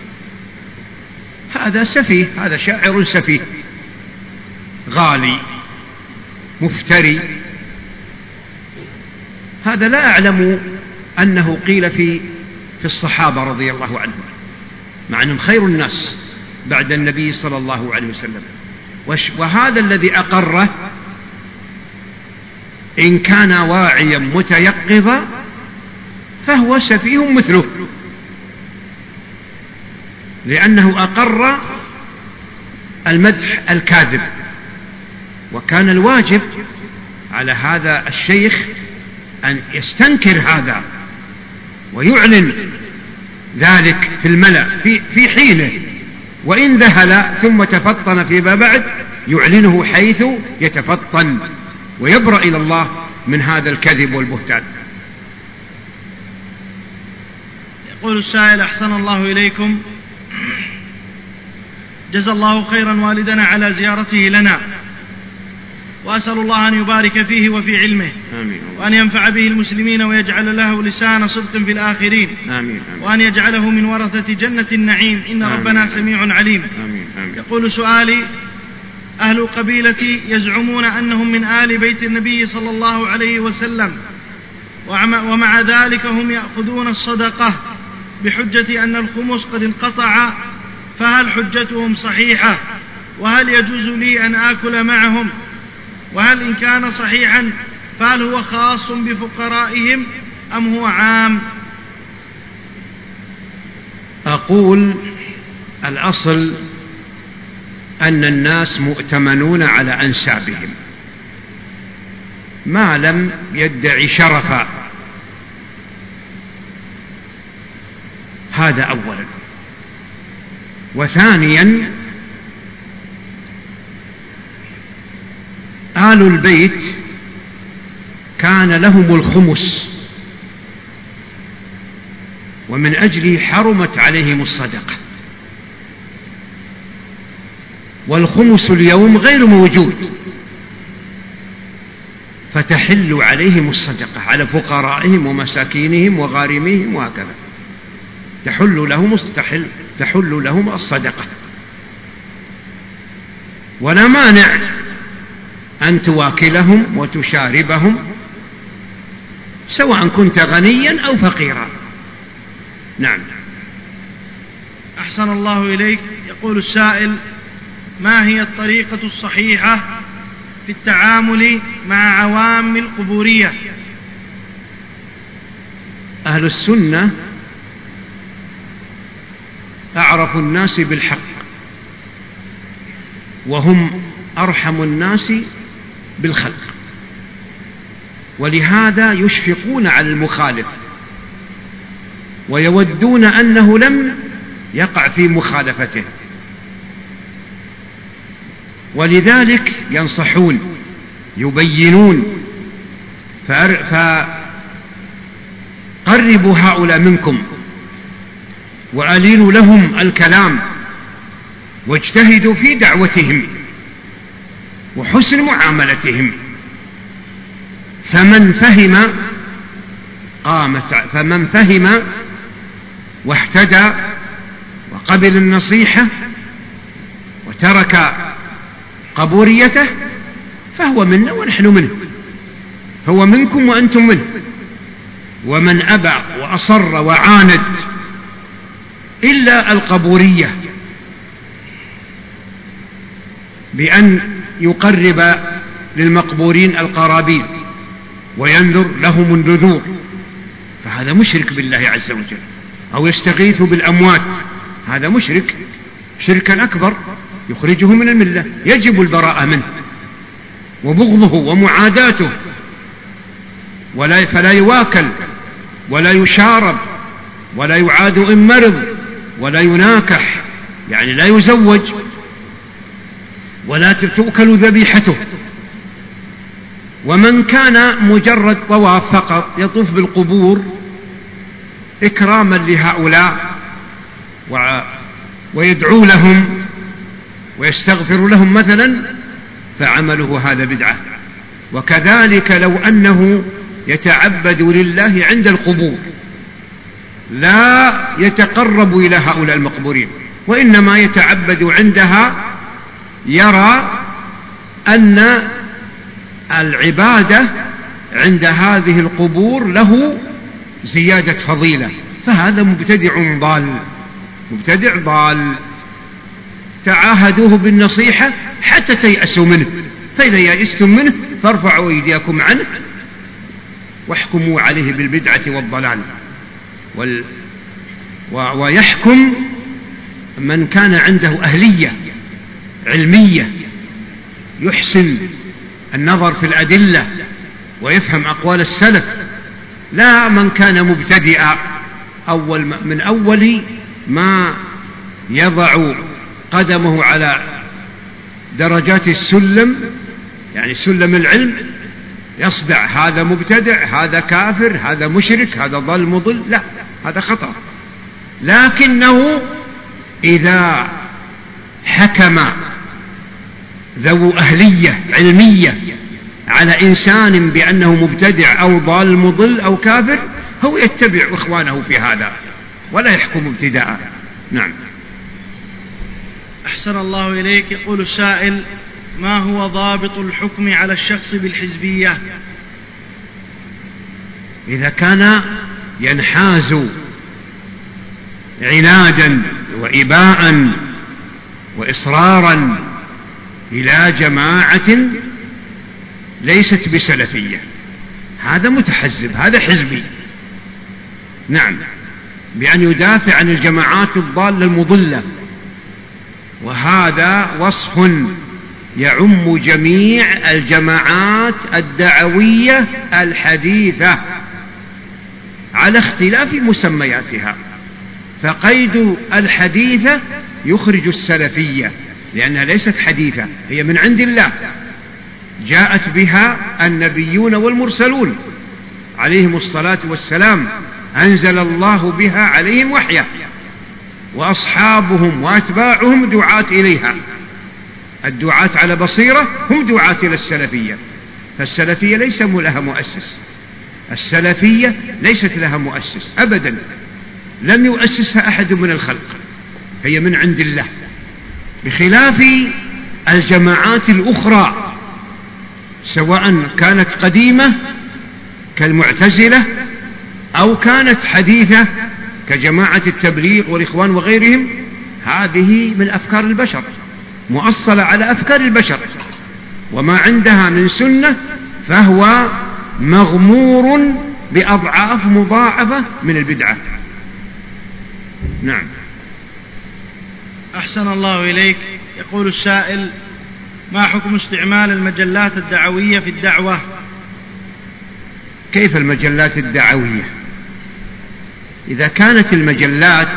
هذا سفيه، هذا شاعر سفيه غالي مفتري. هذا لا أعلم أنه قيل في في الصحابة رضي الله عنهم، مع أنهم خير الناس بعد النبي صلى الله عليه وسلم. وهذا الذي أقره إن كان واعيا متيقظا فهو سفيه مثله، لأنه أقر المدح الكاذب. وكان الواجب على هذا الشيخ أن يستنكر هذا ويعلن ذلك في الملأ في, في حينه، وإن ذهل ثم تفطن فيما بعد يعلنه حيث يتفطن ويبرأ إلى الله من هذا الكذب والبهتان. يقول السائل: أحسن الله إليكم، جزا الله خيرا والدنا على زيارته لنا، وأسأل الله أن يبارك فيه وفي علمه، آمين، وأن ينفع به المسلمين ويجعل له لسان صدق في الآخرين، آمين، آمين، وأن يجعله من ورثة جنة النعيم، إن آمين، ربنا سميع عليم. آمين، آمين. يقول سؤالي: أهل قبيلتي يزعمون أنهم من آل بيت النبي صلى الله عليه وسلم، ومع ذلك هم يأخذون الصدقة بحجة أن الخمس قد انقطع، فهل حجتهم صحيحة؟ وهل يجوز لي أن آكل معهم؟ وهل إن كان صحيحا فهل هو خاص بفقرائهم أم هو عام؟ أقول الأصل أن الناس مؤتمنون على أنسابهم ما لم يدعي شرفا، هذا أولا. وثانيا آل البيت كان لهم الخمس، ومن أجله حرمت عليهم الصدقة، والخمس اليوم غير موجود، فتحل عليهم الصدقة على فقرائهم ومساكينهم وغارميهم، وهكذا تحل لهم تحل, تحل لهم الصدقة. ولا مانع أن تواكلهم وتشاربهم سواء كنت غنيا أو فقيرا. نعم. أحسن الله إليك. يقول السائل: ما هي الطريقة الصحيحة في التعامل مع عوام القبورية؟ أهل السنة أعرف الناس بالحق، وهم أرحم الناس بالخلق، ولهذا يشفقون على المخالف ويودون أنه لم يقع في مخالفته، ولذلك ينصحون يبينون. فقربوا هؤلاء منكم وألينوا لهم الكلام واجتهدوا في دعوتهم وحسن معاملتهم، فمن فهم قامت فمن فهم واهتدى وقبل النصيحة وترك قبوريته فهو منا ونحن منه، هو منكم وأنتم منه. ومن أبى وأصر وعاند إلا القبورية بأن يقرب للمقبورين القرابين وينذر لهم النذور، فهذا مشرك بالله عز وجل، أو يستغيث بالأموات، هذا مشرك شركا أكبر يخرجه من الملة، يجب البراءة منه وبغضه ومعاداته، ولا فلا يواكل ولا يشارب ولا يعاد إن مرض ولا يناكح، يعني لا يزوج ولا تؤكل ذبيحته. ومن كان مجرد طواف فقط يطوف بالقبور إكراما لهؤلاء ويدعو لهم ويستغفر لهم مثلا، فعمله هذا بدعة. وكذلك لو أنه يتعبد لله عند القبور، لا يتقرب إلى هؤلاء المقبورين، وإنما يتعبد عندها، يرى أن العبادة عند هذه القبور له زيادة فضيلة، فهذا مبتدع ضال، مبتدع ضال. تعاهدوه بالنصيحة حتى تيأسوا منه، فإذا يأستم منه فارفعوا أيديكم عنه واحكموا عليه بالبدعة والضلال. وال... و... ويحكم من كان عنده أهلية علمية، يحسن النظر في الأدلة ويفهم أقوال السلف، لا من كان مبتدئا أول من أول ما يضع قدمه على درجات السلم، يعني سلم العلم، يصدع هذا مبتدع، هذا كافر، هذا مشرك، هذا ضل مضل، لا، هذا خطأ. لكنه إذا حكم ذو أهلية علمية على إنسان بأنه مبتدع أو ضال مضل أو كافر، هو يتبع إخوانه في هذا ولا يحكم ابتداء. نعم. أحسن الله إليك. يقول السائل: ما هو ضابط الحكم على الشخص بالحزبية؟ إذا كان ينحاز عنادا وإباء وإصرارا إلى جماعة ليست بسلفية، هذا متحزب، هذا حزبي. نعم، بأن يدافع عن الجماعات الضالة المضلة، وهذا وصف يعم جميع الجماعات الدعوية الحديثة على اختلاف مسمياتها. فقيد الحديثة يخرج السلفية، لأنها ليست حديثة، هي من عند الله، جاءت بها النبيون والمرسلون عليهم الصلاة والسلام، أنزل الله بها عليهم وحيه، وأصحابهم وأتباعهم دعاة إليها. الدعاة على بصيرة هم دعاة إلى السلفية، فالسلفية ليس لها مؤسس، السلفية ليست لها مؤسس أبدا، لم يؤسسها أحد من الخلق، هي من عند الله، بخلاف الجماعات الأخرى سواء كانت قديمة كالمعتزلة أو كانت حديثة كجماعة التبليغ والإخوان وغيرهم. هذه من أفكار البشر، مؤصلة على أفكار البشر، وما عندها من سنة فهو مغمور بأضعاف مضاعفة من البدعة. نعم. أحسن الله إليك. يقول السائل: ما حكم استعمال المجلات الدعوية في الدعوة؟ كيف المجلات الدعوية؟ إذا كانت المجلات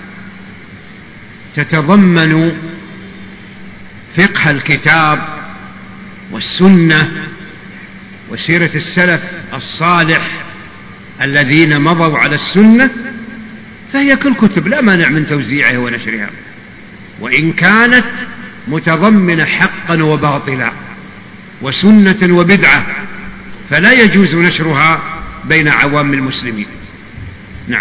تتضمن فقه الكتاب والسنة وسيرة السلف الصالح الذين مضوا على السنة، فهي كالكتب، لا مانع من توزيعها ونشرها، وإن كانت متضمنة حقا وباطلا وسنة وبدعة، فلا يجوز نشرها بين عوام المسلمين. نعم.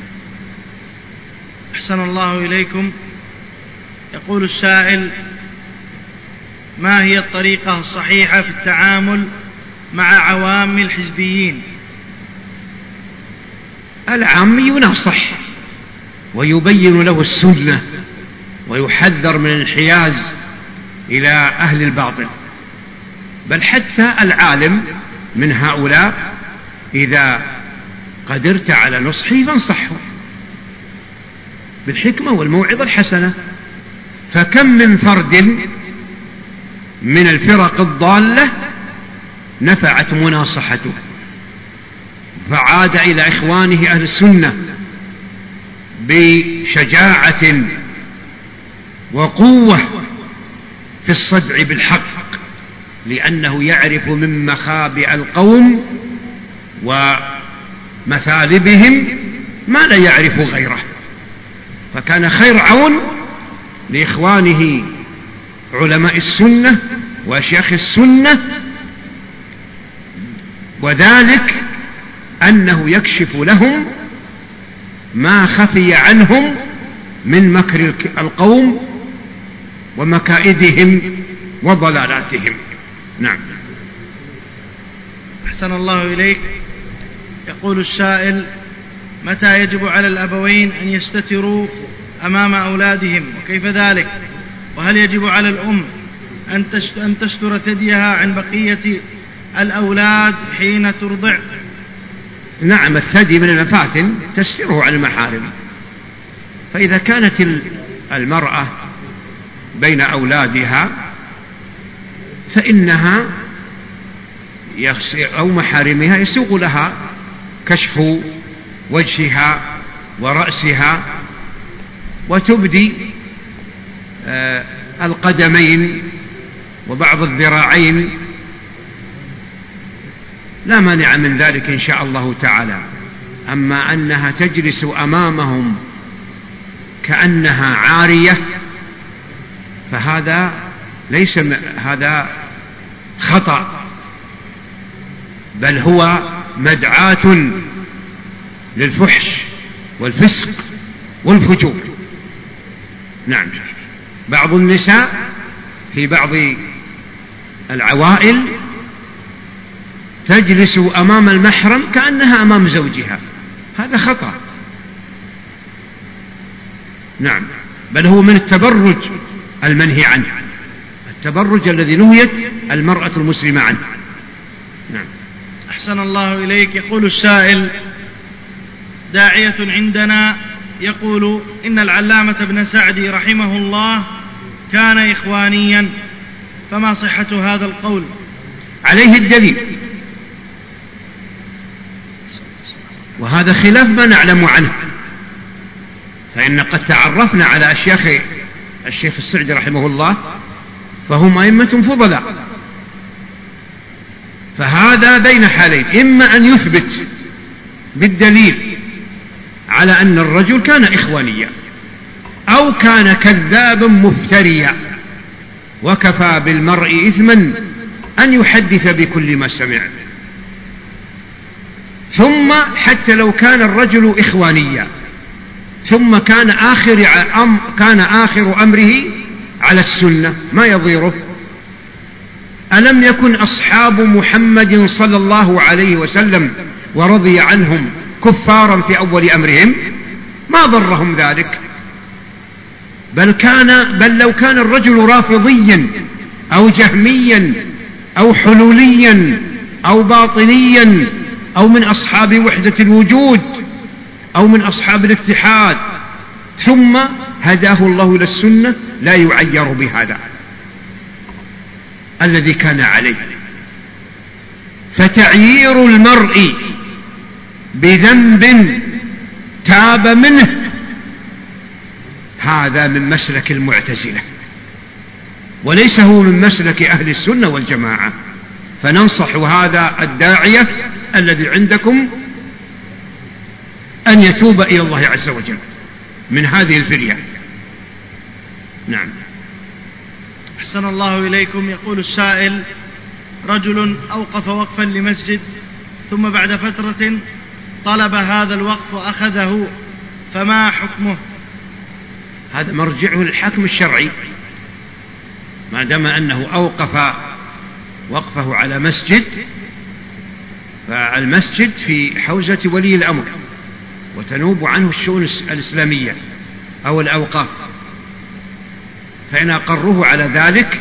أحسن الله إليكم. يقول السائل: ما هي الطريقة الصحيحة في التعامل مع عوام الحزبيين؟ العامي ينصح ويبين له السنة ويحذر من الانحياز إلى أهل الباطل، بل حتى العالم من هؤلاء إذا قدرت على نصحه فانصحه بالحكمة والموعظة الحسنة. فكم من فرد من الفرق الضالة نفعت مناصحته، فعاد إلى إخوانه أهل السنة بشجاعة وقوة في الصدع بالحق، لأنه يعرف من مخابئ القوم ومثالبهم ما لا يعرف غيره، فكان خير عون لإخوانه علماء السنة وشيخ السنة، وذلك أنه يكشف لهم ما خفي عنهم من مكر القوم ومكائدهم وضلالاتهم. نعم. أحسن الله إليك. يقول السائل: متى يجب على الأبوين أن يستتروا أمام أولادهم، وكيف ذلك؟ وهل يجب على الأم أن تستر ثديها عن بقية الأولاد حين ترضع؟ نعم، الثدي من المفاتن تستره على المحارم، فإذا كانت المرأة بين أولادها فإنها أو محارمها يسوغ لها كشف وجهها ورأسها، وتبدي القدمين وبعض الذراعين، لا مانع من ذلك إن شاء الله تعالى. أما أنها تجلس أمامهم كأنها عارية فهذا ليس هذا خطأ، بل هو مدعاة للفحش والفسق والفجور. نعم. بعض النساء في بعض العوائل تجلس أمام المحرم كأنها أمام زوجها، هذا خطأ. نعم، بل هو من التبرج المنهي عنه، التبرج الذي نهيت المرأة المسلمة عنه. نعم. أحسن الله إليك. يقول السائل: داعية عندنا يقول إن العلامة ابن سعدي رحمه الله كان إخوانيا، فما صحة هذا القول؟ عليه الدليل، وهذا خلاف ما نعلم عنه، فإن قد تعرفنا على أشياخ الشيخ السعدي رحمه الله فهم أئمة فضلاء، فهذا بين حالين: إما أن يثبت بالدليل على أن الرجل كان إخوانيا، أو كان كذابا مفتريا، وكفى بالمرء إثما أن يحدث بكل ما سمع. ثم حتى لو كان الرجل إخوانيا ثم كان آخر, أم كان آخر أمره على السنة، ما يضيره؟ ألم يكن أصحاب محمد صلى الله عليه وسلم ورضي عنهم كفارا في أول أمرهم؟ ما ضرهم ذلك، بل, كان بل لو كان الرجل رافضيا أو جهميا أو حلوليا أو باطنيا أو من أصحاب وحدة الوجود أو من أصحاب الاتحاد ثم هداه الله إلى السنة لا يعير بهذا الذي كان عليه. فتعيير المرء بذنب تاب منه هذا من مسلك المعتزلة، وليس هو من مسلك أهل السنة والجماعة. فننصح هذا الداعية الذي عندكم أن يتوب إلى الله عز وجل من هذه الفرية. نعم. أحسن الله إليكم. يقول السائل: رجل أوقف وقفا لمسجد ثم بعد فترة طلب هذا الوقف وأخذه، فما حكمه؟ هذا مرجعه الحكم الشرعي، ما دام أنه أوقف وقفه على مسجد، فالمسجد في حوزة ولي الأمر وتنوب عنه الشؤون الإسلامية أو الأوقاف، فإن أقروه على ذلك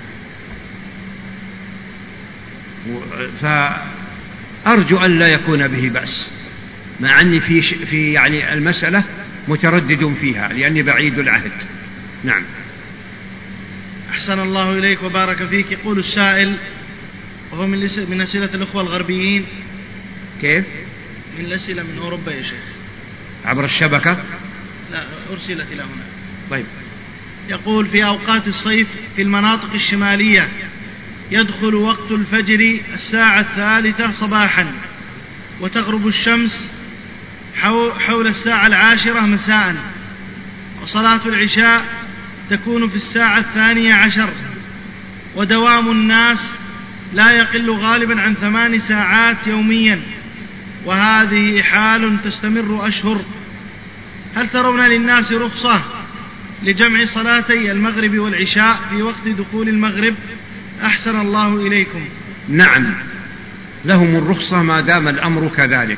فأرجو أن لا يكون به بأس، مع أني في, في يعني المسألة متردد فيها لأني بعيد العهد. نعم. أحسن الله إليك وبارك فيك. يقول السائل، وهو من من أسئلة الأخوة الغربيين. كيف؟ من الأسئلة من أوروبا يا شيخ. عبر الشبكة؟ لا، أرسلت إلى هنا. طيب. يقول: في أوقات الصيف في المناطق الشمالية يدخل وقت الفجر الساعة الثالثة صباحا وتغرب الشمس حول الساعة العاشرة مساء، وصلاة العشاء تكون في الساعة الثانية عشر، ودوام الناس لا يقل غالبا عن ثمان ساعات يوميا، وهذه حال تستمر أشهر. هل ترون للناس رخصة لجمع صلاتي المغرب والعشاء في وقت دخول المغرب؟ أحسن الله إليكم. نعم، لهم الرخصة ما دام الأمر كذلك،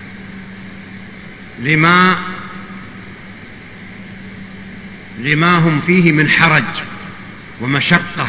لما لما هم فيه من حرج ومشقة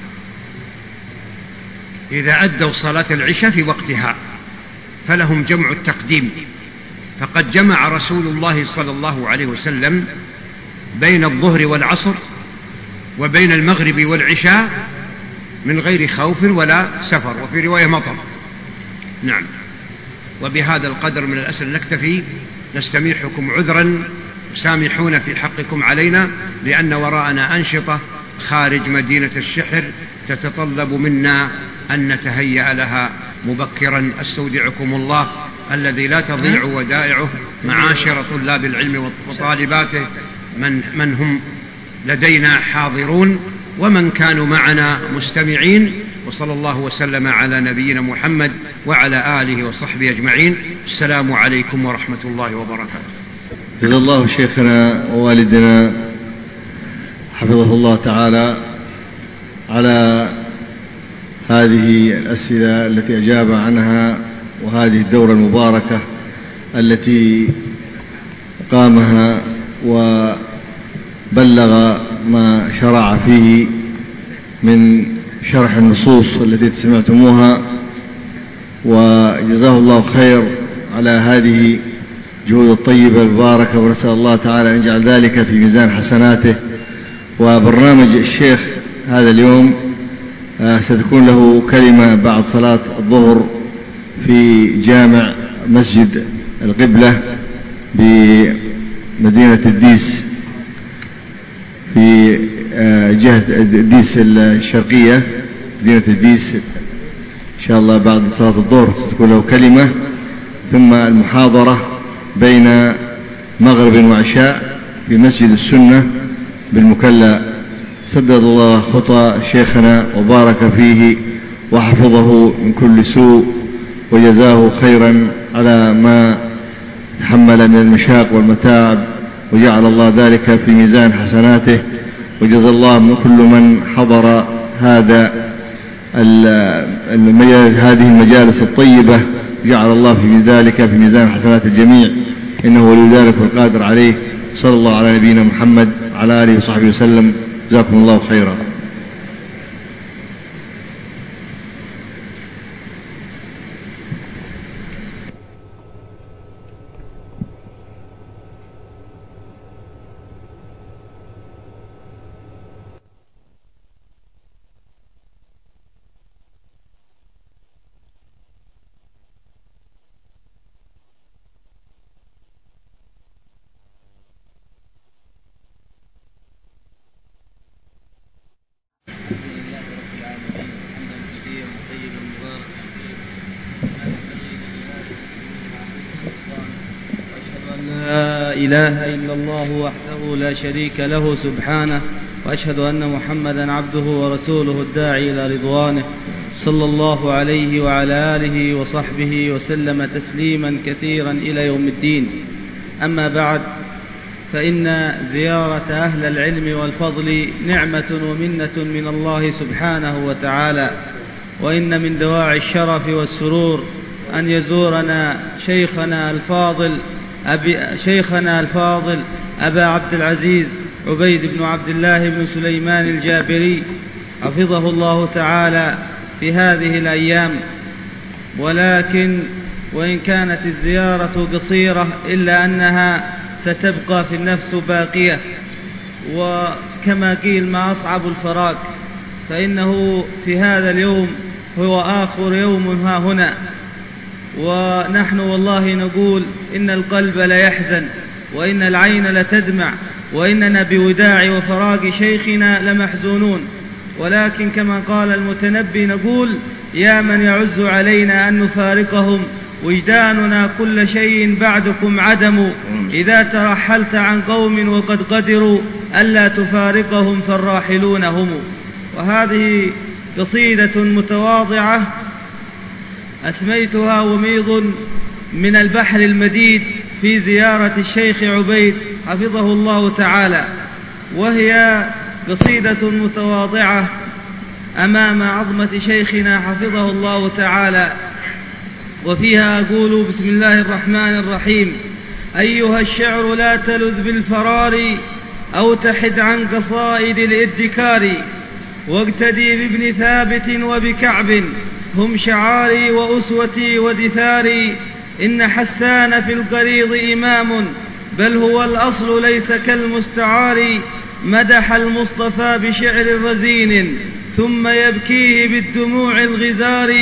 إذا أدوا صلاة العشاء في وقتها، فلهم جمع التقديم. فقد جمع رسول الله صلى الله عليه وسلم بين الظهر والعصر وبين المغرب والعشاء من غير خوف ولا سفر، وفي رواية مطر. نعم. وبهذا القدر من الأسئلة نكتفي، نستميحكم عذرا، سامحونا في حقكم علينا، لأن وراءنا أنشطة خارج مدينة الشحر تتطلب منا أن نتهيأ لها مبكرا. استودعكم الله الذي لا تضيع ودائعه، معاشر طلاب العلم وطالباته، من, من هم لدينا حاضرون ومن كانوا معنا مستمعين، وصلى الله وسلم على نبينا محمد وعلى آله وصحبه أجمعين. السلام عليكم ورحمة الله وبركاته. جزا الله شيخنا ووالدنا حفظه الله تعالى على هذه الأسئلة التي أجاب عنها، وهذه الدورة المباركة التي قامها وبلغ ما شرع فيه من شرح النصوص التي سمعتموها، وجزاه الله خير على هذه جهود الطيبة المباركة، ونسأل الله تعالى أن يجعل ذلك في ميزان حسناته. وبرنامج الشيخ هذا اليوم ستكون له كلمة بعد صلاة الظهر في جامع مسجد القبلة بمدينة الديس في جهة الديس الشرقية، مدينة الديس. إن شاء الله بعد صلاة الظهر ستكون له كلمة، ثم المحاضرة بين مغرب وعشاء في مسجد السنة بالمكلا. سدد الله خطى شيخنا وبارك فيه وحفظه من كل سوء، وجزاه خيرا على ما تحمل من المشاق والمتاعب، وجعل الله ذلك في ميزان حسناته. وجزا الله من كل من حضر هذا المجالس هذه المجالس الطيبة، جعل الله في ذلك في ميزان حسنات الجميع، إنه ولي ذلك والقادر عليه. صلى الله على نبينا محمد وعلى آله وصحبه وسلم. جزاكم الله خيرا. لا إله إلا الله وحده لا شريك له سبحانه، وأشهد أن محمدا عبده ورسوله الداعي إلى رضوانه، صلى الله عليه وعلى آله وصحبه وسلم تسليما كثيرا إلى يوم الدين. أما بعد، فإن زيارة أهل العلم والفضل نعمة ومنة من الله سبحانه وتعالى، وإن من دواعي الشرف والسرور أن يزورنا شيخنا الفاضل أبي شيخنا الفاضل أبا عبد العزيز عبيد بن عبد الله بن سليمان الجابري حفظه الله تعالى في هذه الأيام. ولكن وإن كانت الزيارة قصيرة إلا أنها ستبقى في النفس باقية، وكما قيل ما أصعب الفراق، فإنه في هذا اليوم هو آخر يوم ها هنا، ونحن والله نقول إن القلب ليحزن وإن العين لتدمع، وإننا بوداع وفراق شيخنا لمحزونون. ولكن كما قال المتنبي نقول: يا من يعز علينا أن نفارقهم وجداننا كل شيء بعدكم عدم، إذا ترحلت عن قوم وقد قدروا ألا تفارقهم فالراحلون هم. وهذه قصيدة متواضعة أسميتها وميض من البحر المديد في زيارة الشيخ عبيد حفظه الله تعالى، وهي قصيدة متواضعة أمام عظمة شيخنا حفظه الله تعالى، وفيها أقول: بسم الله الرحمن الرحيم. أيها الشعر لا تلذ بالفرار أو تحد عن قصائد الادكار، واقتدي بابن ثابت وبكعب، هم شعاري وأسوتي ودثاري. إن حسان في القريض إمام، بل هو الأصل ليس كالمستعار. مدح المصطفى بشعر رزين، ثم يبكيه بالدموع الغزار.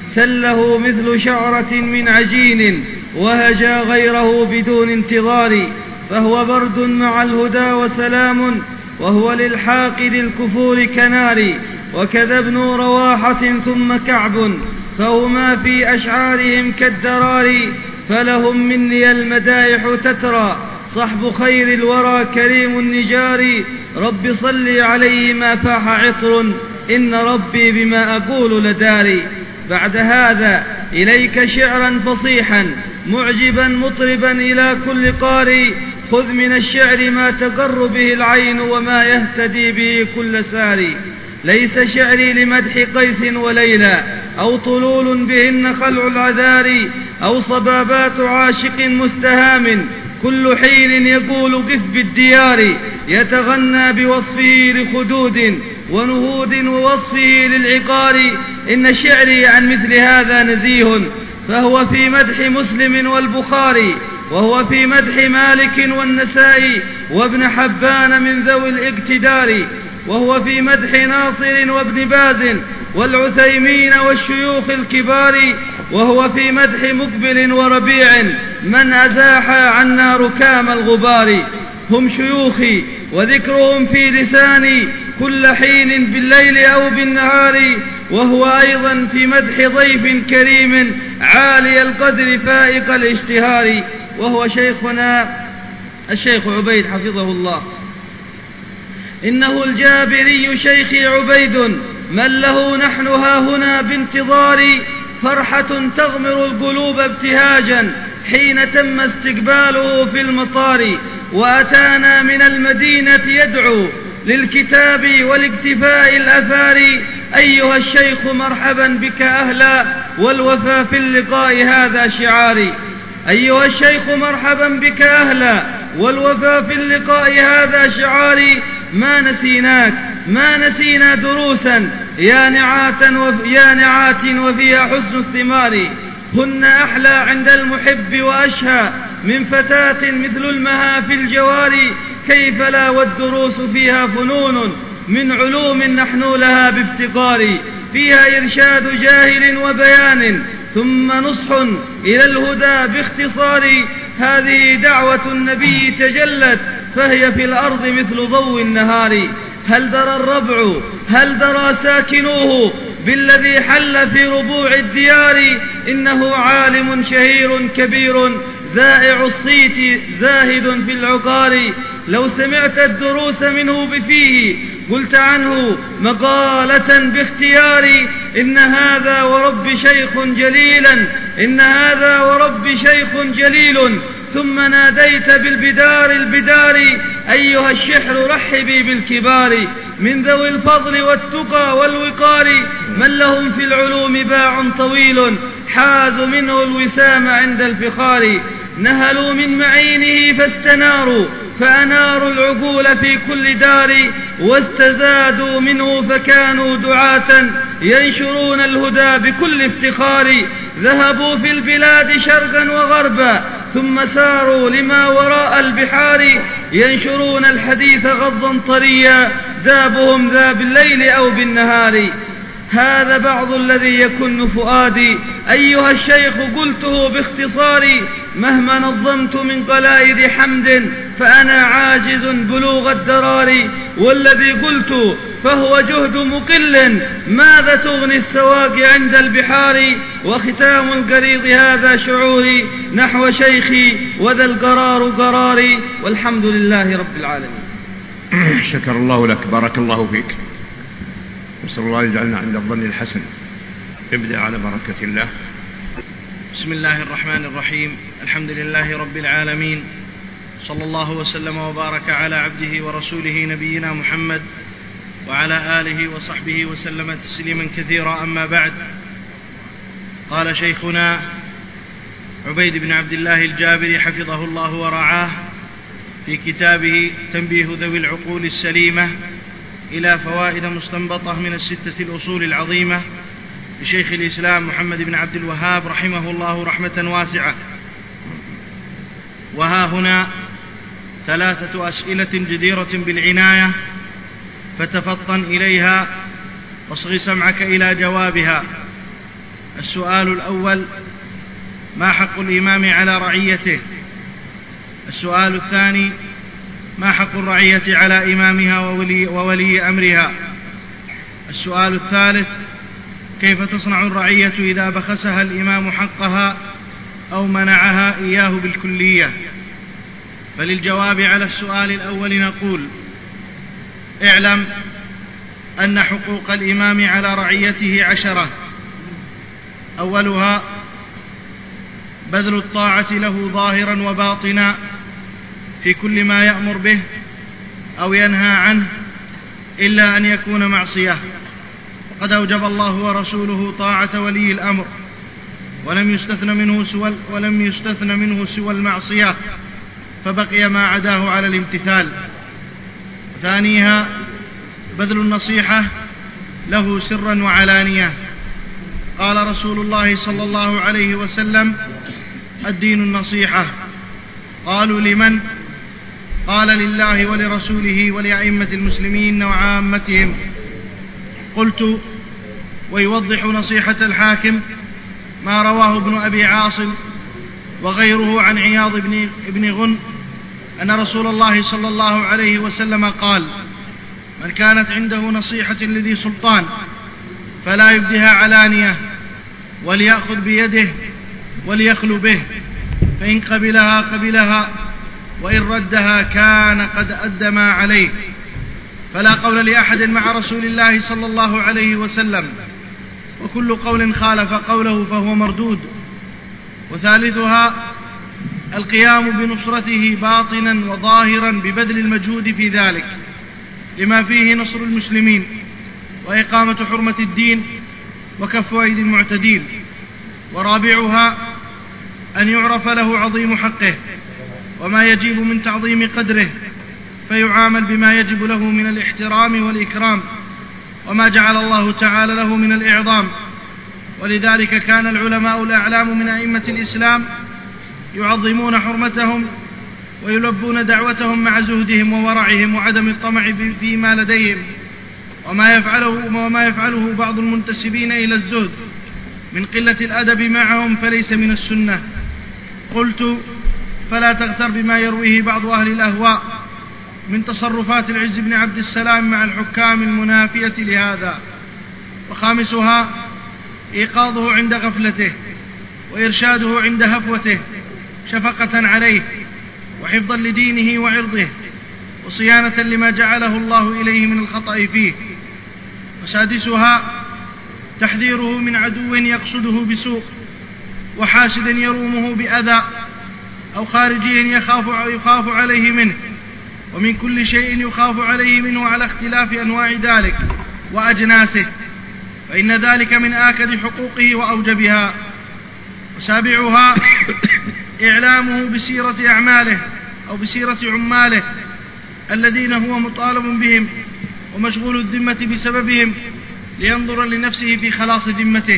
سله مثل شعرة من عجين، وهجى غيره بدون انتظار. فهو برد مع الهدى وسلام، وهو للحاقد الكفور كنار. وكذا ابن رواحة ثم كعب، فهما في أشعارهم كالدرار. فلهم مني المدائح تترى، صحب خير الورى كريم النجار. رب صل عليه ما فاح عطر، إن ربي بما أقول لداري. بعد هذا إليك شعرا فصيحا معجبا مطربا إلى كل قاري. خذ من الشعر ما تقر به العين، وما يهتدي به كل ساري. ليس شعري لمدح قيس وليلى، أو طلول بهن خلع العذار، أو صبابات عاشق مستهام كل حين يقول قف بالديار. يتغنى بوصفه لخدود ونهود، ووصفه للعقار. إن شعري عن مثل هذا نزيه، فهو في مدح مسلم والبخاري، وهو في مدح مالك والنسائي وابن حبان من ذوي الاقتدار، وهو في مدح ناصر وابن باز والعثيمين والشيوخ الكبار، وهو في مدح مقبل وربيع من أزاح عنا ركام الغبار. هم شيوخي وذكرهم في لساني كل حين بالليل أو بالنهار. وهو أيضا في مدح ضيف كريم عالي القدر فائق الاشتهار، وهو شيخنا الشيخ عبيد حفظه الله. إنه الجابري شيخي عبيد، من له نحن هاهنا بانتظار. فرحة تغمر القلوب ابتهاجا حين تم استقباله في المطار. وأتانا من المدينة يدعو للكتاب والاكتفاء الأثار. أيها الشيخ مرحبا بك أهلا، والوفا في اللقاء هذا شعاري. أيها الشيخ مرحبا بك أهلا، والوفا في اللقاء هذا شعاري. ما نسيناك ما نسينا دروسا يا نعات, وف يا نعات وفيها حسن الثمار. هن أحلى عند المحب وأشهى من فتاة مثل المها في الجوار. كيف لا والدروس فيها فنون من علوم نحن لها بافتقار. فيها إرشاد جاهل وبيان، ثم نصح إلى الهدى باختصار. هذه دعوة النبي تجلت، فهي في الأرض مثل ضوء النهار. هل درى الربع هل درى ساكنوه بالذي حل في ربوع الديار. إنه عالم شهير كبير ذائع الصيت زاهد في العقار. لو سمعت الدروس منه بفيه قلت عنه مقالة باختياري. إن هذا ورب شيخ جليلا إن هذا ورب شيخ جليل. ثم ناديت بالبدار البدار. أيها الشحر رحبي بالكبار من ذوي الفضل والتقى والوقار. من لهم في العلوم باع طويل حاز منه الوسام عند الفخار. نهلوا من معينه فاستناروا فأناروا العقول في كل دار. واستزادوا منه فكانوا دعاة ينشرون الهدى بكل افتخار. ذهبوا في البلاد شرقا وغربا ثم ساروا لما وراء البحار. ينشرون الحديث غضا طريا دابهم ذا بالليل أو بالنهار. هذا بعض الذي يكن فؤادي أيها الشيخ قلته باختصار. مهما نظمت من قلائد حمد فأنا عاجز بلوغ الدرار. والذي قلت فهو جهد مقل، ماذا تغني السواقي عند البحار؟ وختام القريض هذا شعوري نحو شيخي وذا القرار قراري، والحمد لله رب العالمين. شكر الله لك، بارك الله فيك، نسأل الله يجعلنا عند الظن الحسن. ابدأ على بركة الله. بسم الله الرحمن الرحيم، الحمد لله رب العالمين، صلى الله وسلم وبارك على عبده ورسوله نبينا محمد وعلى آله وصحبه وسلم تسليما كثيرا، أما بعد. قال شيخنا عبيد بن عبد الله الجابري حفظه الله ورعاه في كتابه تنبيه ذوي العقول السليمة إلى فوائد مستنبطة من الستة الأصول العظيمة لشيخ الإسلام محمد بن عبد الوهاب رحمه الله رحمة واسعة. وها هنا ثلاثة أسئلة جديرة بالعناية، فتفطن إليها واصغ سمعك إلى جوابها. السؤال الأول: ما حق الإمام على رعيته؟ السؤال الثاني: ما حق الرعية على إمامها وولي, وولي أمرها؟ السؤال الثالث: كيف تصنع الرعية إذا بخسها الإمام حقها أو منعها إياه بالكلية؟ فللجواب على السؤال الأول نقول: اعلم أن حقوق الإمام على رعيته عشرة. أولها بذل الطاعة له ظاهرا وباطنا في كل ما يأمر به أو ينهى عنه إلا أن يكون معصية، وقد أوجب الله ورسوله طاعة ولي الأمر، ولم يستثن منه سوى ولم يستثن منه سوى المعصية، فبقي ما عداه على الامتثال. ثانيها بذل النصيحة له سرا وعلانية. قال رسول الله صلى الله عليه وسلم: الدين النصيحة. قالوا: لمن؟ قال: لله ولرسوله ولأئمة المسلمين وعامتهم. قلت: ويوضح نصيحة الحاكم ما رواه ابن أبي عاصم وغيره عن عياض بن, بن غن أن رسول الله صلى الله عليه وسلم قال: من كانت عنده نصيحة لذي سلطان فلا يبدها علانية، وليأخذ بيده وليخلو به، فإن قبلها قبلها، وإن ردها كان قد أدى ما عليه. فلا قول لأحد مع رسول الله صلى الله عليه وسلم، وكل قول خالف قوله فهو مردود. وثالثها القيام بنصرته باطنا وظاهرا ببذل المجهود في ذلك، لما فيه نصر المسلمين وإقامة حرمة الدين وكف أيدي المعتدين. ورابعها أن يعرف له عظيم حقه وما يجب من تعظيم قدره، فيعامل بما يجب له من الاحترام والإكرام وما جعل الله تعالى له من الإعظام. ولذلك كان العلماء الأعلام من أئمة الإسلام يعظمون حرمتهم ويلبون دعوتهم مع زهدهم وورعهم وعدم الطمع فيما لديهم، وما يفعله, وما يفعله بعض المنتسبين إلى الزهد من قلة الأدب معهم فليس من السنة. قلت: فلا تغتر بما يرويه بعض أهل الأهواء من تصرفات العز بن عبد السلام مع الحكام المنافية لهذا. وخامسها إيقاظه عند غفلته وإرشاده عند هفوته شفقة عليه وحفظا لدينه وعرضه وصيانة لما جعله الله إليه من الخطأ فيه. وسادسها تحذيره من عدو يقصده بسوء وحاسد يرومه بأذى أو خارجي يخاف, يخاف عليه منه، ومن كل شيء يخاف عليه منه على اختلاف أنواع ذلك وأجناسه، فإن ذلك من آكد حقوقه وأوجبها. وسابعها إعلامه بسيرة أعماله أو بسيرة عماله الذين هو مطالب بهم ومشغول الذمة بسببهم، لينظر لنفسه في خلاص ذمته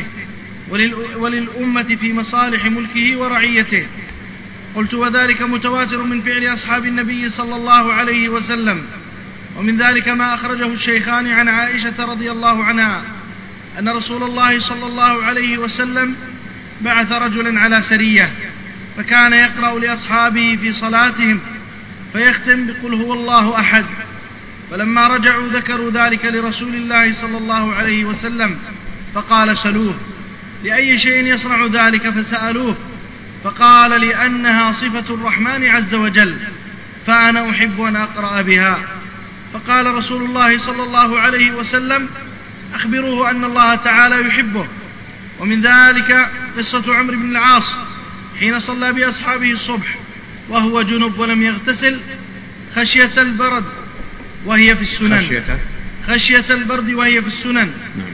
وللأمة في مصالح ملكه ورعيته. قلت: وذلك متواتر من فعل أصحاب النبي صلى الله عليه وسلم. ومن ذلك ما أخرجه الشيخان عن عائشة رضي الله عنها أن رسول الله صلى الله عليه وسلم بعث رجلا على سرية، فكان يقرأ لأصحابه في صلاتهم فيختم بقل هو الله أحد، فلما رجعوا ذكروا ذلك لرسول الله صلى الله عليه وسلم فقال سلوه لأي شيء يصنع ذلك؟ فسألوه فقال لأنها صفة الرحمن عز وجل فأنا أحب أن أقرأ بها. فقال رسول الله صلى الله عليه وسلم أخبروه أن الله تعالى يحبه. ومن ذلك قصة عمرو بن العاص حين صلى بأصحابه الصبح وهو جنب ولم يغتسل خشية البرد وهي في السنن خشية, خشية البرد وهي في السنن.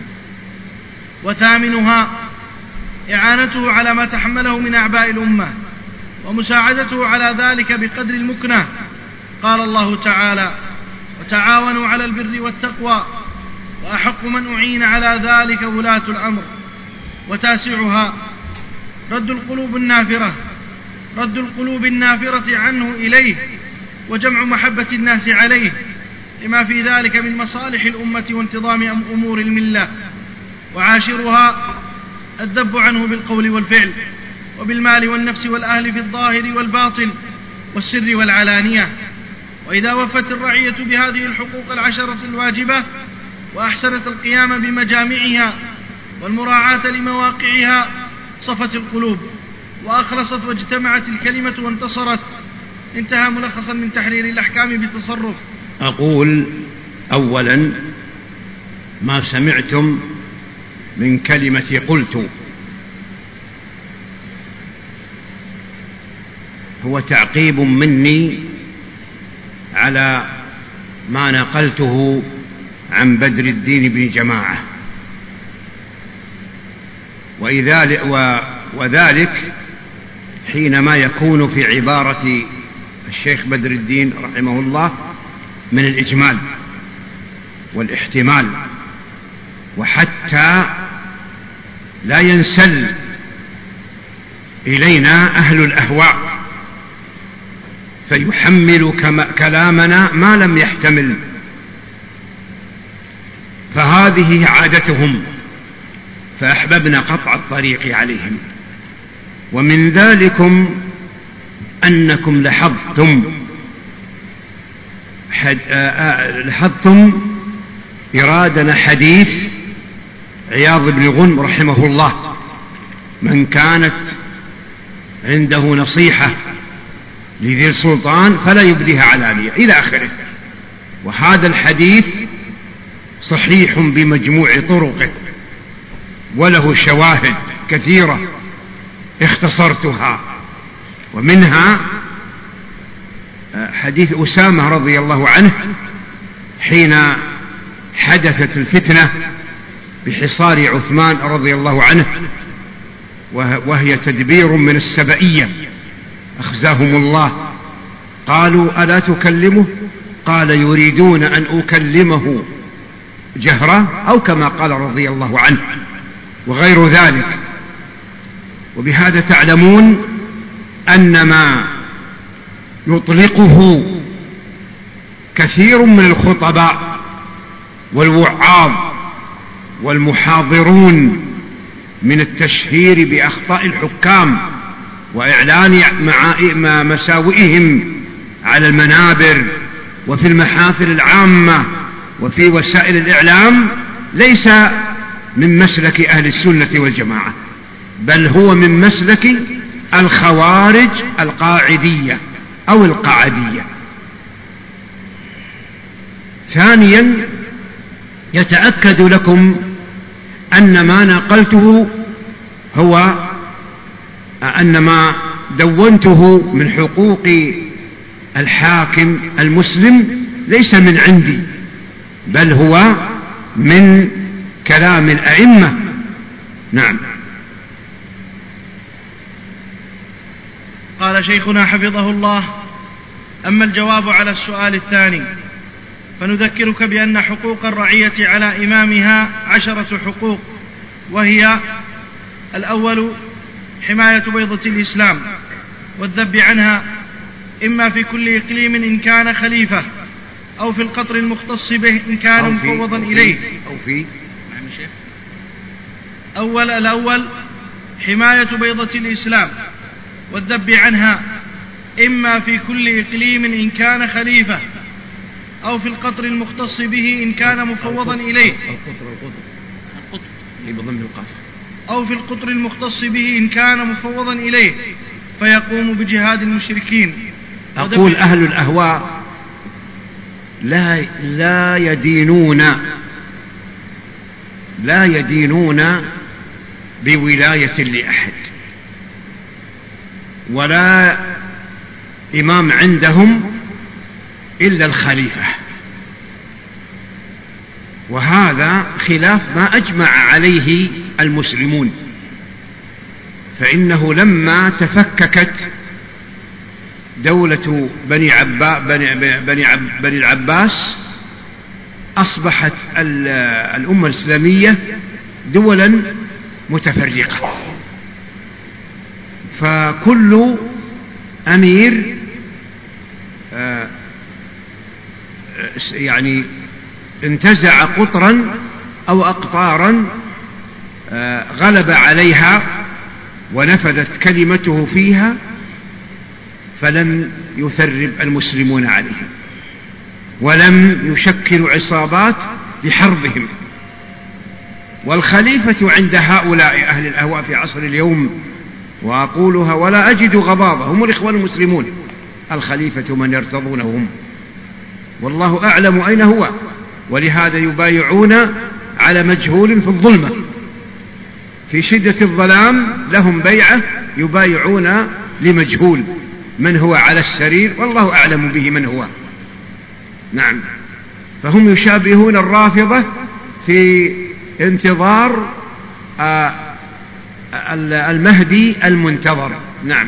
وثامنها إعانته على ما تحمله من أعباء الأمة ومساعدته على ذلك بقدر المكنة. قال الله تعالى وتعاونوا على البر والتقوى وأحق من أعين على ذلك ولاة الأمر. وتاسعها رد القلوب النافرة رد القلوب النافرة عنه إليه وجمع محبة الناس عليه لما في ذلك من مصالح الأمة وانتظام أمور الملة. وعاشرها الذب عنه بالقول والفعل وبالمال والنفس والأهل في الظاهر والباطن والسر والعلانية. وإذا وفت الرعية بهذه الحقوق العشرة الواجبة وأحسنت القيام بمجامعها والمراعاة لمواقعها صفت القلوب وأخلصت واجتمعت الكلمة وانتصرت. انتهى ملخصا من تحرير الأحكام بتصرف. أقول أولا ما سمعتم من كلمة قلت هو تعقيب مني على ما نقلته عن بدر الدين بن جماعة، وذلك حينما يكون في عبارة الشيخ بدر الدين رحمه الله من الإجمال والاحتمال، وحتى لا ينسل إلينا أهل الأهواء فيحمل كلامنا ما لم يحتمل، فهذه عادتهم فأحببنا قطع الطريق عليهم. ومن ذلكم أنكم لحظتم لحظتم إرادنا حديث عياض بن غنم رحمه الله من كانت عنده نصيحة لذي السلطان فلا يبديها علانية إلى آخره. وهذا الحديث صحيح بمجموع طرقه وله شواهد كثيرة اختصرتها، ومنها حديث أسامة رضي الله عنه حين حدثت الفتنة بحصار عثمان رضي الله عنه وهي تدبير من السبئية أخزاهم الله، قالوا ألا تكلمه؟ قال يريدون أن أكلمه جهرة أو كما قال رضي الله عنه وغير ذلك. وبهذا تعلمون أن ما يطلقه كثير من الخطباء والوعاظ والمحاضرون من التشهير بأخطاء الحكام وإعلان مساوئهم على المنابر وفي المحافل العامة وفي وسائل الإعلام ليس من مسلك أهل السنة والجماعة، بل هو من مسلك الخوارج القاعدية أو القعدية. ثانيا يتأكد لكم أن ما نقلته هو أن ما دونته من حقوق الحاكم المسلم ليس من عندي، بل هو من كلام الأئمة. نعم. قال شيخنا حفظه الله: أما الجواب على السؤال الثاني فنذكرك بأن حقوق الرعية على إمامها عشرة حقوق، وهي: الأول حماية بيضة الإسلام والذب عنها، إما في كل إقليم إن كان خليفة، أو في القطر المختص به إن كان مفوضا إليه. أو في أول الأول حماية بيضة الإسلام والذب عنها، إما في كل إقليم إن كان خليفة، أو في القطر المختص به إن كان مفوضا إليه القطر القطر القطر بضم القاف أو في القطر المختص به إن كان مفوضا إليه فيقوم بجهاد المشركين. أقول أهل الأهواء لا لا يدينون لا يدينون بولاية لأحد ولا إمام عندهم إلا الخليفة، وهذا خلاف ما أجمع عليه المسلمون، فإنه لما تفككت دولة بني, عبا بني, بني, عب بني العباس أصبحت الأمة الإسلامية دولا متفرقة، فكل أمير يعني انتزع قطرا أو أقطارا غلب عليها ونفذت كلمته فيها، فلم يثرب المسلمون عليهم ولم يشكلوا عصابات لحربهم. والخليفة عند هؤلاء أهل الأهواء في عصر اليوم، وأقولها ولا أجد غضاضة، هم الإخوان المسلمون، الخليفة من يرتضونهم والله أعلم أين هو، ولهذا يبايعون على مجهول في الظلمة، في شدة الظلام لهم بيعة يبايعون لمجهول من هو على السرير والله أعلم به من هو. نعم، فهم يشابهون الرافضة في انتظار المهدي المنتظر. نعم.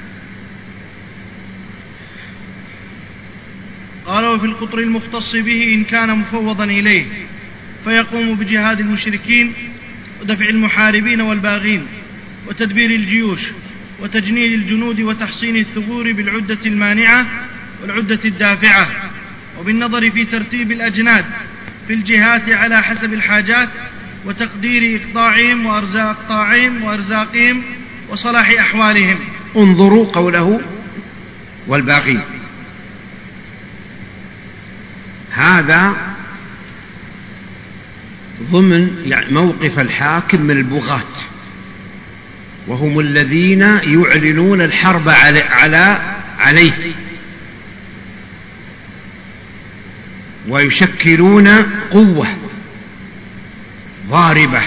قال وفي القطر المختص به إن كان مفوضا إليه فيقوم بجهاد المشركين ودفع المحاربين والباغين وتدبير الجيوش وتجنيد الجنود وتحصين الثغور بالعدة المانعة والعدة الدافعة، وبالنظر في ترتيب الأجناد في الجهات على حسب الحاجات وتقدير إقطاعهم وأرزاق أقطاعهم وأرزاقهم وصلاح أحوالهم. انظروا قوله والباغين، هذا ضمن يعني موقف الحاكم من البغاة، وهم الذين يعلنون الحرب على, على عليه ويشكلون قوة ضاربة،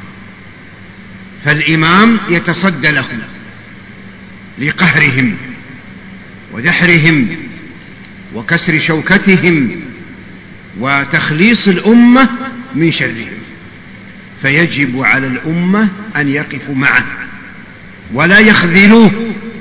فالإمام يتصدى لهم لقهرهم ودحرهم وكسر شوكتهم وتخليص الأمة من شرهم، فيجب على الأمة أن يقفوا معه ولا يخذلوه،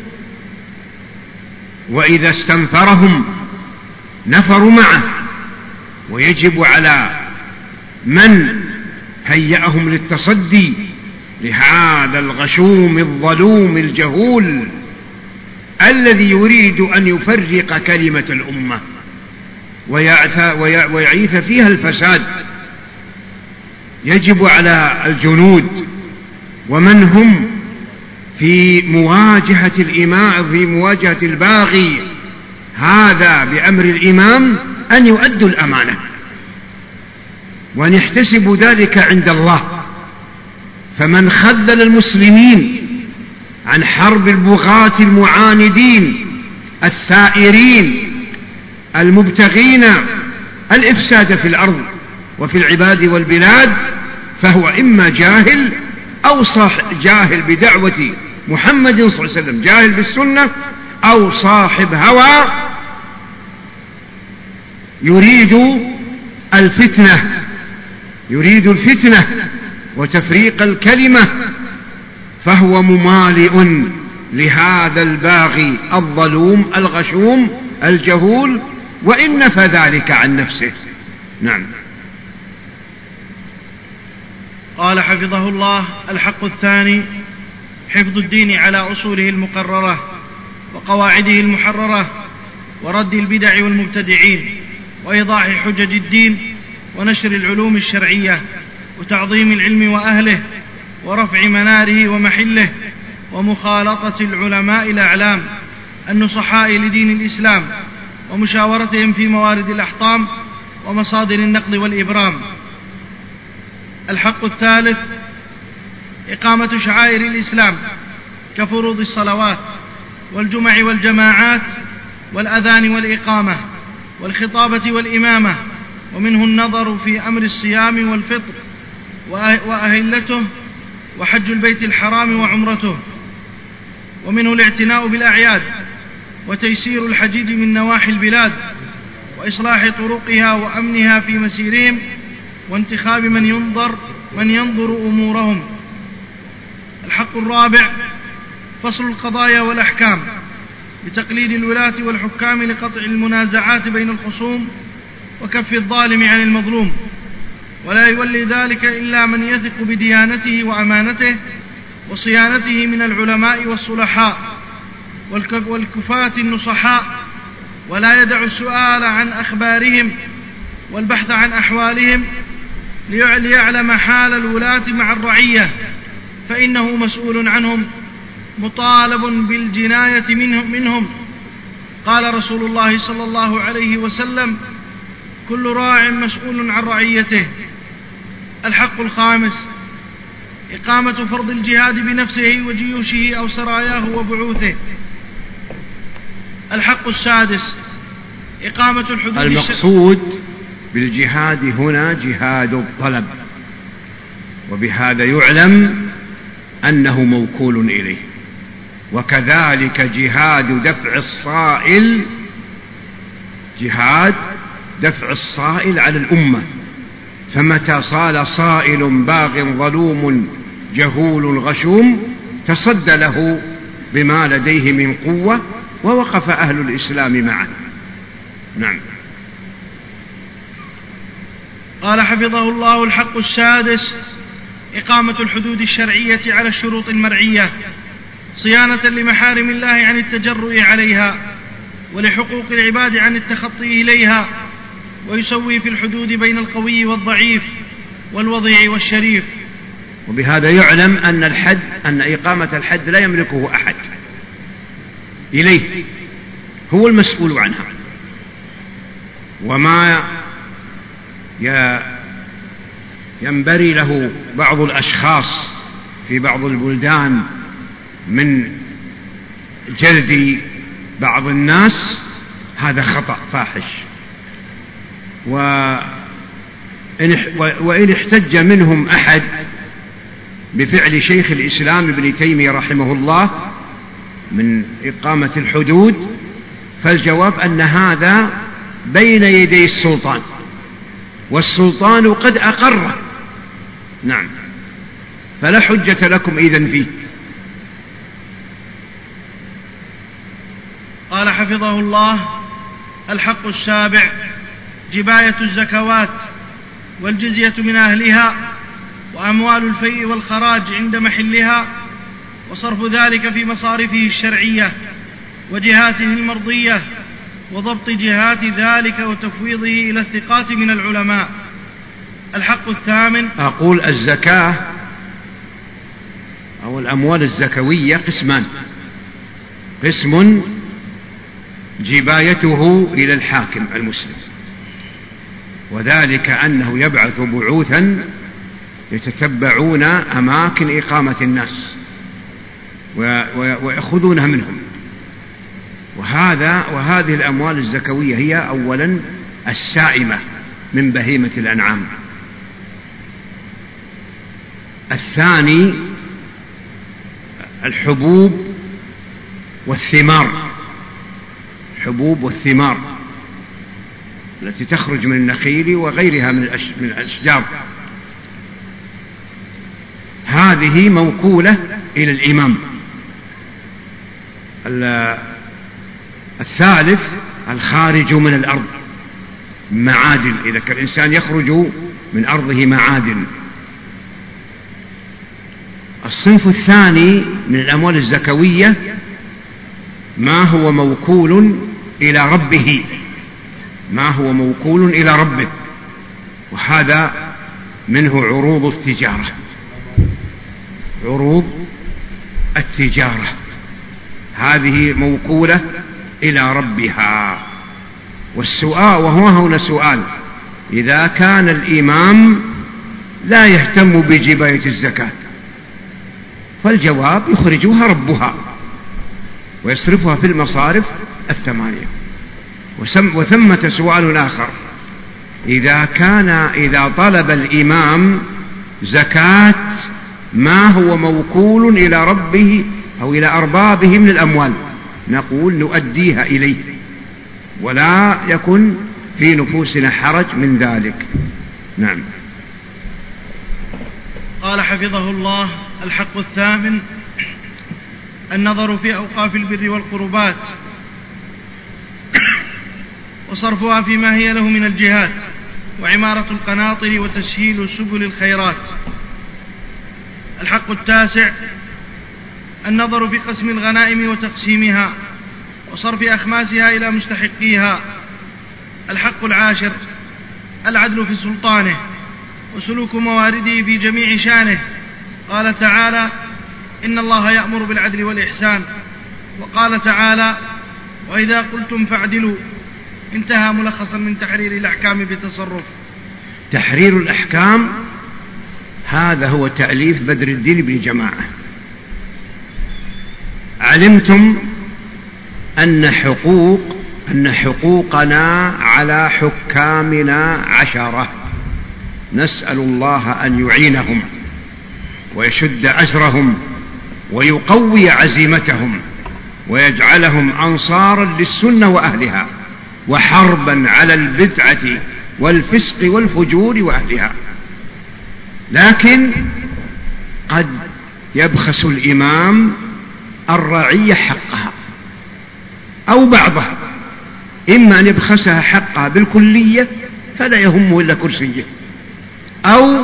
وإذا استنفرهم نفروا معه، ويجب على من هيأهم للتصدي لهذا الغشوم الظلوم الجهول الذي يريد أن يفرق كلمة الأمة ويعيث فيها الفساد، يجب على الجنود ومن هم في مواجهة الإمام في مواجهة الباغي هذا بأمر الإمام أن يؤدوا الأمانة وأن يحتسبوا ذلك عند الله. فمن خذل المسلمين عن حرب البغاة المعاندين الثائرين المبتغين الإفساد في الأرض وفي العباد والبلاد، فهو إما جاهل أو صاحب جاهل بدعوة محمد صلى الله عليه وسلم، جاهل بالسنة، أو صاحب هوى يريد الفتنة يريد الفتنة وتفريق الكلمة، فهو ممالئ لهذا الباغي الظلوم الغشوم الجهول، وإن نفى ذلك عن نفسه. نعم. قال حفظه الله: الحق الثاني حفظ الدين على أصوله المقررة وقواعده المحررة، ورد البدع والمبتدعين، وإيضاح حجج الدين، ونشر العلوم الشرعية، وتعظيم العلم وأهله، ورفع مناره ومحله، ومخالطة العلماء الأعلام النصحاء لدين الإسلام، ومشاورتهم في موارد الأحطام ومصادر النقل والإبرام. الحق الثالث إقامة شعائر الإسلام كفروض الصلوات والجمع والجماعات والأذان والإقامة والخطابة والإمامة، ومنه النظر في أمر الصيام والفطر وأهلته وحج البيت الحرام وعمرته، ومنه الاعتناء بالأعياد وتيسير الحجيج من نواحي البلاد وإصلاح طرقها وأمنها في مسيرهم وانتخاب من ينظر من ينظر أمورهم. الحق الرابع فصل القضايا والأحكام بتقليد الولاة والحكام لقطع المنازعات بين الخصوم وكف الظالم عن المظلوم، ولا يولي ذلك إلا من يثق بديانته وأمانته وصيانته من العلماء والصلحاء والكفاة النصحاء، ولا يدع السؤال عن أخبارهم والبحث عن أحوالهم ليعلم حال الولاة مع الرعية، فإنه مسؤول عنهم مطالب بالجناية منهم, منهم. قال رسول الله صلى الله عليه وسلم: كل راع مسؤول عن رعيته. الحق الخامس إقامة فرض الجهاد بنفسه وجيوشه أو سراياه وبعوثه. الحق السادس إقامة الحدود. المقصود بالجهاد هنا جهاد الطلب، وبهذا يعلم أنه موكول إليه، وكذلك جهاد دفع الصائل، جهاد دفع الصائل على الأمة، فمتى صال صائل باغ ظلوم جهول غشوم تصدى له بما لديه من قوة ووقف أهل الإسلام معه. نعم. قال حفظه الله: الحق السادس إقامة الحدود الشرعية على الشروط المرعية صيانة لمحارم الله عن التجرؤ عليها ولحقوق العباد عن التخطي إليها، ويسوي في الحدود بين القوي والضعيف والوضيع والشريف. وبهذا يعلم أن الحد أن إقامة الحد لا يملكه أحد، إليه هو المسؤول عنها. وما ينبري له بعض الأشخاص في بعض البلدان من جلد بعض الناس هذا خطأ فاحش، وإن احتج منهم أحد بفعل شيخ الإسلام ابن تيمية رحمه الله من إقامة الحدود، فالجواب أن هذا بين يدي السلطان، والسلطان قد أقره. نعم، فلا حجة لكم إذن فيه. قال حفظه الله: الحق السابع جباية الزكوات والجزية من أهلها وأموال الفيء والخراج عند محلها، وصرف ذلك في مصارفه الشرعية وجهاته المرضية، وضبط جهات ذلك وتفويضه إلى الثقات من العلماء. الحق الثامن أقول الزكاة أو الأموال الزكوية قسمان: قسم جبايته إلى الحاكم المسلم، وذلك أنه يبعث بعوثا يتتبعون أماكن إقامة الناس ويأخذونها منهم. وهذا وهذه الأموال الزكوية هي أولا السائمة من بهيمة الأنعام. الثاني الحبوب والثمار، الحبوب والثمار التي تخرج من النخيل وغيرها من الأشجار، هذه موكولة إلى الإمام. الثالث الخارج من الأرض، معادن، إذا كان الإنسان يخرج من أرضه معادن. الصنف الثاني من الأموال الزكوية ما هو موكول إلى ربه، ما هو موكول إلى ربه، وهذا منه عروض التجارة، عروض التجارة هذه موكولة إلى ربها. والسؤال وهو هنا سؤال: إذا كان الإمام لا يهتم بجباية الزكاة فالجواب: يخرجها ربها ويصرفها في المصارف الثمانية. وثمة سؤال آخر: إذا كان إذا طلب الإمام زكاة ما هو موكول إلى ربه أو إلى أربابه من الأموال، نقول: نؤديها إليه ولا يكن في نفوسنا حرج من ذلك. نعم. قال حفظه الله: الحق الثامن: النظر في أوقاف البر والقربات وصرفها فيما هي له من الجهات، وعمارة القناطر وتسهيل سبل الخيرات. الحق التاسع: النظر في قسم الغنائم وتقسيمها وصرف أخماسها إلى مستحقيها. الحق العاشر: العدل في سلطانه وسلوك موارده في جميع شانه. قال تعالى: إن الله يأمر بالعدل والإحسان. وقال تعالى: وإذا قلتم فاعدلوا. انتهى ملخصا من تحرير الأحكام بتصرف. تحرير الأحكام هذا هو تأليف بدر الدين بن جماعة. علمتم أن حقوق أن حقوقنا على حكامنا عشرة، نسأل الله أن يعينهم ويشد أجرهم ويقوي عزيمتهم ويجعلهم أنصارا للسنة وأهلها، وحربا على البدعة والفسق والفجور وأهلها. لكن قد يبخس الإمام الرعية حقها أو بعضها، إما أن يبخسها حقها بالكلية فلا يهمه إلا كرسيه، أو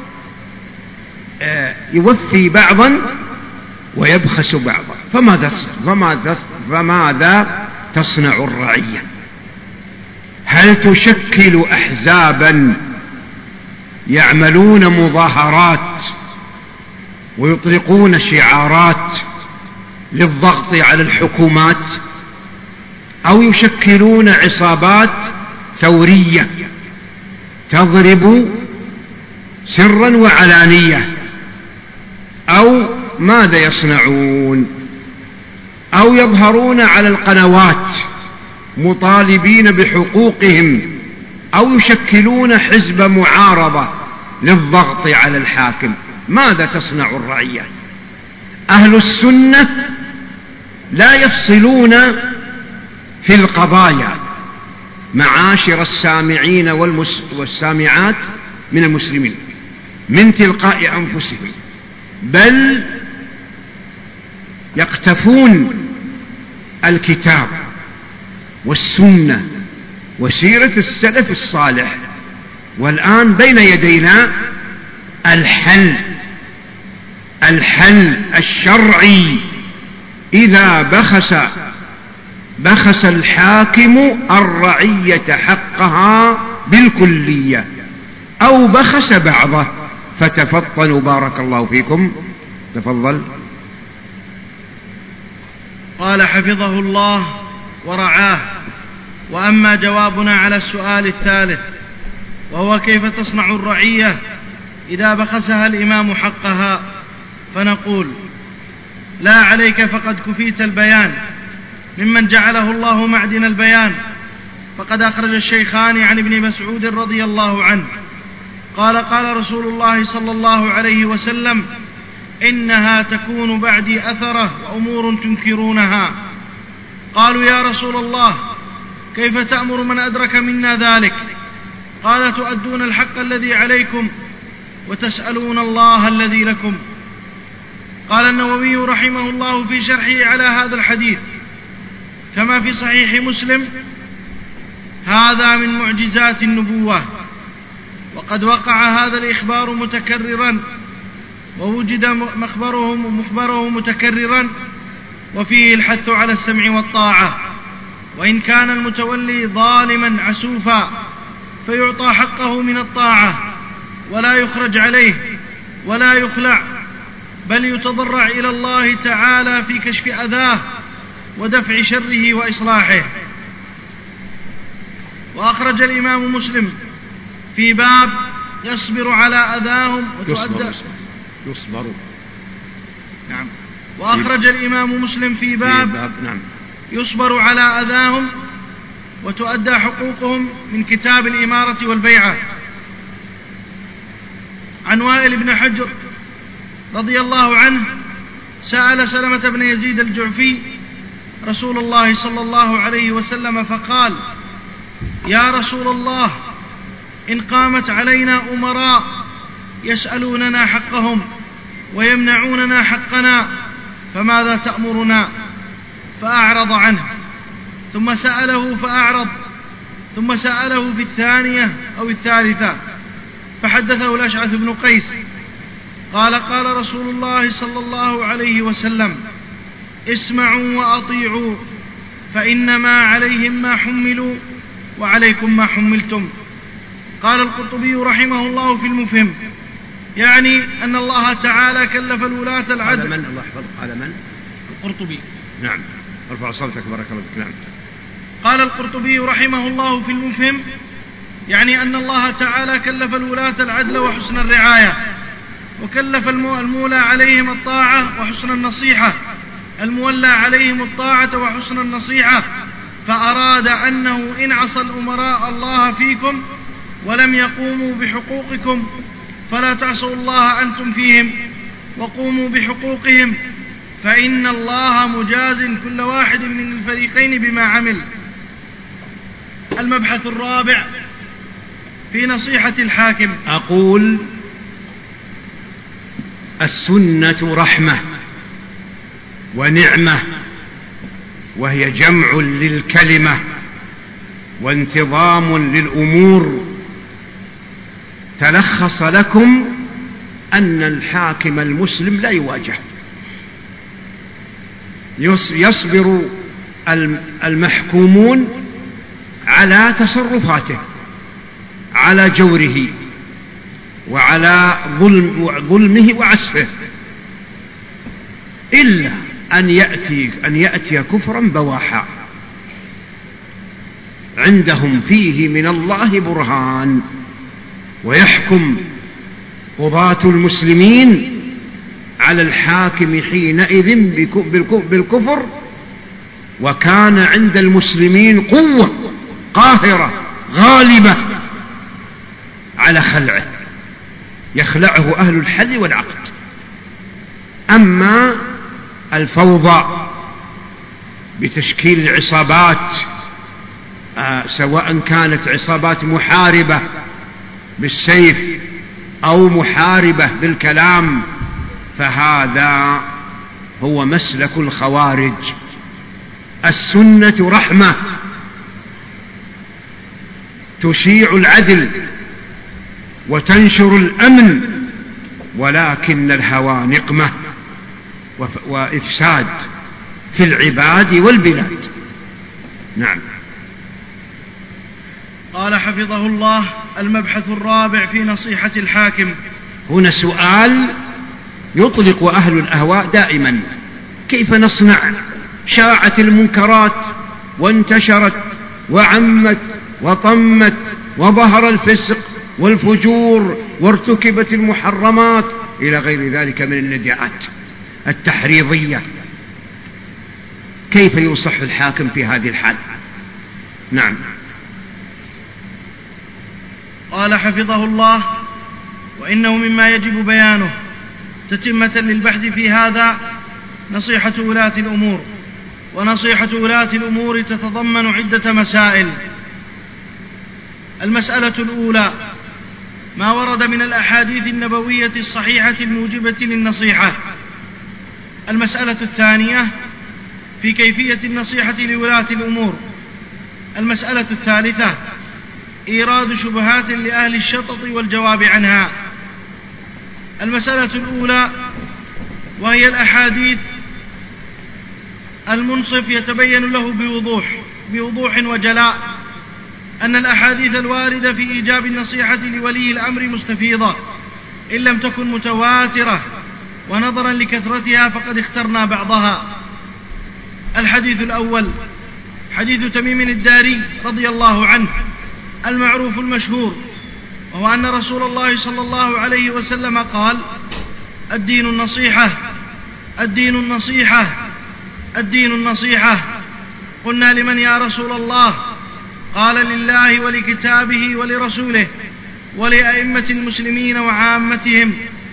يوفي بعضا ويبخس بعضا. فماذا, فماذا, فماذا تصنع الرعية؟ هل تشكل أحزابا يعملون مظاهرات ويطلقون شعارات للضغط على الحكومات، أو يشكلون عصابات ثورية تضرب سرا وعلانية، أو ماذا يصنعون؟ أو يظهرون على القنوات مطالبين بحقوقهم، أو يشكلون حزب معارضة للضغط على الحاكم. ماذا تصنع الرعية؟ أهل السنة لا يفصلون في القضايا معاشر السامعين والسامعات من المسلمين من تلقاء أنفسهم، بل يقتفون الكتاب والسنة وسيرة السلف الصالح. والآن بين يدينا الحل الحل الشرعي. إذا بخس بخس الحاكم الرعية حقها بالكلية أو بخس بعضه فتفطنوا بارك الله فيكم. تفضل. قال حفظه الله ورعاه: وأما جوابنا على السؤال الثالث وهو كيف تصنع الرعية إذا بخسها الإمام حقها، فنقول: لا عليك، فقد كفيت البيان ممن جعله الله معدن البيان. فقد أخرج الشيخان عن ابن مسعود رضي الله عنه قال: قال رسول الله صلى الله عليه وسلم: إنها تكون بعدي أثرة وأمور تنكرونها. قالوا: يا رسول الله، كيف تأمر من أدرك منا ذلك؟ قال: تؤدون الحق الذي عليكم وتسألون الله الذي لكم. قال النووي رحمه الله في شرحه على هذا الحديث كما في صحيح مسلم: هذا من معجزات النبوة، وقد وقع هذا الإخبار متكررا ووجد مخبره مخبره متكررا، وفيه الحث على السمع والطاعة، وإن كان المتولي ظالما عسوفا فيعطى حقه من الطاعة ولا يخرج عليه ولا يخلع، بل يتضرع إلى الله تعالى في كشف أذاه ودفع شره وإصلاحه. وأخرج الإمام مسلم في باب يصبر على أذاهم وتؤدى يصبر, يصبر. نعم. وأخرج الإمام مسلم في باب, في باب نعم. يصبر على أذاهم وتؤدى حقوقهم من كتاب الإمارة والبيعة. عن وائل بن حجر رضي الله عنه سأل سلمة بن يزيد الجعفي رسول الله صلى الله عليه وسلم فقال: يا رسول الله، إن قامت علينا أمراء يسألوننا حقهم ويمنعوننا حقنا فماذا تأمرنا؟ فأعرض عنه، ثم سأله فأعرض، ثم سأله في الثانية أو الثالثة فحدثه الأشعث بن قيس قال: قال رسول الله صلى الله عليه وسلم: اسمعوا وأطيعوا فإنما عليهم ما حملوا وعليكم ما حملتم. قال القرطبي رحمه الله في المفهم: يعني أن الله تعالى كلف الولاة العدل. على من الله يحفظك؟ على من؟ القرطبي. نعم، ارفع صوتك بارك الله فيك. نعم. قال القرطبي رحمه الله في المفهم: يعني أن الله تعالى كلف الولاة العدل وحسن الرعاية، وكلف المولى عليهم الطاعة وحسن النصيحة، المولى عليهم الطاعة وحسن النصيحة، فأراد أنه إن عصى الأمراء الله فيكم ولم يقوموا بحقوقكم فلا تعصوا الله أنتم فيهم وقوموا بحقوقهم، فإن الله مجاز كل واحد من الفريقين بما عمل. المبحث الرابع في نصيحة الحاكم. أقول: السنة رحمة ونعمة، وهي جمع للكلمة وانتظام للأمور. تلخص لكم أن الحاكم المسلم لا يواجه، يصبر المحكومون على تصرفاته، على جوره وعلى ظلم ظلمه وعسفه، إلا أن يأتي, أن يأتي كفرا بواحا عندهم فيه من الله برهان، ويحكم قضاة المسلمين على الحاكم حينئذ بالكفر، وكان عند المسلمين قوة قاهرة غالبة على خلعه، يخلعه أهل الحل والعقد. أما الفوضى بتشكيل العصابات، آه سواء كانت عصابات محاربة بالسيف أو محاربة بالكلام، فهذا هو مسلك الخوارج. السنة رحمة تشيع العدل وتنشر الأمن، ولكن الهوى نقمة وإفساد في العباد والبلاد. نعم. قال حفظه الله: المبحث الرابع في نصيحة الحاكم. هنا سؤال يطلق أهل الأهواء دائما: كيف نصنع؟ شاعت المنكرات وانتشرت وعمت وطمت وظهر الفسق والفجور وارتكبت المحرمات إلى غير ذلك من النداءات التحريضية، كيف يصح الحاكم في هذه الحال؟ نعم. قال حفظه الله: وإنه مما يجب بيانه تتمة للبحث في هذا نصيحة ولاة الأمور. ونصيحة ولاة الأمور تتضمن عدة مسائل. المسألة الأولى: ما ورد من الأحاديث النبوية الصحيحة الموجبة للنصيحة. المسألة الثانية: في كيفية النصيحة لولاة الأمور. المسألة الثالثة: إيراد شبهات لأهل الشطط والجواب عنها. المسألة الأولى وهي الأحاديث، المنصف يتبين له بوضوح بوضوح وجلاء أن الأحاديث الواردة في إيجاب النصيحة لولي الأمر مستفيضة إن لم تكن متواترة، ونظرا لكثرتها فقد اخترنا بعضها. الحديث الأول: حديث تميم الداري رضي الله عنه المعروف المشهور، وهو أن رسول الله صلى الله عليه وسلم قال: الدين النصيحة، الدين النصيحة، الدين النصيحة. قلنا: لمن يا رسول الله؟ قال: لله ولكتابه ولرسوله ولأئمة المسلمين وعامتهم.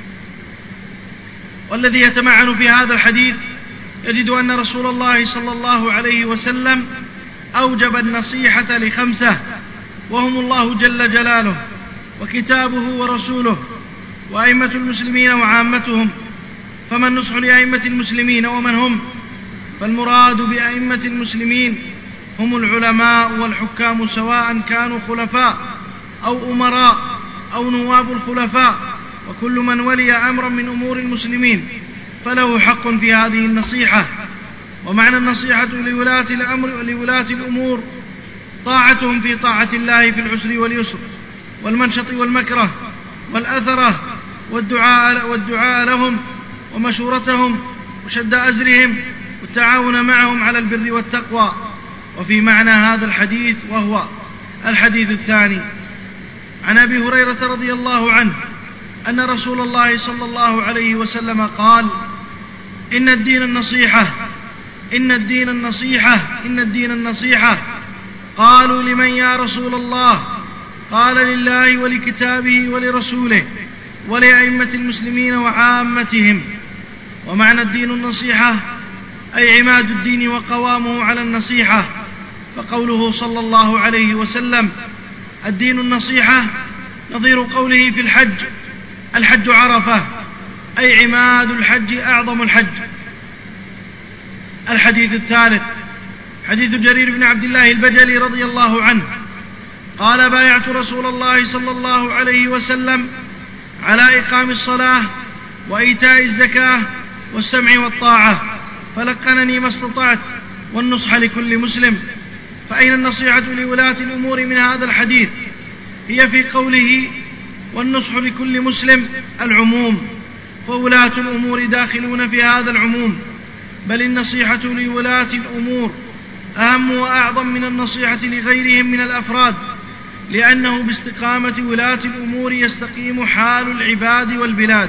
والذي يتمعن في هذا الحديث يجد أن رسول الله صلى الله عليه وسلم أوجب النصيحة لخمسة، وهم الله جل جلاله وكتابه ورسوله وأئمة المسلمين وعامتهم. فما النصح لأئمة المسلمين ومن هم؟ فالمراد بأئمة المسلمين هم العلماء والحكام، سواء كانوا خلفاء أو أمراء أو نواب الخلفاء، وكل من ولي أمرا من أمور المسلمين فله حق في هذه النصيحة. ومعنى النصيحة لولاة الأمر لولاة الأمور طاعتهم في طاعة الله في العسر واليسر والمنشط والمكره والأثرة، والدعاء, والدعاء لهم ومشورتهم وشد أزرهم والتعاون معهم على البر والتقوى. وفي معنى هذا الحديث، وهو الحديث الثاني، عن أبي هريرة رضي الله عنه أن رسول الله صلى الله عليه وسلم قال: إن الدين النصيحة، إن الدين النصيحة، إن الدين النصيحة. قالوا: لمن يا رسول الله؟ قال: لله ولكتابه ولرسوله ولأئمة المسلمين وعامتهم. ومعنى الدين النصيحة أي عماد الدين وقوامه على النصيحة. فقوله صلى الله عليه وسلم الدين النصيحة نظير قوله في الحج: الحج عرفة، أي عماد الحج أعظم الحج. الحديث الثالث حديث جرير بن عبد الله البجلي رضي الله عنه قال: بايعت رسول الله صلى الله عليه وسلم على إقام الصلاة وإيتاء الزكاة والسمع والطاعة، فلقنني ما استطعت والنصح لكل مسلم. فأين النصيحة لولاة الأمور من هذا الحديث؟ هي في قوله والنصح لكل مسلم العموم، فولاة الأمور داخلون في هذا العموم، بل النصيحة لولاة الأمور أهم وأعظم من النصيحة لغيرهم من الأفراد، لأنه باستقامة ولاة الأمور يستقيم حال العباد والبلاد.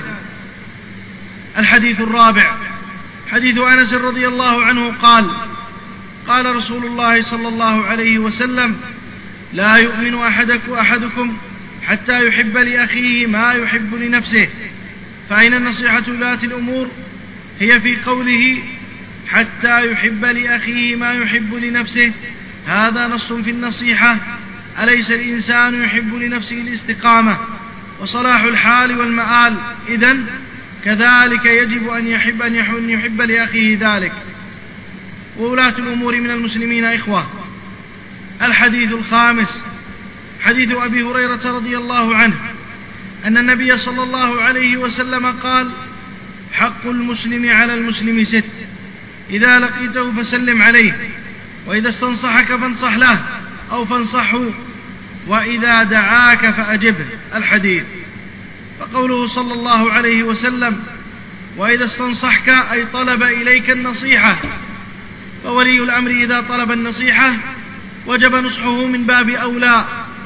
الحديث الرابع حديث أنس رضي الله عنه قال: قال رسول الله صلى الله عليه وسلم: لا يؤمن أحدكم, أحدكم حتى يحب لأخيه ما يحب لنفسه. فأين النصيحة لولاة الأمور؟ هي في قوله حتى يحب لأخيه ما يحب لنفسه. هذا نص في النصيحة. أليس الإنسان يحب لنفسه الاستقامة وصلاح الحال والمآل؟ إذن كذلك يجب أن يحب أن يحب لأخيه ذلك. وولاة الأمور من المسلمين إخوة. الحديث الخامس حديث أبي هريرة رضي الله عنه أن النبي صلى الله عليه وسلم قال: حق المسلم على المسلم ست: إذا لقيته فسلم عليه، وإذا استنصحك فانصح له أو فانصحه، وإذا دعاك فأجبه. الحديث. فقوله صلى الله عليه وسلم وإذا استنصحك أي طلب إليك النصيحة، فولي الأمر إذا طلب النصيحة وجب نصحه من باب أولى،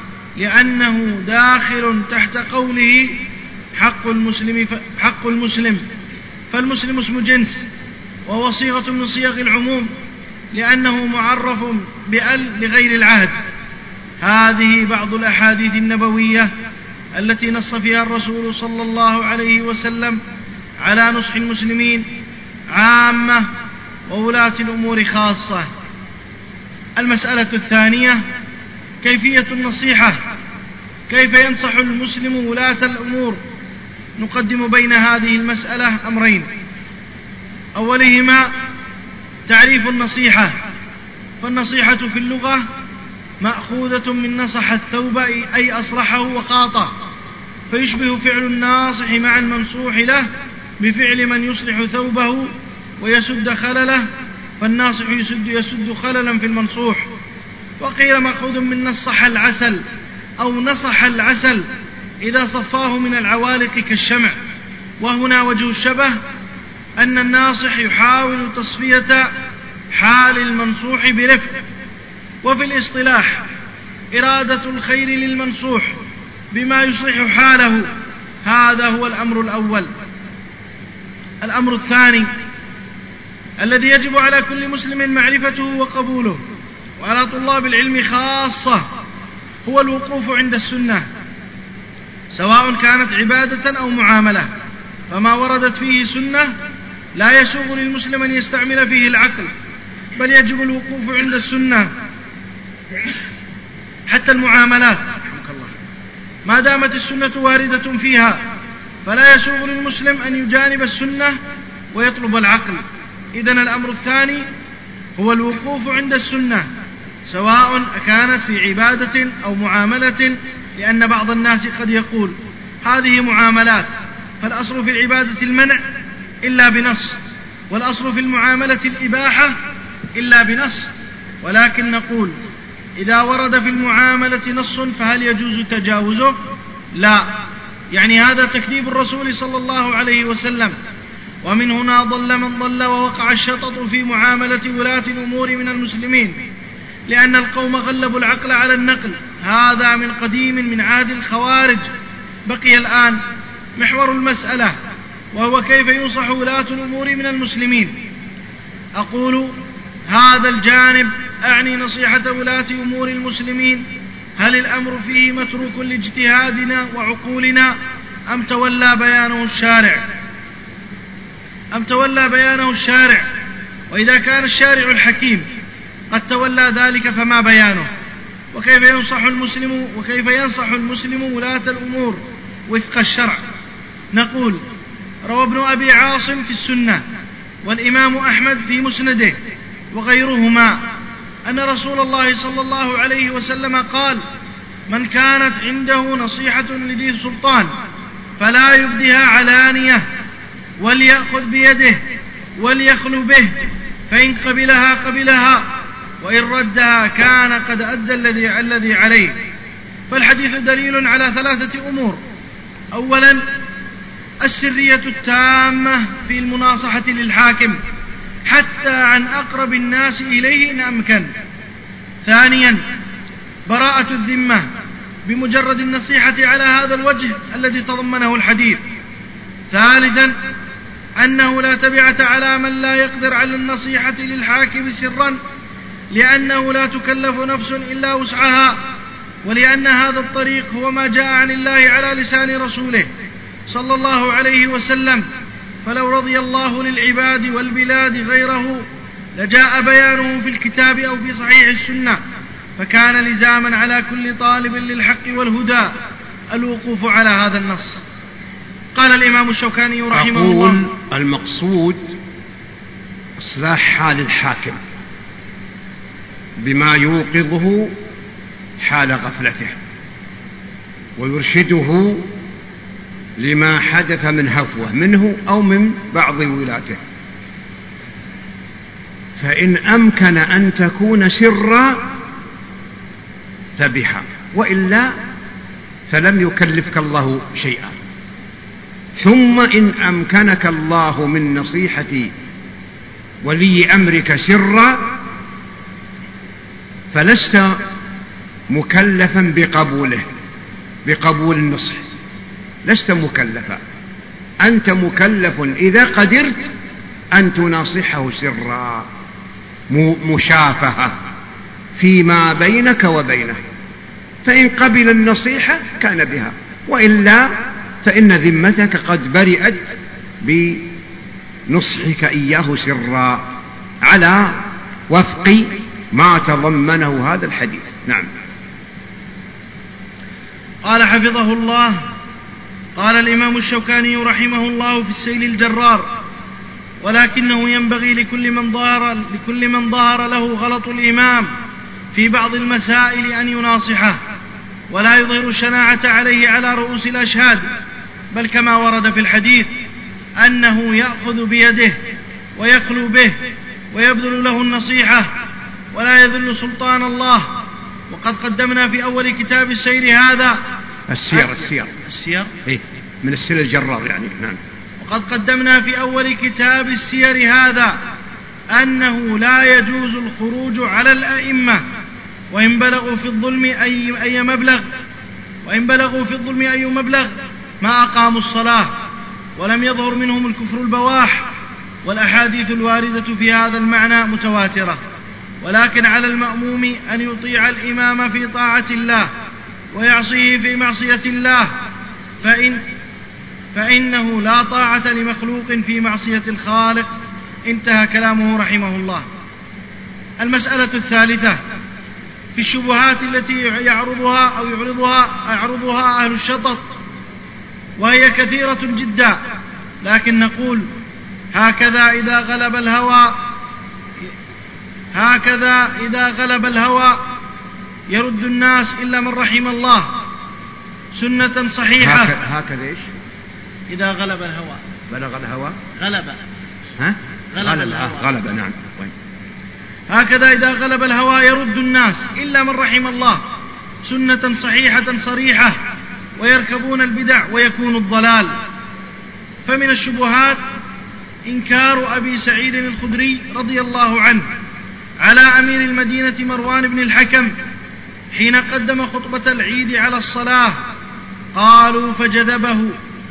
لأنه داخل تحت قوله حق المسلم, حق المسلم. فالمسلم اسم جنس، وهو صيغة من صيغ العموم، لأنه معرف بأل لغير العهد. هذه بعض الأحاديث النبوية التي نص فيها الرسول صلى الله عليه وسلم على نصح المسلمين عامة وولاة الأمور خاصة. المسألة الثانية كيفية النصيحة، كيف ينصح المسلم ولاة الأمور؟ نقدم بين هذه المسألة أمرين: أولهما تعريف النصيحة. فالنصيحة في اللغة مأخوذة من نصح الثوب أي أصلحه وقاطه، فيشبه فعل الناصح مع المنصوح له بفعل من يصلح ثوبه ويسد خلله، فالناصح يسد, يسد خللا في المنصوح. وقيل مأخوذ من نصح العسل أو نصح العسل إذا صفاه من العوالق كالشمع. وهنا وجه الشبه أن الناصح يحاول تصفية حال المنصوح برفق. وفي الاصطلاح إرادة الخير للمنصوح بما يصلح حاله. هذا هو الأمر الأول. الأمر الثاني الذي يجب على كل مسلم معرفته وقبوله، وعلى طلاب العلم خاصة، هو الوقوف عند السنة، سواء كانت عبادة أو معاملة. فما وردت فيه سنة لا يسوغ للمسلم أن يستعمل فيه العقل، بل يجب الوقوف عند السنة. حتى المعاملات ما دامت السنة واردة فيها فلا يسوغ للمسلم أن يجانب السنة ويطلب العقل. إذن الأمر الثاني هو الوقوف عند السنة، سواء كانت في عبادة أو معاملة، لأن بعض الناس قد يقول هذه معاملات، فالأصل في العبادة المنع إلا بنص، والأصل في المعاملة الإباحة إلا بنص. ولكن نقول إذا ورد في المعاملة نص فهل يجوز تجاوزه؟ لا، يعني هذا تكذيب الرسول صلى الله عليه وسلم. ومن هنا ضل من ضل ووقع الشطط في معاملة ولاة الأمور من المسلمين، لأن القوم غلبوا العقل على النقل. هذا من قديم من عهد الخوارج. بقي الآن محور المسألة، وهو كيف ينصح ولاة الأمور من المسلمين. أقول هذا الجانب أعني نصيحة ولاة أمور المسلمين. هل الأمر فيه متروك لاجتهادنا وعقولنا أم تولى بيانه الشارع أم تولى بيانه الشارع وإذا كان الشارع الحكيم قد تولى ذلك فما بيانه؟ وكيف ينصح المسلم وكيف ينصح المسلم ولاة الأمور وفق الشرع؟ نقول روى ابن أبي عاصم في السنة، والإمام أحمد في مسنده وغيرهما، أن رسول الله صلى الله عليه وسلم قال: من كانت عنده نصيحة لذي سلطان فلا يبدها علانية، وليأخذ بيده وليخلو به، فإن قبلها قبلها، وإن ردها كان قد أدى الذي الذي عليه. فالحديث دليل على ثلاثة أمور: أولا السرية التامة في المناصحة للحاكم حتى عن أقرب الناس إليه إن أمكن. ثانيا براءة الذمة بمجرد النصيحة على هذا الوجه الذي تضمنه الحديث. ثالثا أنه لا تبعة على من لا يقدر على النصيحة للحاكم سرا، لأنه لا تكلف نفس إلا وسعها، ولأن هذا الطريق هو ما جاء عن الله على لسان رسوله صلى الله عليه وسلم. فلو رضي الله للعباد والبلاد غيره لجاء بيانه في الكتاب أو في صحيح السنة، فكان لزاما على كل طالب للحق والهدى الوقوف على هذا النص. قال الإمام الشوكاني رحمه الله: أقول المقصود إصلاح حال الحاكم بما يوقظه حال غفلته، ويرشده لما حدث من هفوة منه أو من بعض ولاته. فإن أمكن أن تكون سرا فبها، وإلا فلم يكلفك الله شيئا. ثم إن أمكنك الله من نصيحة ولي أمرك سرا فلست مكلفا بقبوله، بقبول النصح، لست مكلفا. أنت مكلف إذا قدرت أن تناصحه سرا مشافهة فيما بينك وبينه، فإن قبل النصيحة كان بها، وإلا فإن ذمتك قد برئت بنصحك إياه سرا على وفق ما تضمنه هذا الحديث. نعم. قال حفظه الله: قال الإمام الشوكاني رحمه الله في السيل الجرار: ولكنه ينبغي لكل من ظهر لكل من ظهر له غلط الإمام في بعض المسائل أن يناصحه، ولا يظهر الشناعة عليه على رؤوس الأشهاد، بل كما ورد في الحديث أنه يأخذ بيده ويخلو به ويبذل له النصيحة، ولا يذل سلطان الله. وقد قدمنا في أول كتاب السير هذا السير السير السير إيه من السير الجرار يعني. نعم. وقد قدمنا في أول كتاب السير هذا أنه لا يجوز الخروج على الأئمة وإن بلغوا في الظلم أي, أي مبلغ وإن بلغوا في الظلم أي مبلغ ما أقاموا الصلاة ولم يظهر منهم الكفر البواح. والأحاديث الواردة في هذا المعنى متواترة، ولكن على المأموم أن يطيع الإمام في طاعة الله ويعصيه في معصية الله، فإن فإنه لا طاعة لمخلوق في معصية الخالق. انتهى كلامه رحمه الله. المسألة الثالثة في الشبهات التي يعرضها أو يعرضها, يعرضها أهل الشطط، وهي كثيرة جدا، لكن نقول هكذا إذا غلب الهوى هكذا إذا غلب الهوى يرد الناس إلا من رحم الله سنة صحيحة. هكذا إيش؟ إذا غلب الهوى بلغ الهوى غلب ها؟ غلب, غلب الهوى. غلب نعم. هكذا إذا غلب الهوى يرد الناس إلا من رحم الله سنة صحيحة صريحة، ويركبون البدع ويكون الضلال. فمن الشبهات إنكار أبي سعيد الخدري رضي الله عنه على أمير المدينة مروان بن الحكم حين قدم خطبة العيد على الصلاة، قالوا فجذبه،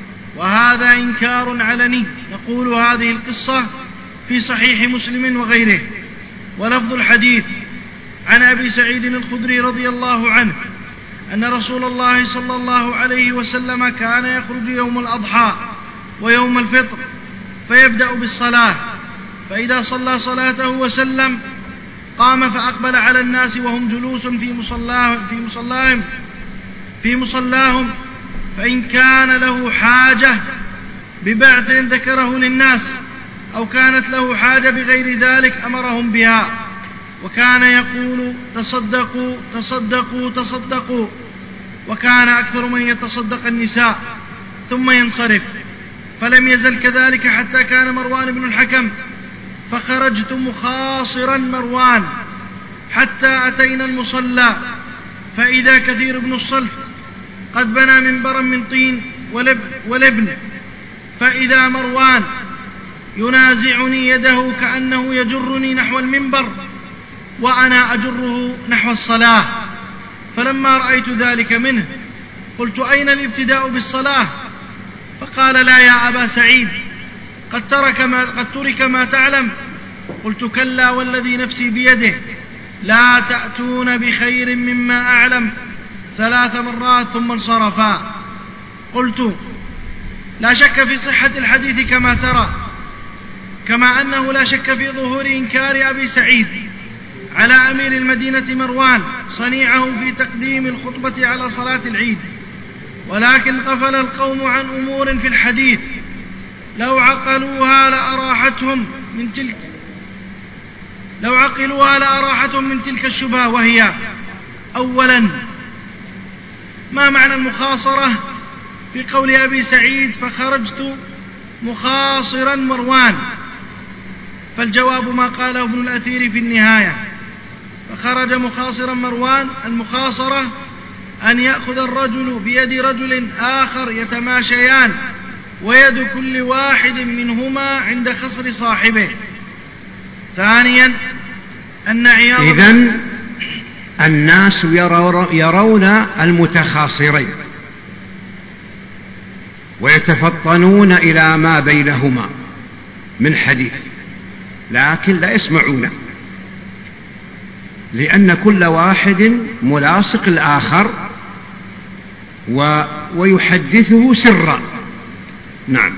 وهذا إنكار علني. نقول هذه القصة في صحيح مسلم وغيره، ولفظ الحديث عن أبي سعيد الخدري رضي الله عنه أن رسول الله صلى الله عليه وسلم كان يخرج يوم الأضحى ويوم الفطر فيبدأ بالصلاة، فإذا صلى صلاته وسلم قام فأقبل على الناس وهم جلوس في مصلاهم في مصلاهم في مصلاهم فإن كان له حاجة ببعث ذكره للناس أو كانت له حاجة بغير ذلك أمرهم بها، وكان يقول تصدقوا تصدقوا تصدقوا، وكان أكثر من يتصدق النساء، ثم ينصرف. فلم يزل كذلك حتى كان مروان بن الحكم، فخرجت مخاصرا مروان حتى أتينا المصلى، فإذا كثير بن الصلت قد بنى منبرا من طين ولب ولبن، فإذا مروان ينازعني يده كأنه يجرني نحو المنبر وأنا أجره نحو الصلاة. فلما رأيت ذلك منه قلت أين الابتداء بالصلاة؟ فقال لا يا أبا سعيد، قد ترك ما, قد ترك ما تعلم. قلت كلا والذي نفسي بيده لا تأتون بخير مما أعلم، ثلاث مرات ثم انصرفا. قلت لا شك في صحة الحديث كما ترى، كما أنه لا شك في ظهور إنكار أبي سعيد على أمير المدينة مروان صنيعه في تقديم الخطبة على صلاة العيد، ولكن غفل القوم عن أمور في الحديث لو عقلوها لأراحتهم من تلك لو عقلوها لأراحتهم من تلك الشبهة، وهي: أولا، ما معنى المخاصرة في قول أبي سعيد فخرجت مخاصرا مروان؟ فالجواب ما قاله ابن الأثير في النهاية: فخرج مخاصرا مروان. المخاصرة أن يأخذ الرجل بيد رجل آخر يتماشيان، ويد كل واحد منهما عند خصر صاحبه. ثانيا، أن عياض إذن الناس يرون المتخاصرين ويتفطنون إلى ما بينهما من حديث، لكن لا يسمعونه، لأن كل واحد ملاصق الآخر و... ويحدثه سرا. نعم.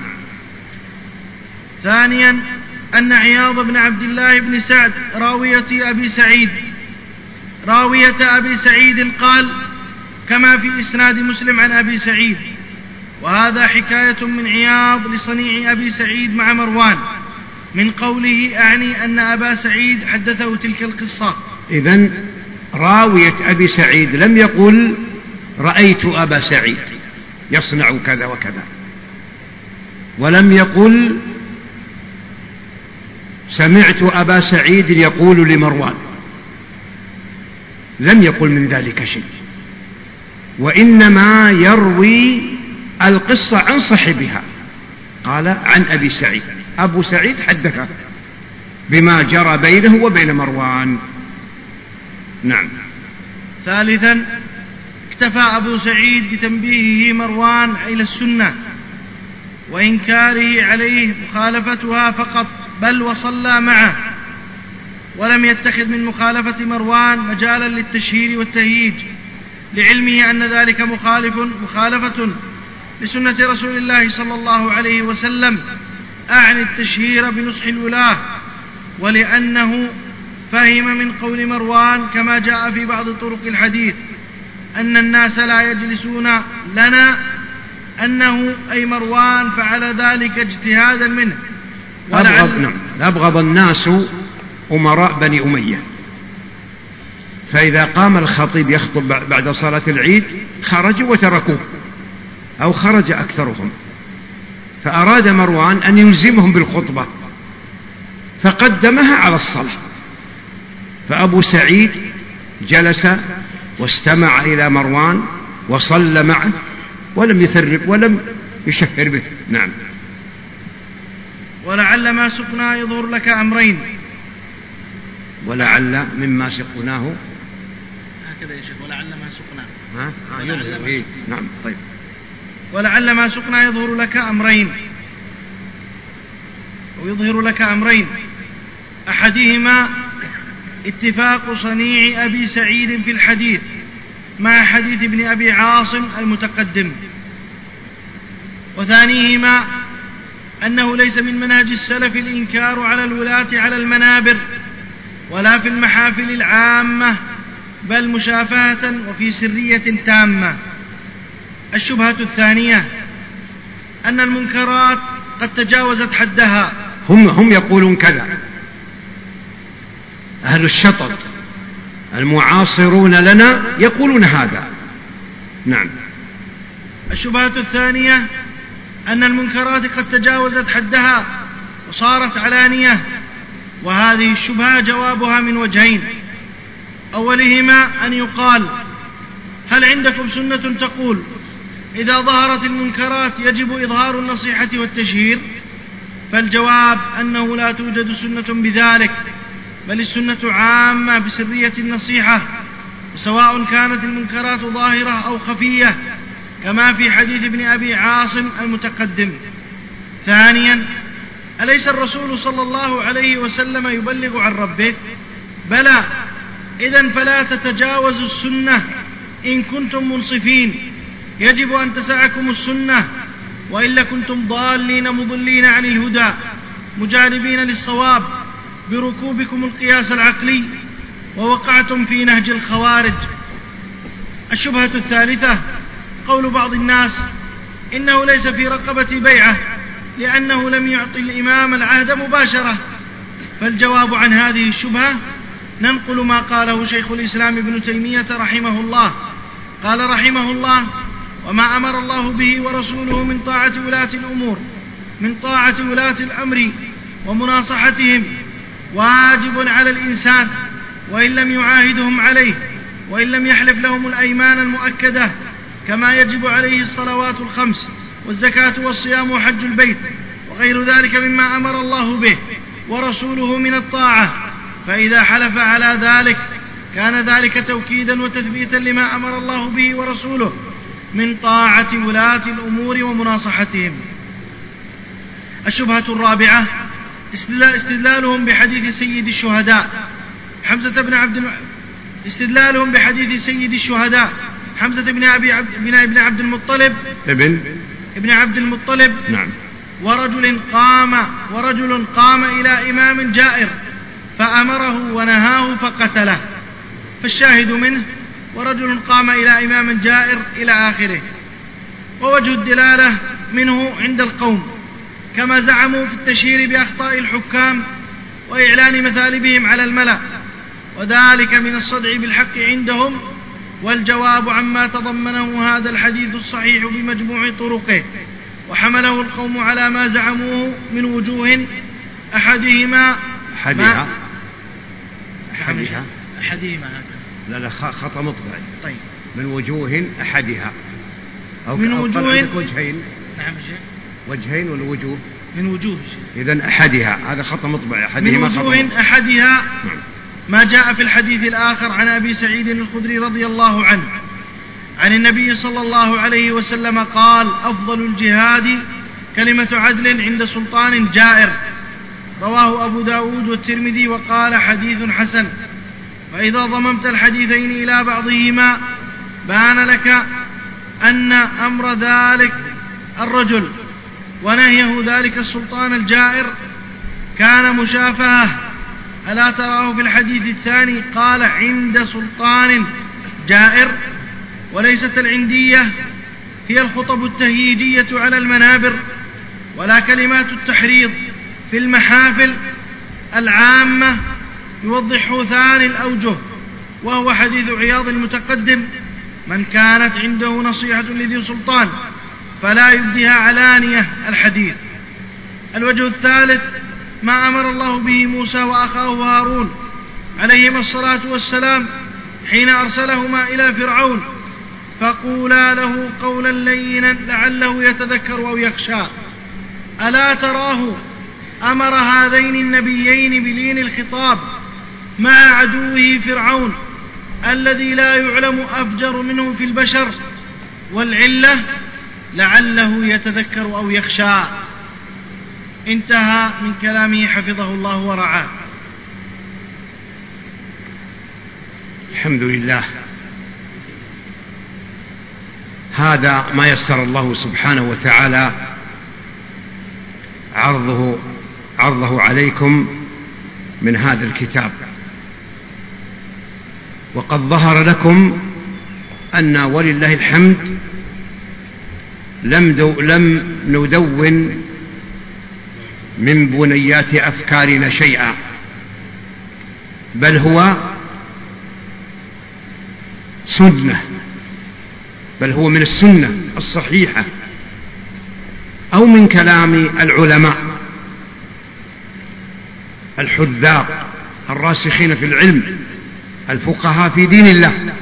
ثانيا، أن عياض بن عبد الله بن سعد راوية أبي سعيد راوية أبي سعيد قال كما في إسناد مسلم عن أبي سعيد، وهذا حكاية من عياض لصنيع أبي سعيد مع مروان من قوله، أعني أن أبا سعيد حدثه تلك القصة. إذن راوية أبي سعيد لم يقل رأيت أبا سعيد يصنع كذا وكذا، ولم يقل سمعت أبا سعيد يقول لمروان، لم يقل من ذلك شيء، وإنما يروي القصة عن صاحبها. قال عن أبي سعيد، أبو سعيد حدثه بما جرى بينه وبين مروان. نعم. ثالثا اكتفى أبو سعيد بتنبيهه مروان إلى السنة وإنكاره عليه مخالفتها فقط، بل وصلى معه، ولم يتخذ من مخالفة مروان مجالا للتشهير والتهييج، لعلمه أن ذلك مخالف مخالفة لسنة رسول الله صلى الله عليه وسلم، أعني التشهير بنصح الولاة، ولأنه فهم من قول مروان كما جاء في بعض طرق الحديث أن الناس لا يجلسون لنا، أنه أي مروان فعل ذلك اجتهادا منه. أبغض, نعم. أبغض الناس أمراء بني أمية، فإذا قام الخطيب يخطب بعد صلاة العيد خرجوا وتركوه أو خرج أكثرهم، فأراد مروان أن يلزمهم بالخطبة فقدمها على الصلاة، فأبو سعيد جلس واستمع إلى مروان وصلى معه ولم يثرب ولم يشهر به. نعم. ولعل ما سقنا يظهر لك أمرين. ولعل مما سقناه هكذا يا شيخ، ولعل ما سقنا ها آه يظهر. إيه؟ نعم. طيب. ولعل ما سقنا يظهر لك أمرين ويظهر لك أمرين أحدهما اتفاق صنيع أبي سعيد في الحديث مع حديث ابن أبي عاصم المتقدم، وثانيهما أنه ليس من منهج السلف الإنكار على الولاة على المنابر ولا في المحافل العامة، بل مشافهة وفي سرية تامة. الشبهة الثانية أن المنكرات قد تجاوزت حدها. هم, هم يقولون كذا، أهل الشطط المعاصرون لنا يقولون هذا. نعم. الشبهة الثانية أن المنكرات قد تجاوزت حدها وصارت علانية، وهذه الشبهة جوابها من وجهين. أولهما أن يقال: هل عندكم سنة تقول إذا ظهرت المنكرات يجب إظهار النصيحة والتشهير؟ فالجواب أنه لا توجد سنة بذلك، بل السنة عامة بسرية النصيحة، سواء كانت المنكرات ظاهرة أو خفية، كما في حديث ابن أبي عاصم المتقدم. ثانيا، أليس الرسول صلى الله عليه وسلم يبلغ عن ربه؟ بلى، إذن فلا تتجاوزوا السنة إن كنتم منصفين، يجب أن تسعكم السنة، وإلا كنتم ضالين مضلين عن الهدى مجانبين للصواب بركوبكم القياس العقلي، ووقعتم في نهج الخوارج. الشبهة الثالثة قول بعض الناس إنه ليس في رقبة بيعة لأنه لم يعطي الإمام العهد مباشرة. فالجواب عن هذه الشبهة ننقل ما قاله شيخ الإسلام ابن تيمية رحمه الله. قال رحمه الله: وما أمر الله به ورسوله من طاعة ولاة الأمور من طاعة ولاة الأمر ومناصحتهم واجب على الإنسان، وإن لم يعاهدهم عليه، وإن لم يحلف لهم الأيمان المؤكدة، كما يجب عليه الصلوات الخمس والزكاة والصيام وحج البيت وغير ذلك مما أمر الله به ورسوله من الطاعة. فإذا حلف على ذلك كان ذلك توكيدا وتثبيتا لما أمر الله به ورسوله من طاعة ولاة الأمور ومناصحتهم. الشبهة الرابعة استدلالهم بحديث سيد الشهداء حمزة بن عبد الم... استدلالهم بحديث سيد الشهداء حمزة بن أبي عبد بن ابن عبد المطلب ابن ابن عبد المطلب. نعم. ورجل قام ورجل قام إلى إمام جائر فأمره ونهاه فقتله، فالشاهد منه ورجل قام إلى إمام جائر إلى آخره. ووجه الدلالة منه عند القوم كما زعموا في التشهير بأخطاء الحكام وإعلان مثالبهم على الملأ، وذلك من الصدع بالحق عندهم. والجواب عما تضمنه هذا الحديث الصحيح بمجموع طرقه، وحمله القوم على ما زعموه من وجوه أحدهما أحدها أحدها أحدهما لا لا خطأ مطبعي. طيب. من وجوه أحدها أو من أو وجوه وجهين. نعم شيخ. وجهين ولا وجوه؟ من وجوه. إذن أحدها، هذا خطأ مطبعي. من وجوه أحدها نعم. ما جاء في الحديث الآخر عن أبي سعيد الخدري رضي الله عنه عن النبي صلى الله عليه وسلم قال: أفضل الجهاد كلمة عدل عند سلطان جائر. رواه أبو داود والترمذي وقال: حديث حسن. فإذا ضممت الحديثين إلى بعضهما بان لك أن أمر ذلك الرجل ونهيه ذلك السلطان الجائر كان مشافهة. ألا تراه في الحديث الثاني قال: عند سلطان جائر. وليست العندية هي الخطب التهييجية على المنابر ولا كلمات التحريض في المحافل العامة يوضح ثاني الأوجه، وهو حديث عياض المتقدم: من كانت عنده نصيحة لذي سلطان فلا يبديها علانية الحديث. الوجه الثالث ما أمر الله به موسى وأخاه هارون عليهما الصلاة والسلام حين أرسلهما إلى فرعون: فقولا له قولا لينا لعله يتذكر أو يخشى. ألا تراه أمر هذين النبيين بلين الخطاب مع عدوه فرعون الذي لا يعلم أفجر منه في البشر، والعلة لعله يتذكر أو يخشى. انتهى من كلامه حفظه الله ورعاه. الحمد لله. هذا ما يسر الله سبحانه وتعالى عرضه عرضه عليكم من هذا الكتاب، وقد ظهر لكم أن ولله الحمد لم, دو لم ندون من بنيات أفكارنا شيئا، بل هو سنة، بل هو من السنة الصحيحة أو من كلام العلماء الحذاق الراسخين في العلم الفقهاء في دين الله.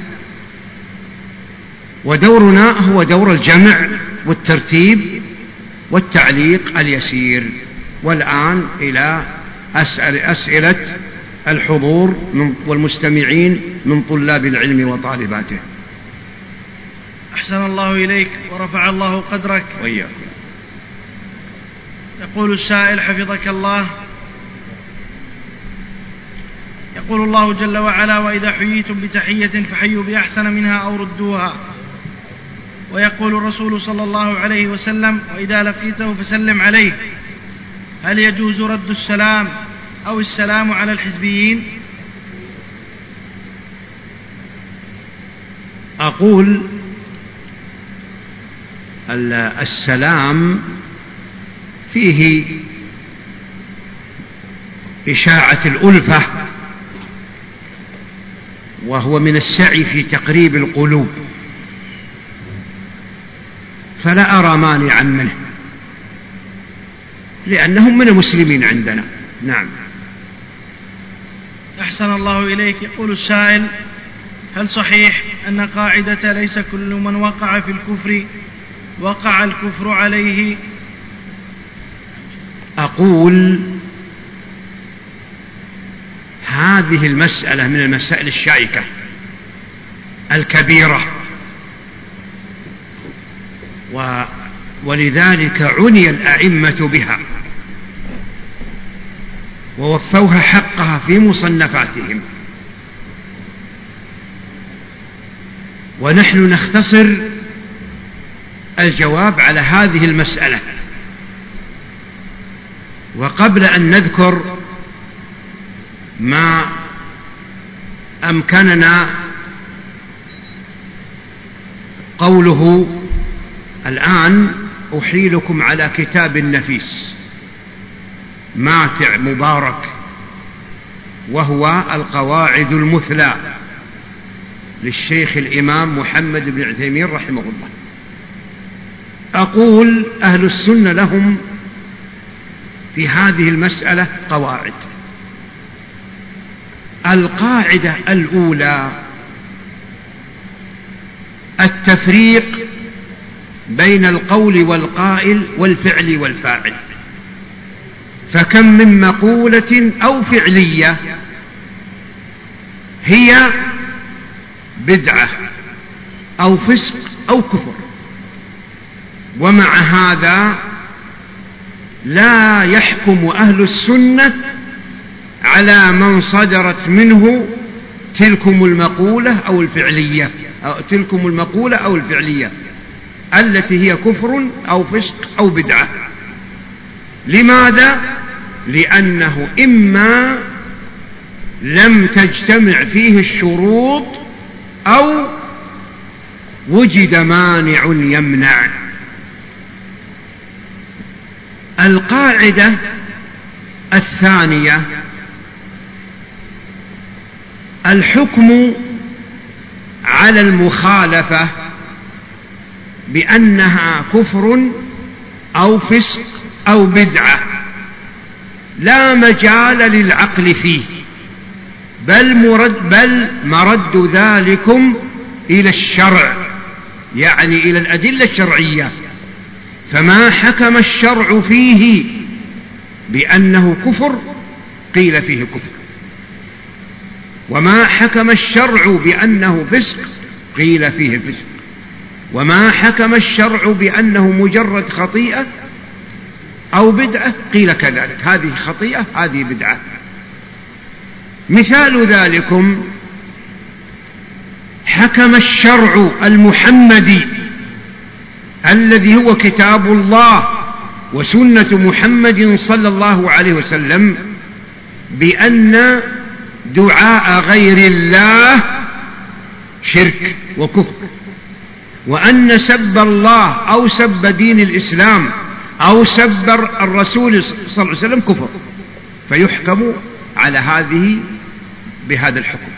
ودورنا هو دور الجمع والترتيب والتعليق اليسير. والآن إلى أسأل أسئلة الحضور والمستمعين من طلاب العلم وطالباته. أحسن الله إليك ورفع الله قدرك وإياكم. يقول السائل حفظك الله: يقول الله جل وعلا: وإذا حييتم بتحية فحيوا بأحسن منها أو ردوها. ويقول الرسول صلى الله عليه وسلم: وإذا لقيته فسلم عليه. هل يجوز رد السلام أو السلام على الحزبيين؟ أقول السلام فيه إشاعة الألفة، وهو من السعي في تقريب القلوب، فلا أرى مانعا منه لأنهم من المسلمين عندنا. نعم. أحسن الله إليك. يقول السائل: هل صحيح أن قاعدة ليس كل من وقع في الكفر وقع الكفر عليه؟ أقول هذه المسألة من المسائل الشائكة الكبيرة، و ولذلك عني الأئمة بها ووفوها حقها في مصنفاتهم، ونحن نختصر الجواب على هذه المسألة. وقبل أن نذكر ما أمكننا قوله الآن أحيلكم على كتاب نفيس ماتع مبارك، وهو القواعد المثلى للشيخ الإمام محمد بن عثيمين رحمه الله. أقول أهل السنة لهم في هذه المسألة قواعد. القاعدة الأولى التفريق بين القول والقائل والفعل والفاعل، فكم من مقولة أو فعلية هي بدعة أو فسق أو كفر. ومع هذا لا يحكم أهل السنة على من صدرت منه تلكم المقولة أو الفعلية أو تلكم المقولة أو الفعلية التي هي كفر أو فسق أو بدعة. لماذا؟ لأنه إما لم تجتمع فيه الشروط أو وجد مانع يمنع. القاعدة الثانية: الحكم على المخالفة بأنها كفر أو فسق أو بدعة لا مجال للعقل فيه، بل مرد, بل مرد ذلكم إلى الشرع، يعني إلى الأدلة الشرعية. فما حكم الشرع فيه بأنه كفر قيل فيه كفر، وما حكم الشرع بأنه فسق قيل فيه فسق، وما حكم الشرع بأنه مجرد خطيئة أو بدعة قيل كذلك، هذه خطيئة هذه بدعة. مثال ذلكم: حكم الشرع المحمدي الذي هو كتاب الله وسنة محمد صلى الله عليه وسلم بأن دعاء غير الله شرك وكفر، وأن سب الله أو سب دين الإسلام أو سب الرسول صلى الله عليه وسلم كفر، فيحكم على هذه بهذا الحكم.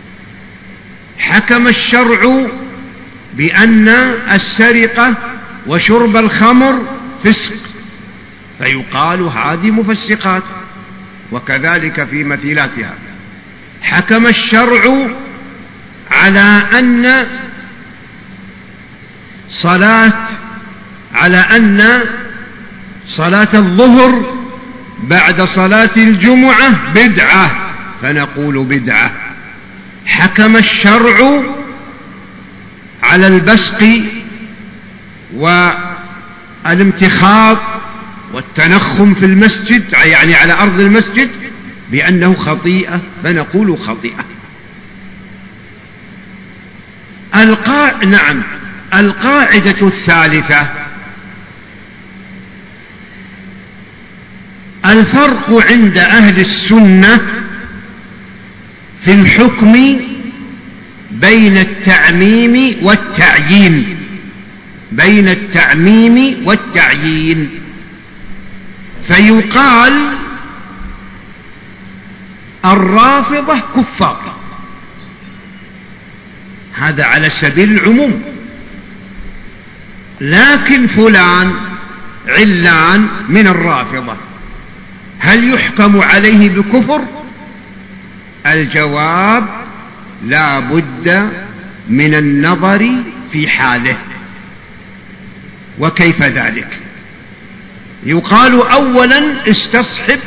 حكم الشرع بأن السرقة وشرب الخمر فسق، فيقال هذه مفسقات، وكذلك في مثيلاتها. حكم الشرع على أن صلاة على أن صلاة الظهر بعد صلاة الجمعة بدعة، فنقول بدعة. حكم الشرع على البصق والامتخاض والتنخم في المسجد، يعني على أرض المسجد، بأنه خطيئة، فنقول خطيئة. القاع... نعم القاعدة الثالثة: الفرق عند أهل السنة في الحكم بين التعميم والتعيين بين التعميم والتعيين فيقال الرافضة كفار، هذا على سبيل العموم، لكن فلان علان من الرافضة هل يحكم عليه بكفر؟ الجواب: لا بد من النظر في حاله. وكيف ذلك؟ يقال أولا استصحب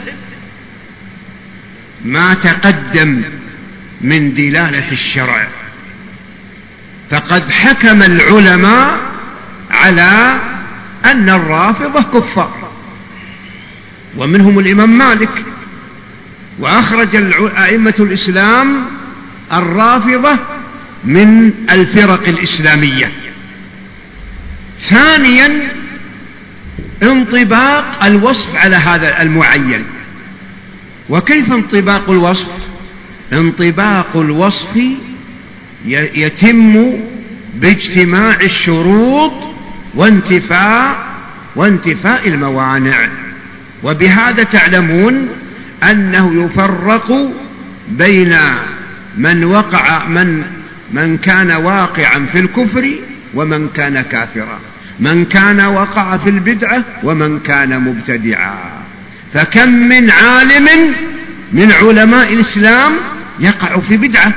ما تقدم من دلالة الشرع، فقد حكم العلماء على أن الرافضة كفار، ومنهم الإمام مالك، وأخرج أئمة الإسلام الرافضة من الفرق الإسلامية. ثانيا انطباق الوصف على هذا المعين. وكيف انطباق الوصف؟ انطباق الوصف يتم باجتماع الشروط وانتفاء وانتفاء الموانع. وبهذا تعلمون أنه يفرق بين من وقع من من كان واقعا في الكفر ومن كان كافرا، من كان وقع في البدعة ومن كان مبتدعا. فكم من عالم من علماء الإسلام يقع في بدعة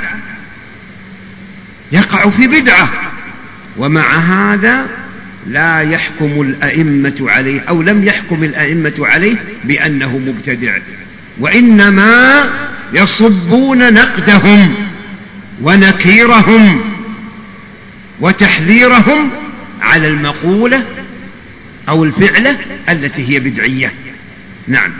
يقع في بدعة ومع هذا لا يحكم الأئمة عليه، أو لم يحكم الأئمة عليه بأنه مبتدع، وإنما يصبون نقدهم ونكيرهم وتحذيرهم على المقولة أو الفعلة التي هي بدعية. نعم.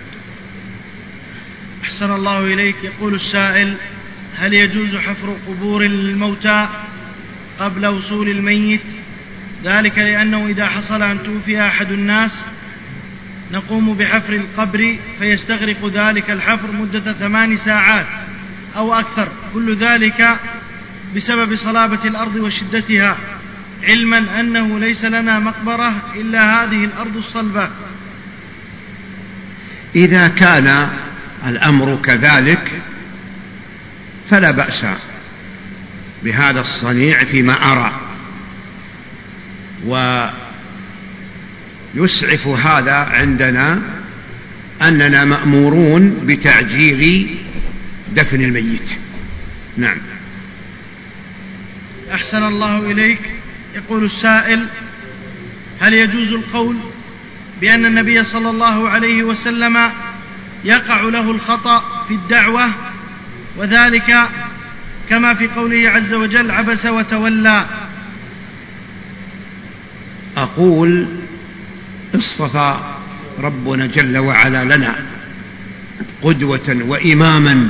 أحسن الله إليك. يقول السائل: هل يجوز حفر قبور للموتى قبل وصول الميت؟ ذلك لأنه إذا حصل أن توفي أحد الناس نقوم بحفر القبر فيستغرق ذلك الحفر مدة ثمان ساعات أو أكثر، كل ذلك بسبب صلابة الأرض وشدتها، علما أنه ليس لنا مقبرة إلا هذه الأرض الصلبة. إذا كان الأمر كذلك فلا بأس بهذا الصنيع فيما أرى، ويسعف هذا عندنا أننا مأمورون بتعجيل دفن الميت. نعم. أحسن الله إليك. يقول السائل: هل يجوز القول بأن النبي صلى الله عليه وسلم يقع له الخطأ في الدعوة، وذلك كما في قوله عز وجل: عبس وتولى؟ أقول: اصطفى ربنا جل وعلا لنا قدوة وإماما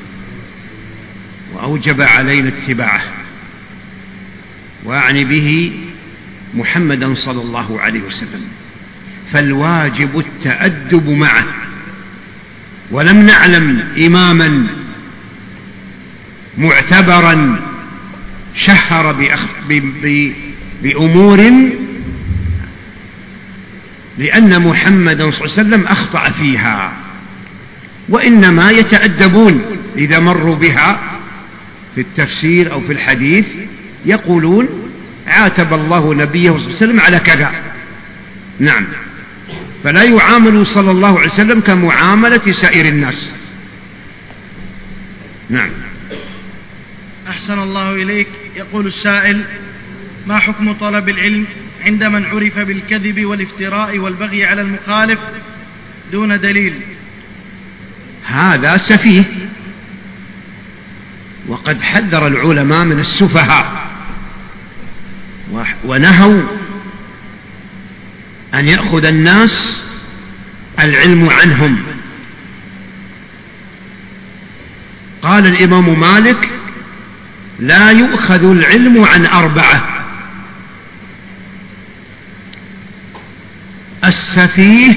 وأوجب علينا اتباعه، وأعني به محمدا صلى الله عليه وسلم، فالواجب التأدب معه، ولم نعلم إماما معتبرا شهر بأمور لأن محمدا صلى الله عليه وسلم أخطأ فيها، وإنما يتأدبون إذا مروا بها في التفسير أو في الحديث يقولون: عاتب الله نبيه صلى الله عليه وسلم على كذا. نعم. فلا يعامل صلى الله عليه وسلم كمعاملة سائر الناس. نعم. أحسن الله إليك. يقول السائل: ما حكم طلب العلم عند من عرف بالكذب والافتراء والبغي على المخالف دون دليل؟ هذا سفيه، وقد حذر العلماء من السفهاء ونهوا أن يأخذ الناس العلم عنهم. قال الإمام مالك: لا يؤخذ العلم عن أربعة: السفيه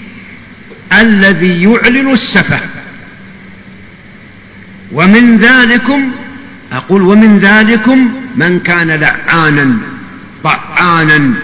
الذي يعلن السفه، ومن ذلكم أقول ومن ذلكم من كان لعانا طعانا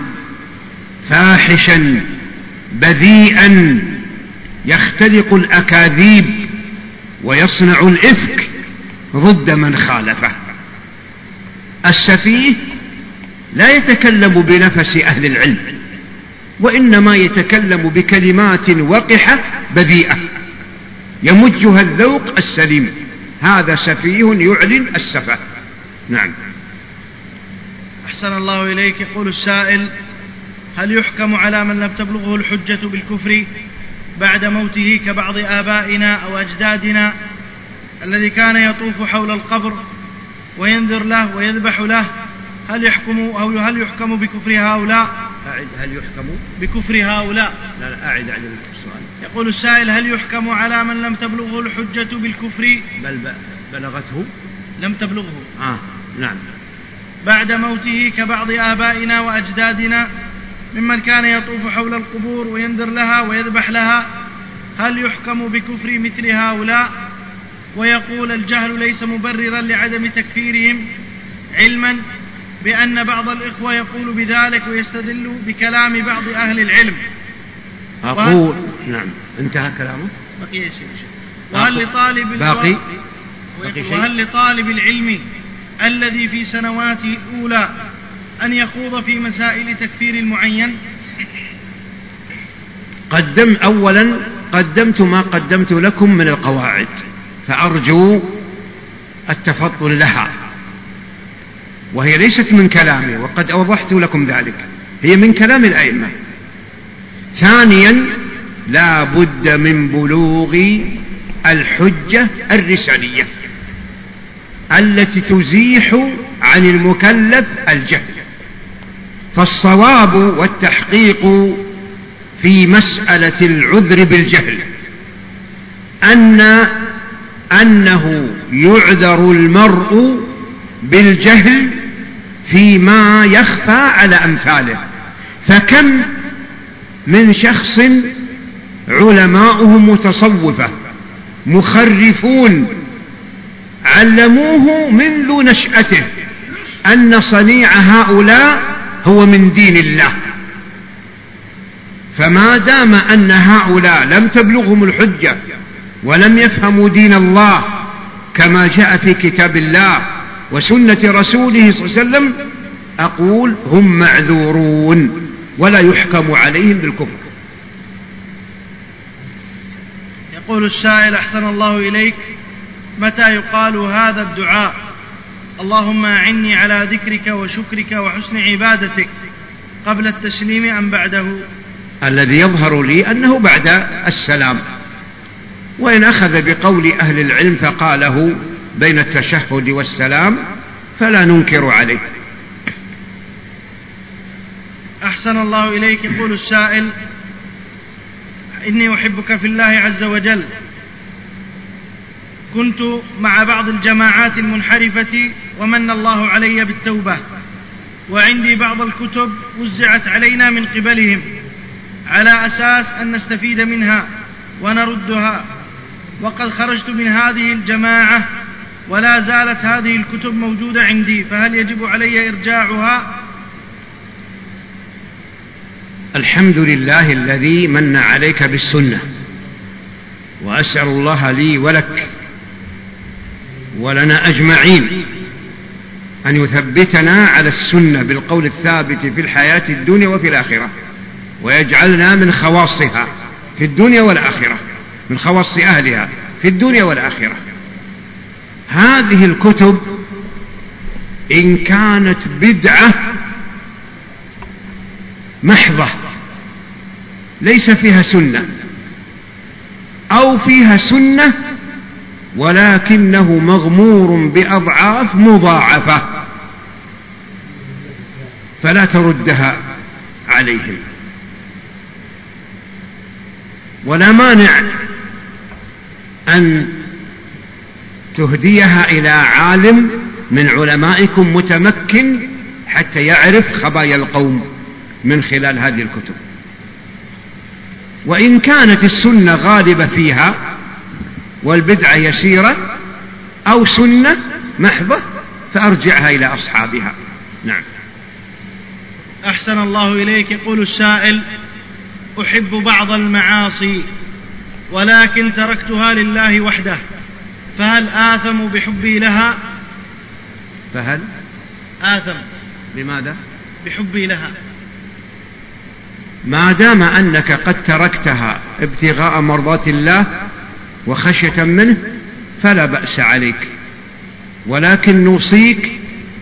فاحشا بذيئا يختلق الأكاذيب ويصنع الإفك ضد من خالفه. السفيه لا يتكلم بنفس أهل العلم، وإنما يتكلم بكلمات وقحة بذيئة يمجها الذوق السليم، هذا سفيه يعلن السفه. نعم. أحسن الله إليك. يقول السائل: هل يحكم على من لم تبلغه الحجة بالكفر بعد موته كبعض آبائنا أو أجدادنا الذي كان يطوف حول القبر وينذر له ويذبح له؟ هل يحكم أو هل يحكم بكفر هؤلاء؟ أعد. هل يحكم بكفر هؤلاء؟ لا لا أعد عن السؤال. يقول السائل: هل يحكم على من لم تبلغه الحجة بالكفر بل بلغته لم تبلغه آه نعم بعد موته كبعض آبائنا وأجدادنا ممن كان يطوف حول القبور وينذر لها ويذبح لها، هل يحكم بكفر مثل هؤلاء؟ ويقول: الجهل ليس مبررا لعدم تكفيرهم، علما بأن بعض الإخوة يقول بذلك ويستدل بكلام بعض أهل العلم. أقول نعم. انتهى كلامه. بقي شيء. وهل لطالب باقي وهل لطالب العلم الذي في سنواته الأولى أن يخوض في مسائل تكفير المعين؟ قدم أولا قدمت ما قدمت لكم من القواعد، فأرجو التفضل لها، وهي ليست من كلامي وقد أوضحت لكم ذلك، هي من كلام الأئمة. ثانيا لا بد من بلوغ الحجة الرسالية، التي تزيح عن المكلف الجهل. فالصواب والتحقيق في مسألة العذر بالجهل أن أنه يعذر المرء بالجهل فيما يخفى على أمثاله. فكم من شخص علماؤهم متصوفة مخرفون علموه منذ نشأته أن صنيع هؤلاء هو من دين الله، فما دام أن هؤلاء لم تبلغهم الحجة ولم يفهموا دين الله كما جاء في كتاب الله وسنة رسوله صلى الله عليه وسلم، أقول هم معذورون ولا يحكم عليهم بالكفر. يقول السائل أحسن الله إليك: متى يقال هذا الدعاء اللهم أعني على ذكرك وشكرك وحسن عبادتك، قبل التسليم أم بعده؟ الذي يظهر لي أنه بعد السلام، وإن أخذ بقول أهل العلم فقاله بين التشهد والسلام فلا ننكر عليه. أحسن الله إليك. يقول السائل: إني أحبك في الله عز وجل، كنت مع بعض الجماعات المنحرفة ومن الله علي بالتوبة، وعندي بعض الكتب وزعت علينا من قبلهم على أساس أن نستفيد منها ونردها، وقد خرجت من هذه الجماعة ولا زالت هذه الكتب موجودة عندي، فهل يجب علي إرجاعها؟ الحمد لله الذي من عليك بالسنة، وأسأل الله لي ولك ولنا أجمعين أن يثبتنا على السنة بالقول الثابت في الحياة الدنيا وفي الآخرة، ويجعلنا من خواصها في الدنيا والآخرة، من خواص أهلها في الدنيا والآخرة. هذه الكتب إن كانت بدعة محضة ليس فيها سنة، أو فيها سنة ولكنه مغمور بأضعاف مضاعفة، فلا تردها عليهم، ولا مانع أن تهديها إلى عالم من علمائكم متمكن حتى يعرف خبايا القوم من خلال هذه الكتب. وإن كانت السنة غالبة فيها والبدعة يسيرة أو سنة محضة فأرجعها إلى أصحابها. نعم. أحسن الله إليك. يقول السائل: أحب بعض المعاصي ولكن تركتها لله وحده، فهل آثم بحبي لها؟ فهل آثم بماذا؟ بحبي لها. ما دام أنك قد تركتها ابتغاء مرضات الله وخشية منه فلا بأس عليك، ولكن نوصيك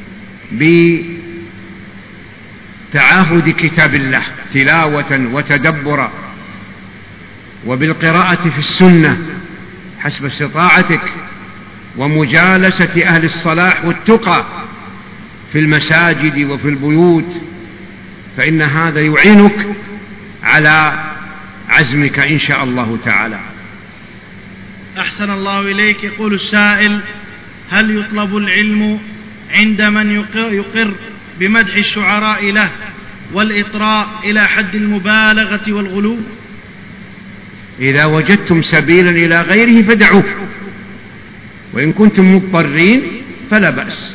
بتعاهد كتاب الله تلاوة وتدبرا، وبالقراءة في السنة حسب استطاعتك، ومجالسة أهل الصلاح والتقى في المساجد وفي البيوت، فإن هذا يعينك على عزمك إن شاء الله تعالى. أحسن الله إليك. يقول السائل: هل يطلب العلم عند من يقر بمدح الشعراء له والإطراء إلى حد المبالغة والغلو؟ إذا وجدتم سبيلا إلى غيره فدعوه، وإن كنتم مضطرين فلا بأس،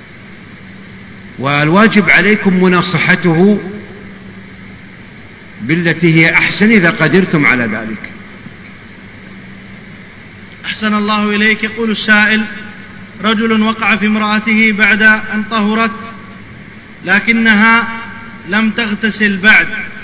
والواجب عليكم مناصحته بالتي هي أحسن إذا قدرتم على ذلك. أحسن الله إليك. يقول السائل: رجل وقع في امرأته بعد أن طهرت لكنها لم تغتسل بعد،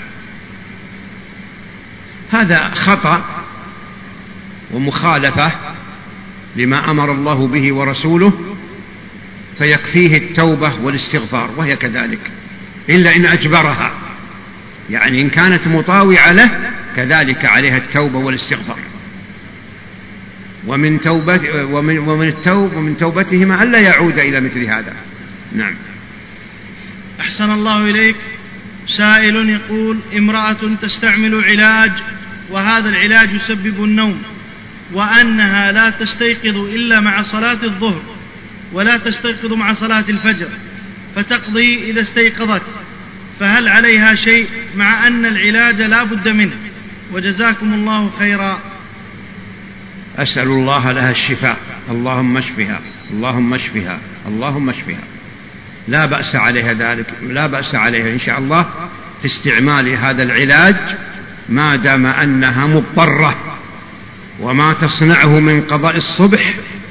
هذا خطأ ومخالفة لما أمر الله به ورسوله، فيكفيه التوبة والاستغفار، وهي كذلك إلا إن أجبرها، يعني إن كانت مطاوعة له كذلك عليها التوبة والاستغفار. ومن توبة ومن ومن التوب ومن توبتهما ألا يعود إلى مثل هذا. نعم. أحسن الله إليك. سائل يقول: امرأة تستعمل علاج وهذا العلاج يسبب النوم، وأنها لا تستيقظ إلا مع صلاة الظهر ولا تستيقظ مع صلاة الفجر، فتقضي إذا استيقظت، فهل عليها شيء مع أن العلاج لا بد منه؟ وجزاكم الله خيرا. أسأل الله لها الشفاء. اللهم اشفها، اللهم اشفها، اللهم اشفها. لا بأس عليها ذلك، لا بأس عليها إن شاء الله في استعمال هذا العلاج ما دام أنها مضطرة، وما تصنعه من قضاء الصبح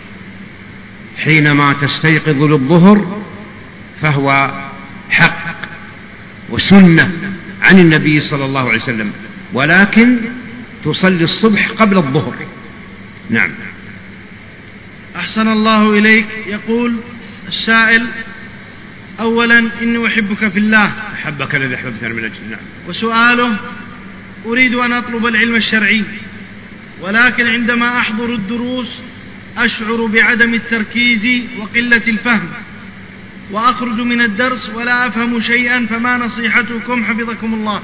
حينما تستيقظ للظهر فهو حق وسنة عن النبي صلى الله عليه وسلم، ولكن تصلي الصبح قبل الظهر. نعم. أحسن الله إليك. يقول السائل: أولا إني أحبك في الله. أحبك الذي أحببتني من أجل. نعم. وسؤاله: أريد أن أطلب العلم الشرعي، ولكن عندما أحضر الدروس أشعر بعدم التركيز وقلة الفهم، وأخرج من الدرس ولا أفهم شيئا، فما نصيحتكم حفظكم الله؟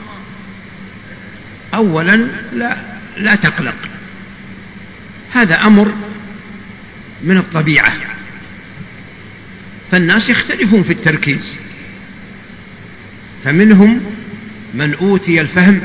أولا لا, لا تقلق، هذا أمر من الطبيعة، فالناس يختلفون في التركيز، فمنهم من أوتي الفهم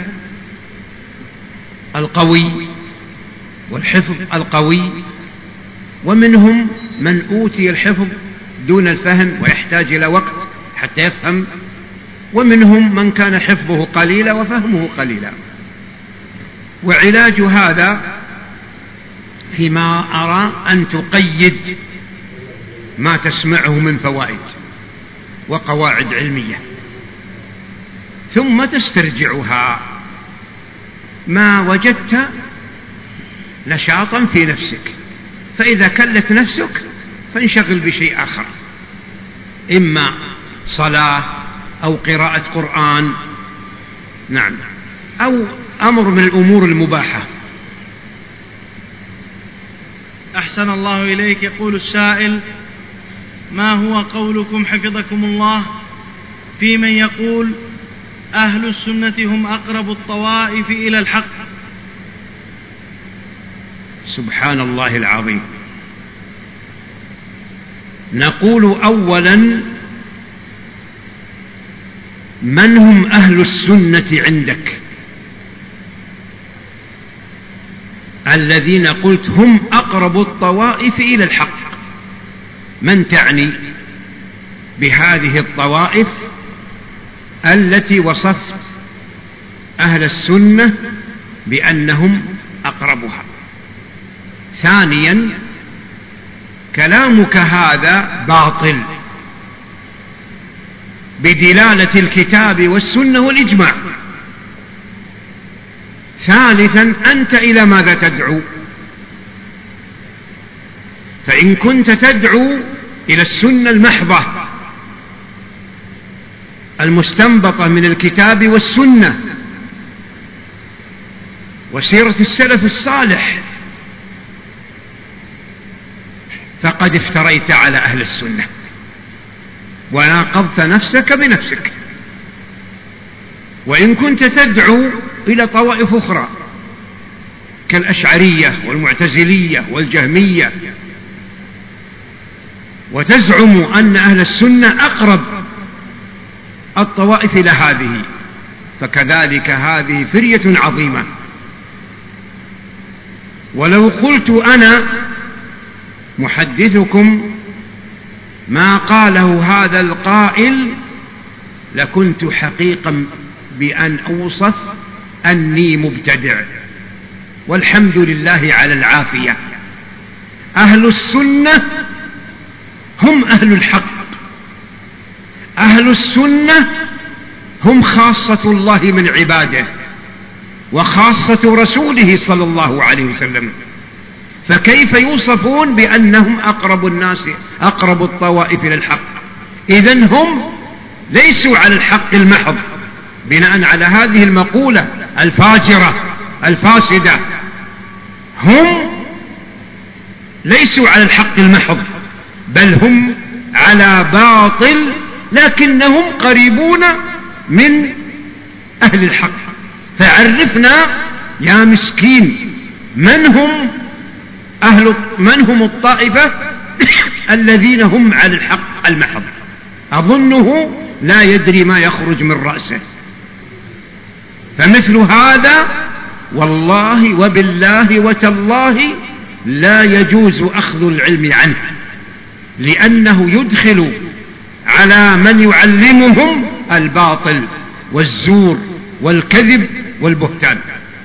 القوي والحفظ القوي، ومنهم من أوتي الحفظ دون الفهم ويحتاج إلى وقت حتى يفهم، ومنهم من كان حفظه قليلا وفهمه قليلا. وعلاج هذا فيما أرى أن تقيد ما تسمعه من فوائد وقواعد علمية، ثم تسترجعها ما وجدت نشاطا في نفسك، فإذا كلت نفسك فانشغل بشيء آخر، إما صلاة أو قراءة قرآن، نعم، أو أمر من الأمور المباحة. أحسن الله إليك. يقول السائل: ما هو قولكم حفظكم الله في من يقول أهل السنة هم أقرب الطوائف إلى الحق؟ سبحان الله العظيم. نقول أولا: من هم أهل السنة عندك الذين قلت هم أقرب الطوائف إلى الحق؟ من تعني بهذه الطوائف التي وصفت أهل السنة بأنهم أقربها؟ ثانيا، كلامك هذا باطل بدلالة الكتاب والسنة والإجماع. ثالثا، أنت إلى ماذا تدعو؟ فإن كنت تدعو إلى السنة المحضة المستنبطة من الكتاب والسنة وسيرة السلف الصالح، فقد افتريت على أهل السنة وناقضت نفسك بنفسك. وإن كنت تدعو إلى طوائف أخرى كالأشعرية والمعتزلية والجهمية وتزعم أن أهل السنة أقرب الطوائف إلى هذه، فكذلك هذه فرية عظيمة. ولو قلت أنا محدثكم ما قاله هذا القائل لكنت حقيقا بأن أوصف أني مبتدع، والحمد لله على العافية. أهل السنة هم أهل الحق، أهل السنة هم خاصة الله من عباده وخاصة رسوله صلى الله عليه وسلم، فكيف يوصفون بأنهم أقرب الناس أقرب الطوائف إلى الحق؟ إذن هم ليسوا على الحق المحض بناء على هذه المقولة الفاجرة الفاسدة، هم ليسوا على الحق المحض، بل هم على باطل، لكنهم قريبون من أهل الحق. فعرفنا يا مسكين من هم أهل من هم الطائفة الذين هم على الحق المحض. أظنه لا يدري ما يخرج من رأسه. فمثل هذا والله وبالله وتالله لا يجوز أخذ العلم عنه، لأنه يدخل على من يعلمهم الباطل والزور والكذب والبهتان.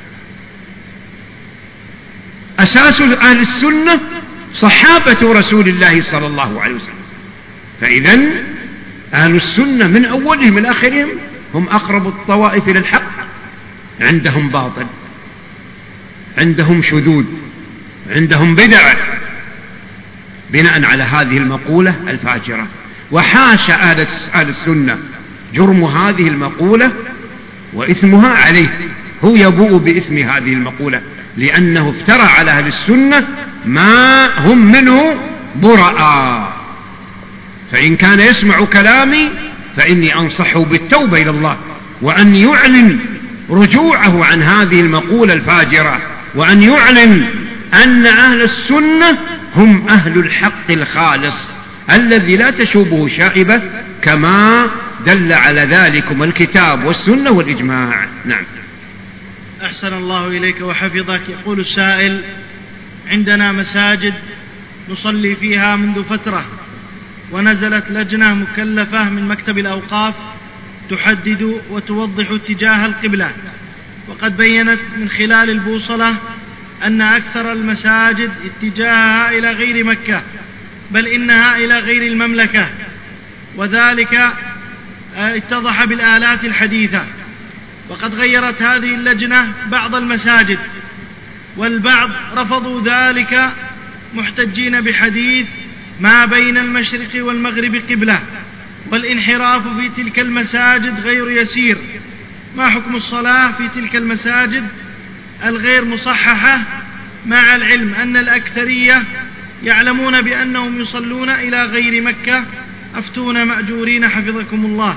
أساس أهل السنة صحابة رسول الله صلى الله عليه وسلم. فإذن أهل السنة من أولهم من آخرهم هم أقرب الطوائف إلى الحق. عندهم باطل، عندهم شذوذ، عندهم بدع، بناء على هذه المقولة الفاجرة. وحاش أهل السنة جرم هذه المقولة وإثمها عليه، هو يبوء بإثم هذه المقولة، لأنه افترى على أهل السنة ما هم منه براء. فإن كان يسمع كلامي فإني أنصحه بالتوبة إلى الله، وأن يعلن رجوعه عن هذه المقولة الفاجرة، وأن يعلن أن أهل السنة هم أهل الحق الخالص الذي لا تشوبه شائبة، كما دل على ذلكم الكتاب والسنة والإجماع. نعم. أحسن الله إليك وحفظك. يقول السائل: عندنا مساجد نصلي فيها منذ فترة، ونزلت لجنة مكلفة من مكتب الأوقاف تحدد وتوضح اتجاه القبلة، وقد بينت من خلال البوصلة أن أكثر المساجد اتجاهها إلى غير مكة، بل إنها إلى غير المملكة، وذلك اتضح بالآلات الحديثة. وقد غيرت هذه اللجنة بعض المساجد، والبعض رفضوا ذلك محتجين بحديث ما بين المشرق والمغرب قبلة، والانحراف في تلك المساجد غير يسير. ما حكم الصلاة في تلك المساجد الغير مصححة، مع العلم أن الأكثرية يعلمون بأنهم يصلون إلى غير مكة؟ أفتون مأجورين حفظكم الله.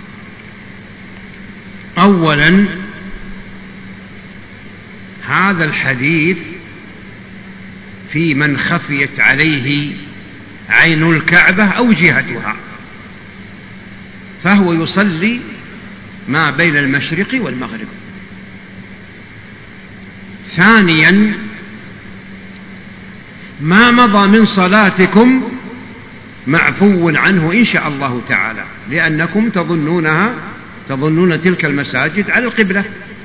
أولا، هذا الحديث في من خفيت عليه عين الكعبة أو جهتها، فهو يصلي ما بين المشرق والمغرب. ثانيا، ما مضى من صلاتكم معفو عنه إن شاء الله تعالى، لأنكم تظنونها تظنون تلك المساجد على القبلة.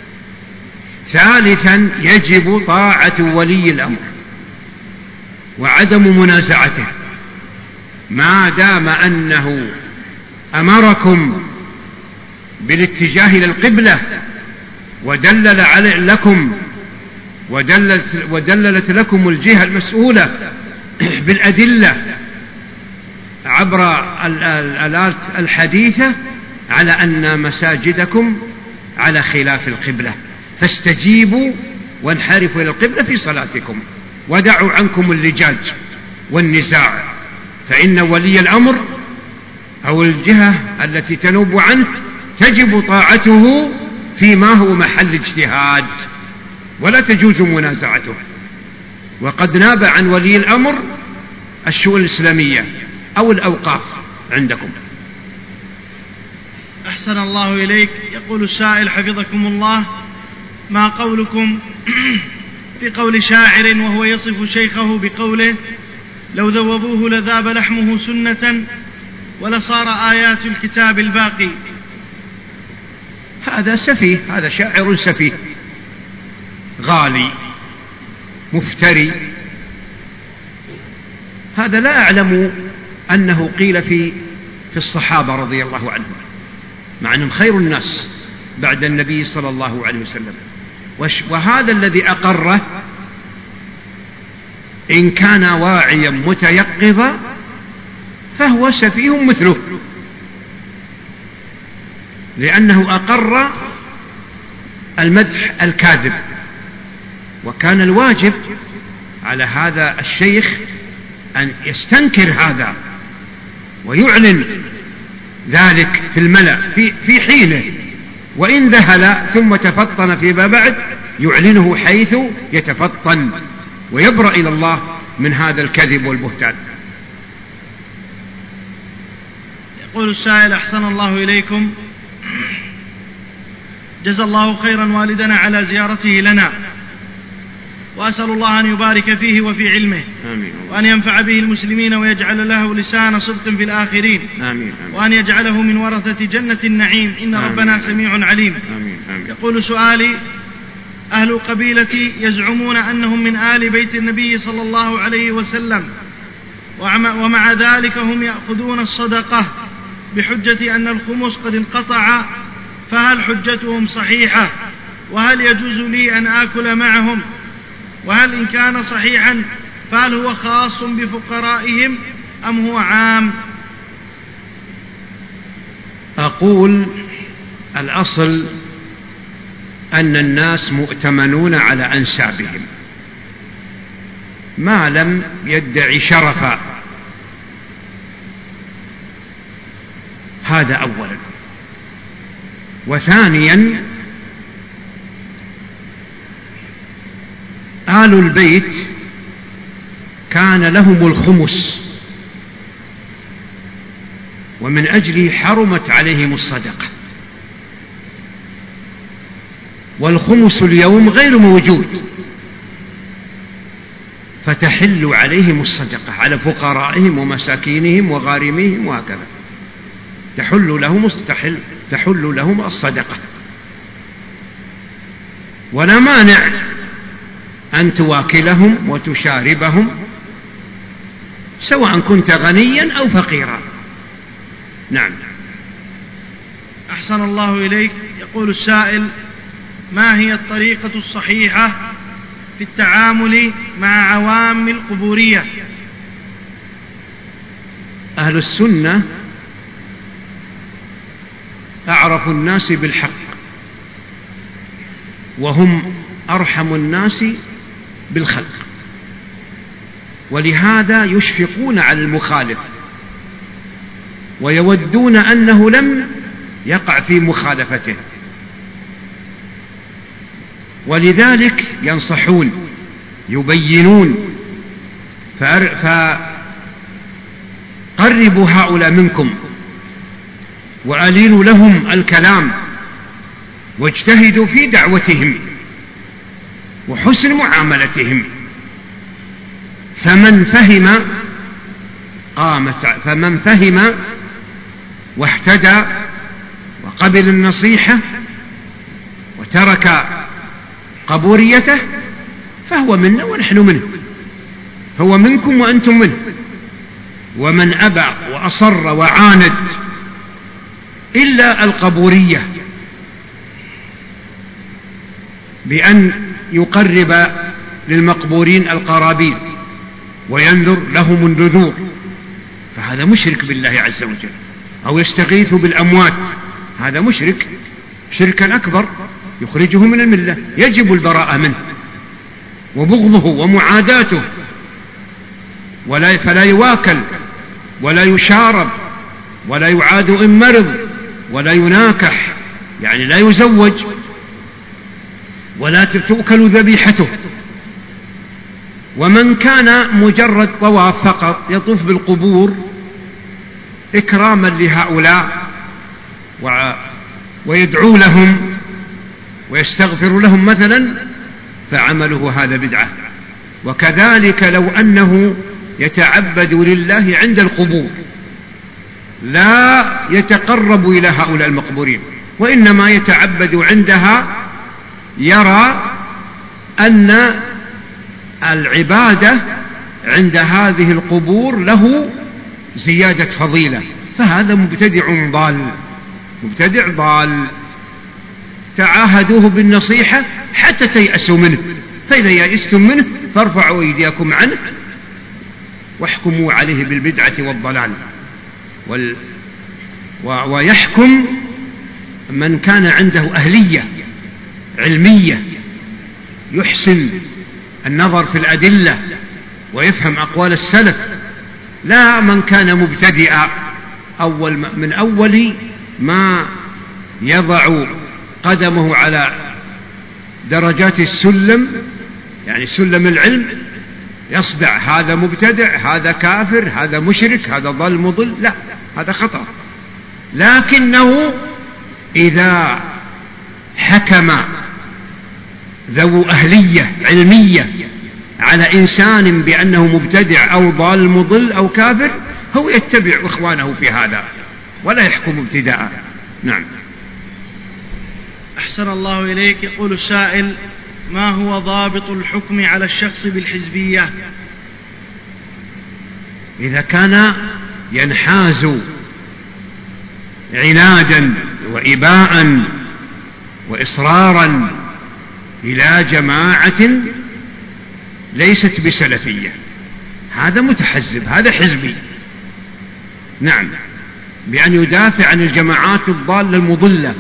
ثالثا، يجب طاعة ولي الأمر وعدم منازعته، ما دام أنه أمركم بالاتجاه إلى القبلة ودلل على لكم ودللت, ودللت لكم الجهة المسؤولة بالأدلة عبر الآلات الحديثة على أن مساجدكم على خلاف القبلة، فاستجيبوا وانحرفوا إلى القبلة في صلاتكم، ودعوا عنكم اللجاج والنزاع، فإن ولي الأمر أو الجهة التي تنوب عنه تجب طاعته فيما هو محل اجتهاد، ولا تجوز منازعته. وقد ناب عن ولي الأمر الشؤون الإسلامية أو الأوقاف عندكم. أحسن الله إليك. يقول السائل حفظكم الله: ما قولكم في قول شاعر وهو يصف شيخه بقوله: لو ذوبوه لذاب لحمه سنة ولصار آيات الكتاب الباقي؟ هذا سفيه، هذا شاعر سفيه غالي مفتري. هذا لا أعلم أنه قيل في في الصحابة رضي الله عنهم، مع أنهم خير الناس بعد النبي صلى الله عليه وسلم. وهذا الذي أقره إن كان واعيا متيقظا فهو سفيه مثله، لأنه أقر المدح الكاذب. وكان الواجب على هذا الشيخ أن يستنكر هذا ويعلن ذلك في الملأ في, في حينه، وإن ذهل ثم تفطن فيما بعد يعلنه حيث يتفطن ويبرأ إلى الله من هذا الكذب والبهتان. يقول السائل: أحسن الله إليكم، جزا الله خيرا والدنا على زيارته لنا، وأسأل الله أن يبارك فيه وفي علمه، آمين. وأن ينفع به المسلمين ويجعل له لسان صدق في الآخرين، آمين. آمين. وأن يجعله من ورثة جنة النعيم، إن آمين. ربنا سميع عليم. آمين. آمين. يقول سؤالي: أهل قبيلتي يزعمون أنهم من آل بيت النبي صلى الله عليه وسلم، ومع ذلك هم يأخذون الصدقة بحجة أن الخمس قد انقطع، فهل حجتهم صحيحة؟ وهل يجوز لي أن آكل معهم؟ وهل إن كان صحيحا فهل هو خاص بفقرائهم أم هو عام؟ أقول الأصل أن الناس مؤتمنون على أنسابهم ما لم يدعي شرفا، هذا أولا. وثانيا آل البيت كان لهم الخمس، ومن أجله حرمت عليهم الصدقة، والخمس اليوم غير موجود، فتحل عليهم الصدقة على فقرائهم ومساكينهم وغارميهم وهكذا، تحل لهم تحل, تحل لهم الصدقة، ولا مانع أن تواكلهم وتشاربهم سواء كنت غنيا أو فقيرا. نعم. أحسن الله إليك. يقول السائل: ما هي الطريقة الصحيحة في التعامل مع عوام القبورية؟ أهل السنة أعرف الناس بالحق، وهم أرحم الناس بالخلق، ولهذا يشفقون على المخالف ويودون أنه لم يقع في مخالفته، ولذلك ينصحون يبينون، فقربوا هؤلاء منكم وألينوا لهم الكلام واجتهدوا في دعوتهم وحسن معاملتهم، فمن فهم قامت فمن فهم واهتدى وقبل النصيحة وترك قبوريته فهو منا ونحن منه، هو منكم وأنتم منه. ومن أبى وأصر وعاند إلا القبورية بأن يقرب للمقبورين القرابين وينذر لهم النذور، فهذا مشرك بالله عز وجل، أو يستغيث بالأموات، هذا مشرك شركا أكبر يخرجه من الملة، يجب البراءة منه وبغضه ومعاداته، ولا فلا يواكل ولا يشارب ولا يعاد إن مرض ولا يناكح، يعني لا يزوج ولا تؤكل ذبيحته. ومن كان مجرد طواف فقط يطوف بالقبور إكراما لهؤلاء ويدعو لهم ويستغفر لهم مثلا، فعمله هذا بدعة. وكذلك لو أنه يتعبد لله عند القبور لا يتقرب إلى هؤلاء المقبورين، وإنما يتعبد عندها، يرى أن العبادة عند هذه القبور له زيادة فضيلة، فهذا مبتدع ضال، مبتدع ضال. تعاهدوه بالنصيحة حتى تيأسوا منه، فإذا يأستم منه فارفعوا أيديكم عنه واحكموا عليه بالبدعة والضلال. وال... و... ويحكم من كان عنده أهلية علمية، يحسن النظر في الأدلة ويفهم أقوال السلف، لا من كان مبتدئا أول من أول ما يضع قدمه على درجات السلم، يعني سلم العلم، يصدع هذا مبتدع، هذا كافر، هذا مشرك، هذا ضل مضل، لا، هذا خطأ. لكنه إذا حكم ذو أهلية علمية على إنسان بأنه مبتدع أو ضال مضل أو كافر، هو يتبع إخوانه في هذا ولا يحكم ابتداء. نعم. أحسن الله إليك. يقول السائل: ما هو ضابط الحكم على الشخص بالحزبية؟ إذا كان ينحاز عنادا وإباء وإصرارا إلى جماعة ليست بسلفية، هذا متحزب، هذا حزبي. نعم، بأن يدافع عن الجماعات الضالة المضلة،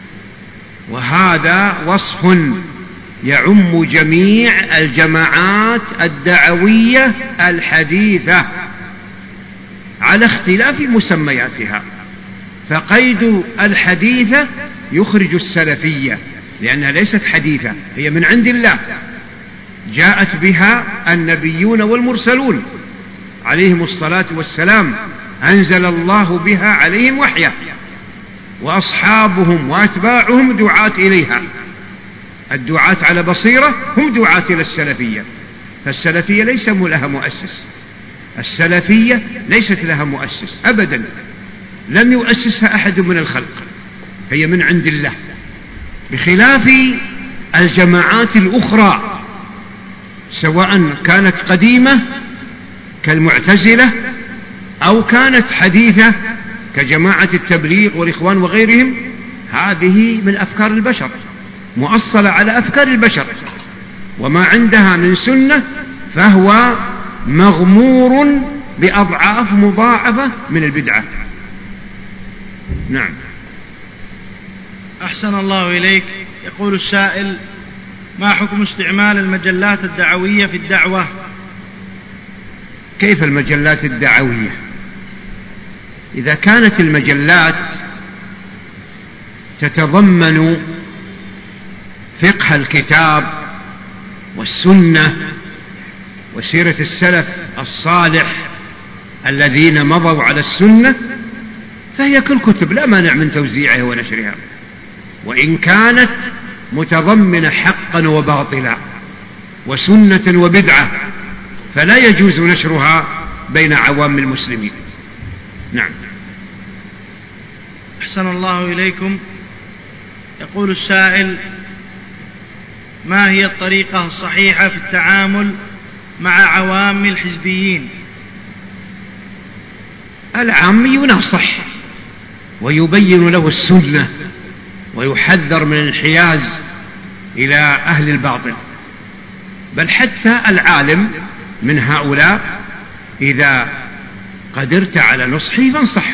وهذا وصف يعم جميع الجماعات الدعوية الحديثة على اختلاف مسمياتها. فقيد الحديثة يخرج السلفية، لأنها ليست حديثة، هي من عند الله، جاءت بها النبيون والمرسلون عليهم الصلاة والسلام، أنزل الله بها عليهم وحيا، وأصحابهم وأتباعهم دعاة إليها. الدعاة على بصيرة هم دعاة إلى السلفية، فالسلفية ليس لها مؤسس، السلفية ليست لها مؤسس أبدا، لم يؤسسها أحد من الخلق، هي من عند الله، بخلاف الجماعات الأخرى سواء كانت قديمة كالمعتزلة أو كانت حديثة كجماعة التبليغ والإخوان وغيرهم. هذه من أفكار البشر، مؤصلة على أفكار البشر، وما عندها من سنة فهو مغمور بأضعاف مضاعفة من البدعة. نعم. أحسن الله إليك. يقول السائل: ما حكم استعمال المجلات الدعوية في الدعوة؟ كيف المجلات الدعوية؟ إذا كانت المجلات تتضمن فقه الكتاب والسنة وسيرة السلف الصالح الذين مضوا على السنة، فهي كالكتب، لا مانع من توزيعها ونشرها، وإن كانت متضمنة حقا وباطلا وسنة وبدعة، فلا يجوز نشرها بين عوام المسلمين. نعم. أحسن الله إليكم. يقول السائل: ما هي الطريقة الصحيحة في التعامل مع عوام الحزبيين؟ العامي ينصح ويبين له السنة ويحذر من الانحياز إلى أهل الباطل، بل حتى العالم من هؤلاء إذا قدرت على نصحه فانصحه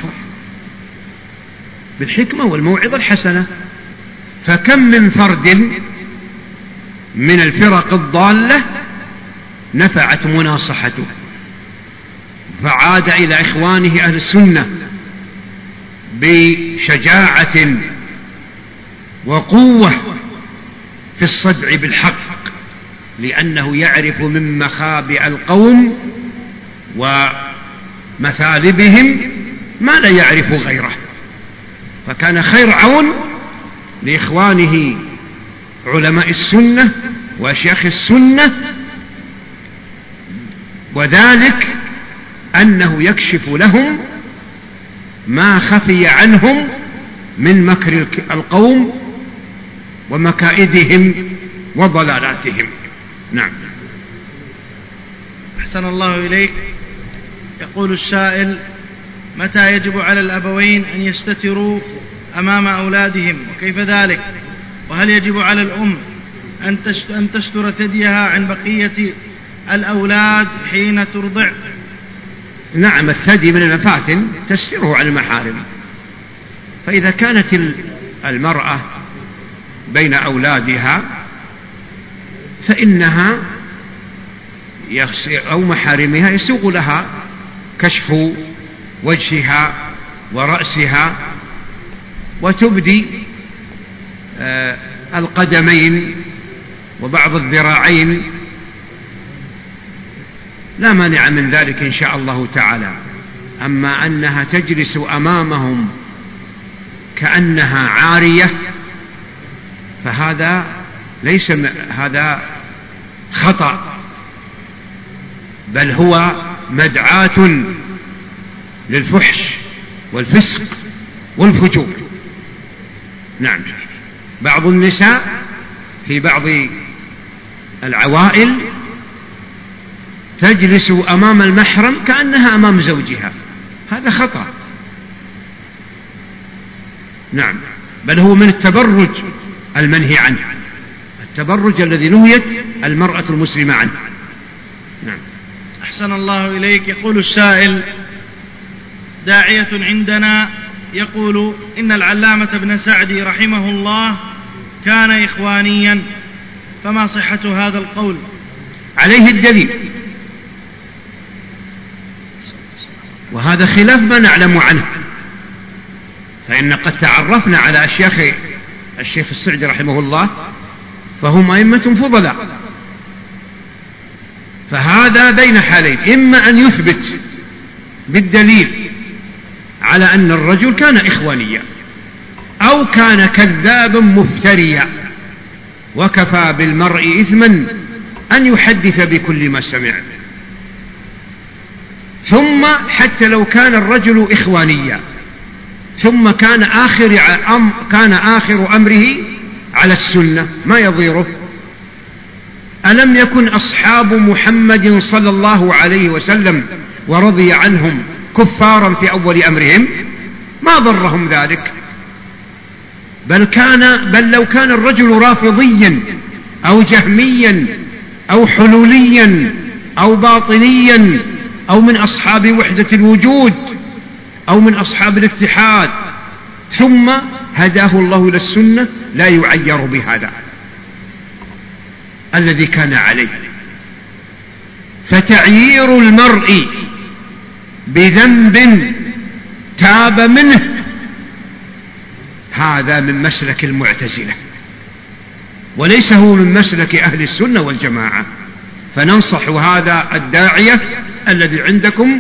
بالحكمة والموعظة الحسنة. فكم من فرد من الفرق الضالة نفعت مناصحته فعاد إلى إخوانه أهل السنة بشجاعة وقوة في الصدع بالحق، لأنه يعرف من مخابئ القوم ومثالبهم ما لا يعرف غيره، فكان خير عون لإخوانه علماء السنة وشيخ السنة، وذلك أنه يكشف لهم ما خفي عنهم من مكر القوم ومكائدهم وضلالاتهم. نعم. أحسن الله إليك. يقول السائل: متى يجب على الأبوين أن يستتروا أمام أولادهم، وكيف ذلك؟ وهل يجب على الأم أن تستر ثديها عن بقية الأولاد حين ترضع؟ نعم، الثدي من المفاتن تستره عن المحارم، فإذا كانت المرأة بين أولادها فإنها أو محارمها يسوغ لها كشف وجهها ورأسها، وتبدي القدمين وبعض الذراعين، لا مانع من ذلك إن شاء الله تعالى. أما أنها تجلس أمامهم كأنها عارية فهذا ليس هذا خطأ، بل هو مدعاة للفحش والفسق والفجور. نعم. بعض النساء في بعض العوائل تجلس أمام المحرم كأنها أمام زوجها، هذا خطأ. نعم، بل هو من التبرج المنهي عنه، التبرج الذي نهيت المرأة المسلمة عنه. نعم. أحسن الله إليك. يقول السائل: داعية عندنا يقول إن العلامة ابن سعدي رحمه الله كان إخوانيا، فما صحة هذا القول؟ عليه الدليل، وهذا خلاف ما نعلم عنه، فإن قد تعرفنا على أشياخ الشيخ السعدي رحمه الله فهم أئمة فضلاء، فهذا بين حالين: إما أن يثبت بالدليل على أن الرجل كان إخوانيا، أو كان كذابا مفتريا، وكفى بالمرء إثما أن يحدث بكل ما سمع. ثم حتى لو كان الرجل إخوانيا ثم كان آخر, أم كان آخر أمره على السنة ما يضيره. ألم يكن أصحاب محمد صلى الله عليه وسلم ورضي عنهم كفارا في أول أمرهم؟ ما ضرهم ذلك، بل, كان بل لو كان الرجل رافضيا أو جهميا أو حلوليا أو باطنيا أو من أصحاب وحدة الوجود أو من أصحاب الاتحاد ثم هداه الله إلى السنة لا يعير بهذا الذي كان عليه. فتعيير المرء بذنب تاب منه هذا من مسلك المعتزلة، وليس هو من مسلك أهل السنة والجماعة. فننصح هذا الداعية الذي عندكم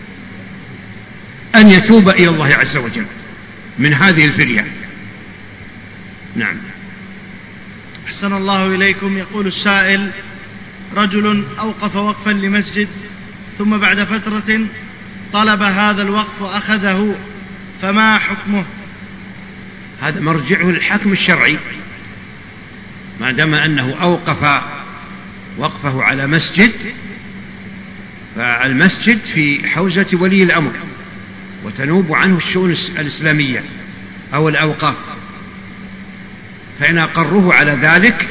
أن يتوب إلى الله عز وجل من هذه الفرية. نعم. أحسن الله إليكم. يقول السائل: رجل أوقف وقفا لمسجد ثم بعد فترة طلب هذا الوقف وأخذه، فما حكمه؟ هذا مرجعه للحكم الشرعي، ما دام أنه أوقف وقفه على مسجد، فالمسجد في حوزة ولي الأمر وتنوب عنه الشؤون الإسلامية أو الأوقاف، فإن أقروه على ذلك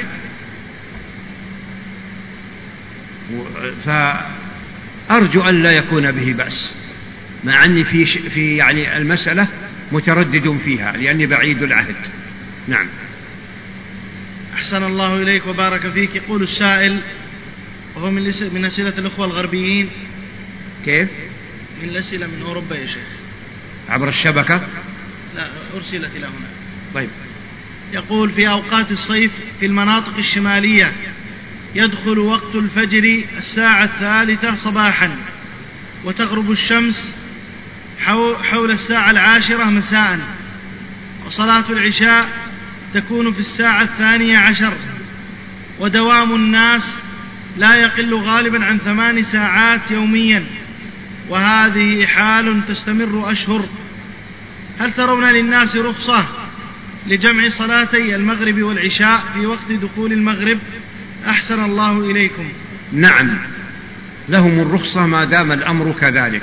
فأرجو أن لا يكون به بأس، مع أني في, في يعني المسألة متردد فيها لأني بعيد العهد. نعم. أحسن الله إليك وبارك فيك. يقول السائل، وهو من من أسئلة الأخوة الغربيين. كيف؟ من الأسئلة من أوروبا يا شيخ، عبر الشبكة؟ لا، أرسلت إلى هنا. طيب. يقول: في أوقات الصيف في المناطق الشمالية يدخل وقت الفجر الساعة الثالثة صباحا، وتغرب الشمس حول الساعة العاشرة مساء، وصلاة العشاء تكون في الساعة الثانية عشر، ودوام الناس لا يقل غالبا عن ثمان ساعات يوميا، وهذه حال تستمر أشهر. هل ترون للناس رخصة لجمع صلاتي المغرب والعشاء في وقت دخول المغرب؟ أحسن الله إليكم. نعم، لهم الرخصة ما دام الأمر كذلك،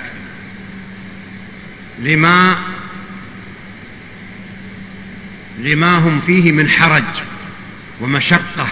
لما لما هم فيه من حرج ومشقة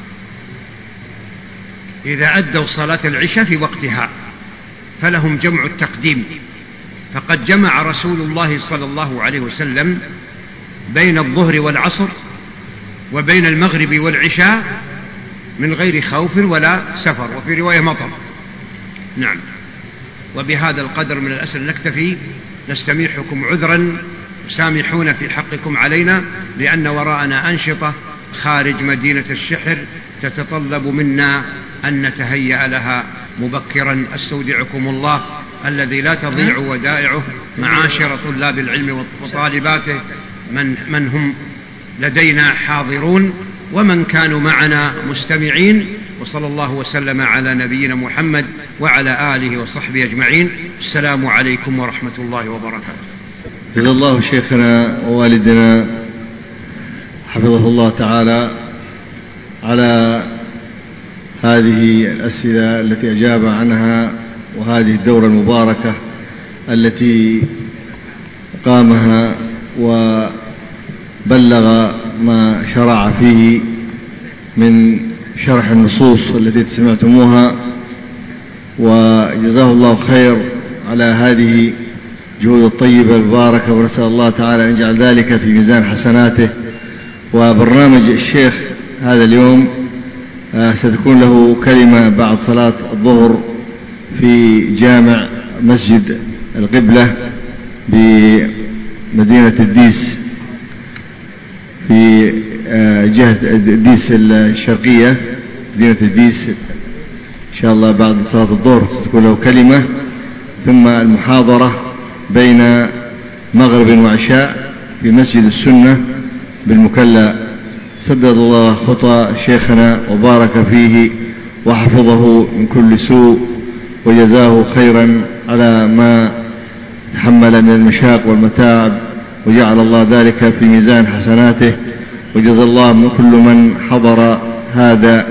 إذا أدوا صلاة العشاء في وقتها، فلهم جمع التقديم. فقد جمع رسول الله صلى الله عليه وسلم بين الظهر والعصر وبين المغرب والعشاء من غير خوف ولا سفر، وفي رواية مطر. نعم. وبهذا القدر من الأسئلة نكتفي، نستميحكم عذرا، سامحونا في حقكم علينا، لأن وراءنا أنشطة خارج مدينة الشحر تتطلب منا أن نتهيأ لها مبكرا. أستودعكم الله الذي لا تضيع ودائعه، معاشر طلاب العلم وطالباته، من, من هم لدينا حاضرون ومن كانوا معنا مستمعين، وصلى الله وسلم على نبينا محمد وعلى آله وصحبه أجمعين. السلام عليكم ورحمة الله وبركاته. جزا الله شيخنا ووالدنا حفظه الله تعالى على هذه الأسئلة التي أجاب عنها، وهذه الدورة المباركة التي قامها وبلغ ما شرع فيه من شرح النصوص التي سمعتموها، وجزاه الله خير على هذه جهود الطيبة المباركة، ونسأل الله تعالى أن يجعل ذلك في ميزان حسناته. وبرنامج الشيخ هذا اليوم ستكون له كلمة بعد صلاة الظهر في جامع مسجد القبلة بمدينة الديس في جهة الديس الشرقية، مدينة الديس. إن شاء الله بعد صلاة الظهر ستكون له كلمة، ثم المحاضرة بين مغرب وعشاء في مسجد السنة بالمكلا. سدد الله خطى شيخنا وبارك فيه وحفظه من كل سوء، وجزاه خيرا على ما تحمل من المشاق والمتاعب، وجعل الله ذلك في ميزان حسناته. وجزى الله من كل من حضر هذا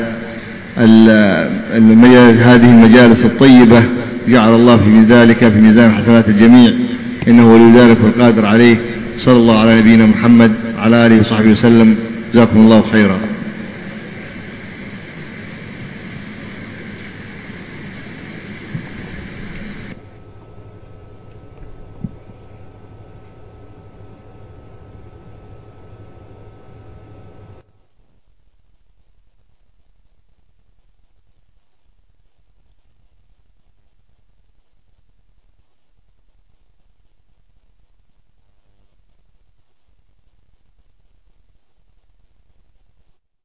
المجالس هذه المجالس الطيبة، جعل الله في ذلك في ميزان حسنات الجميع، إنه ولي ذلك والقادر عليه. صلى الله على نبينا محمد وعلى آله وصحبه وسلم. جزاكم الله خيرا.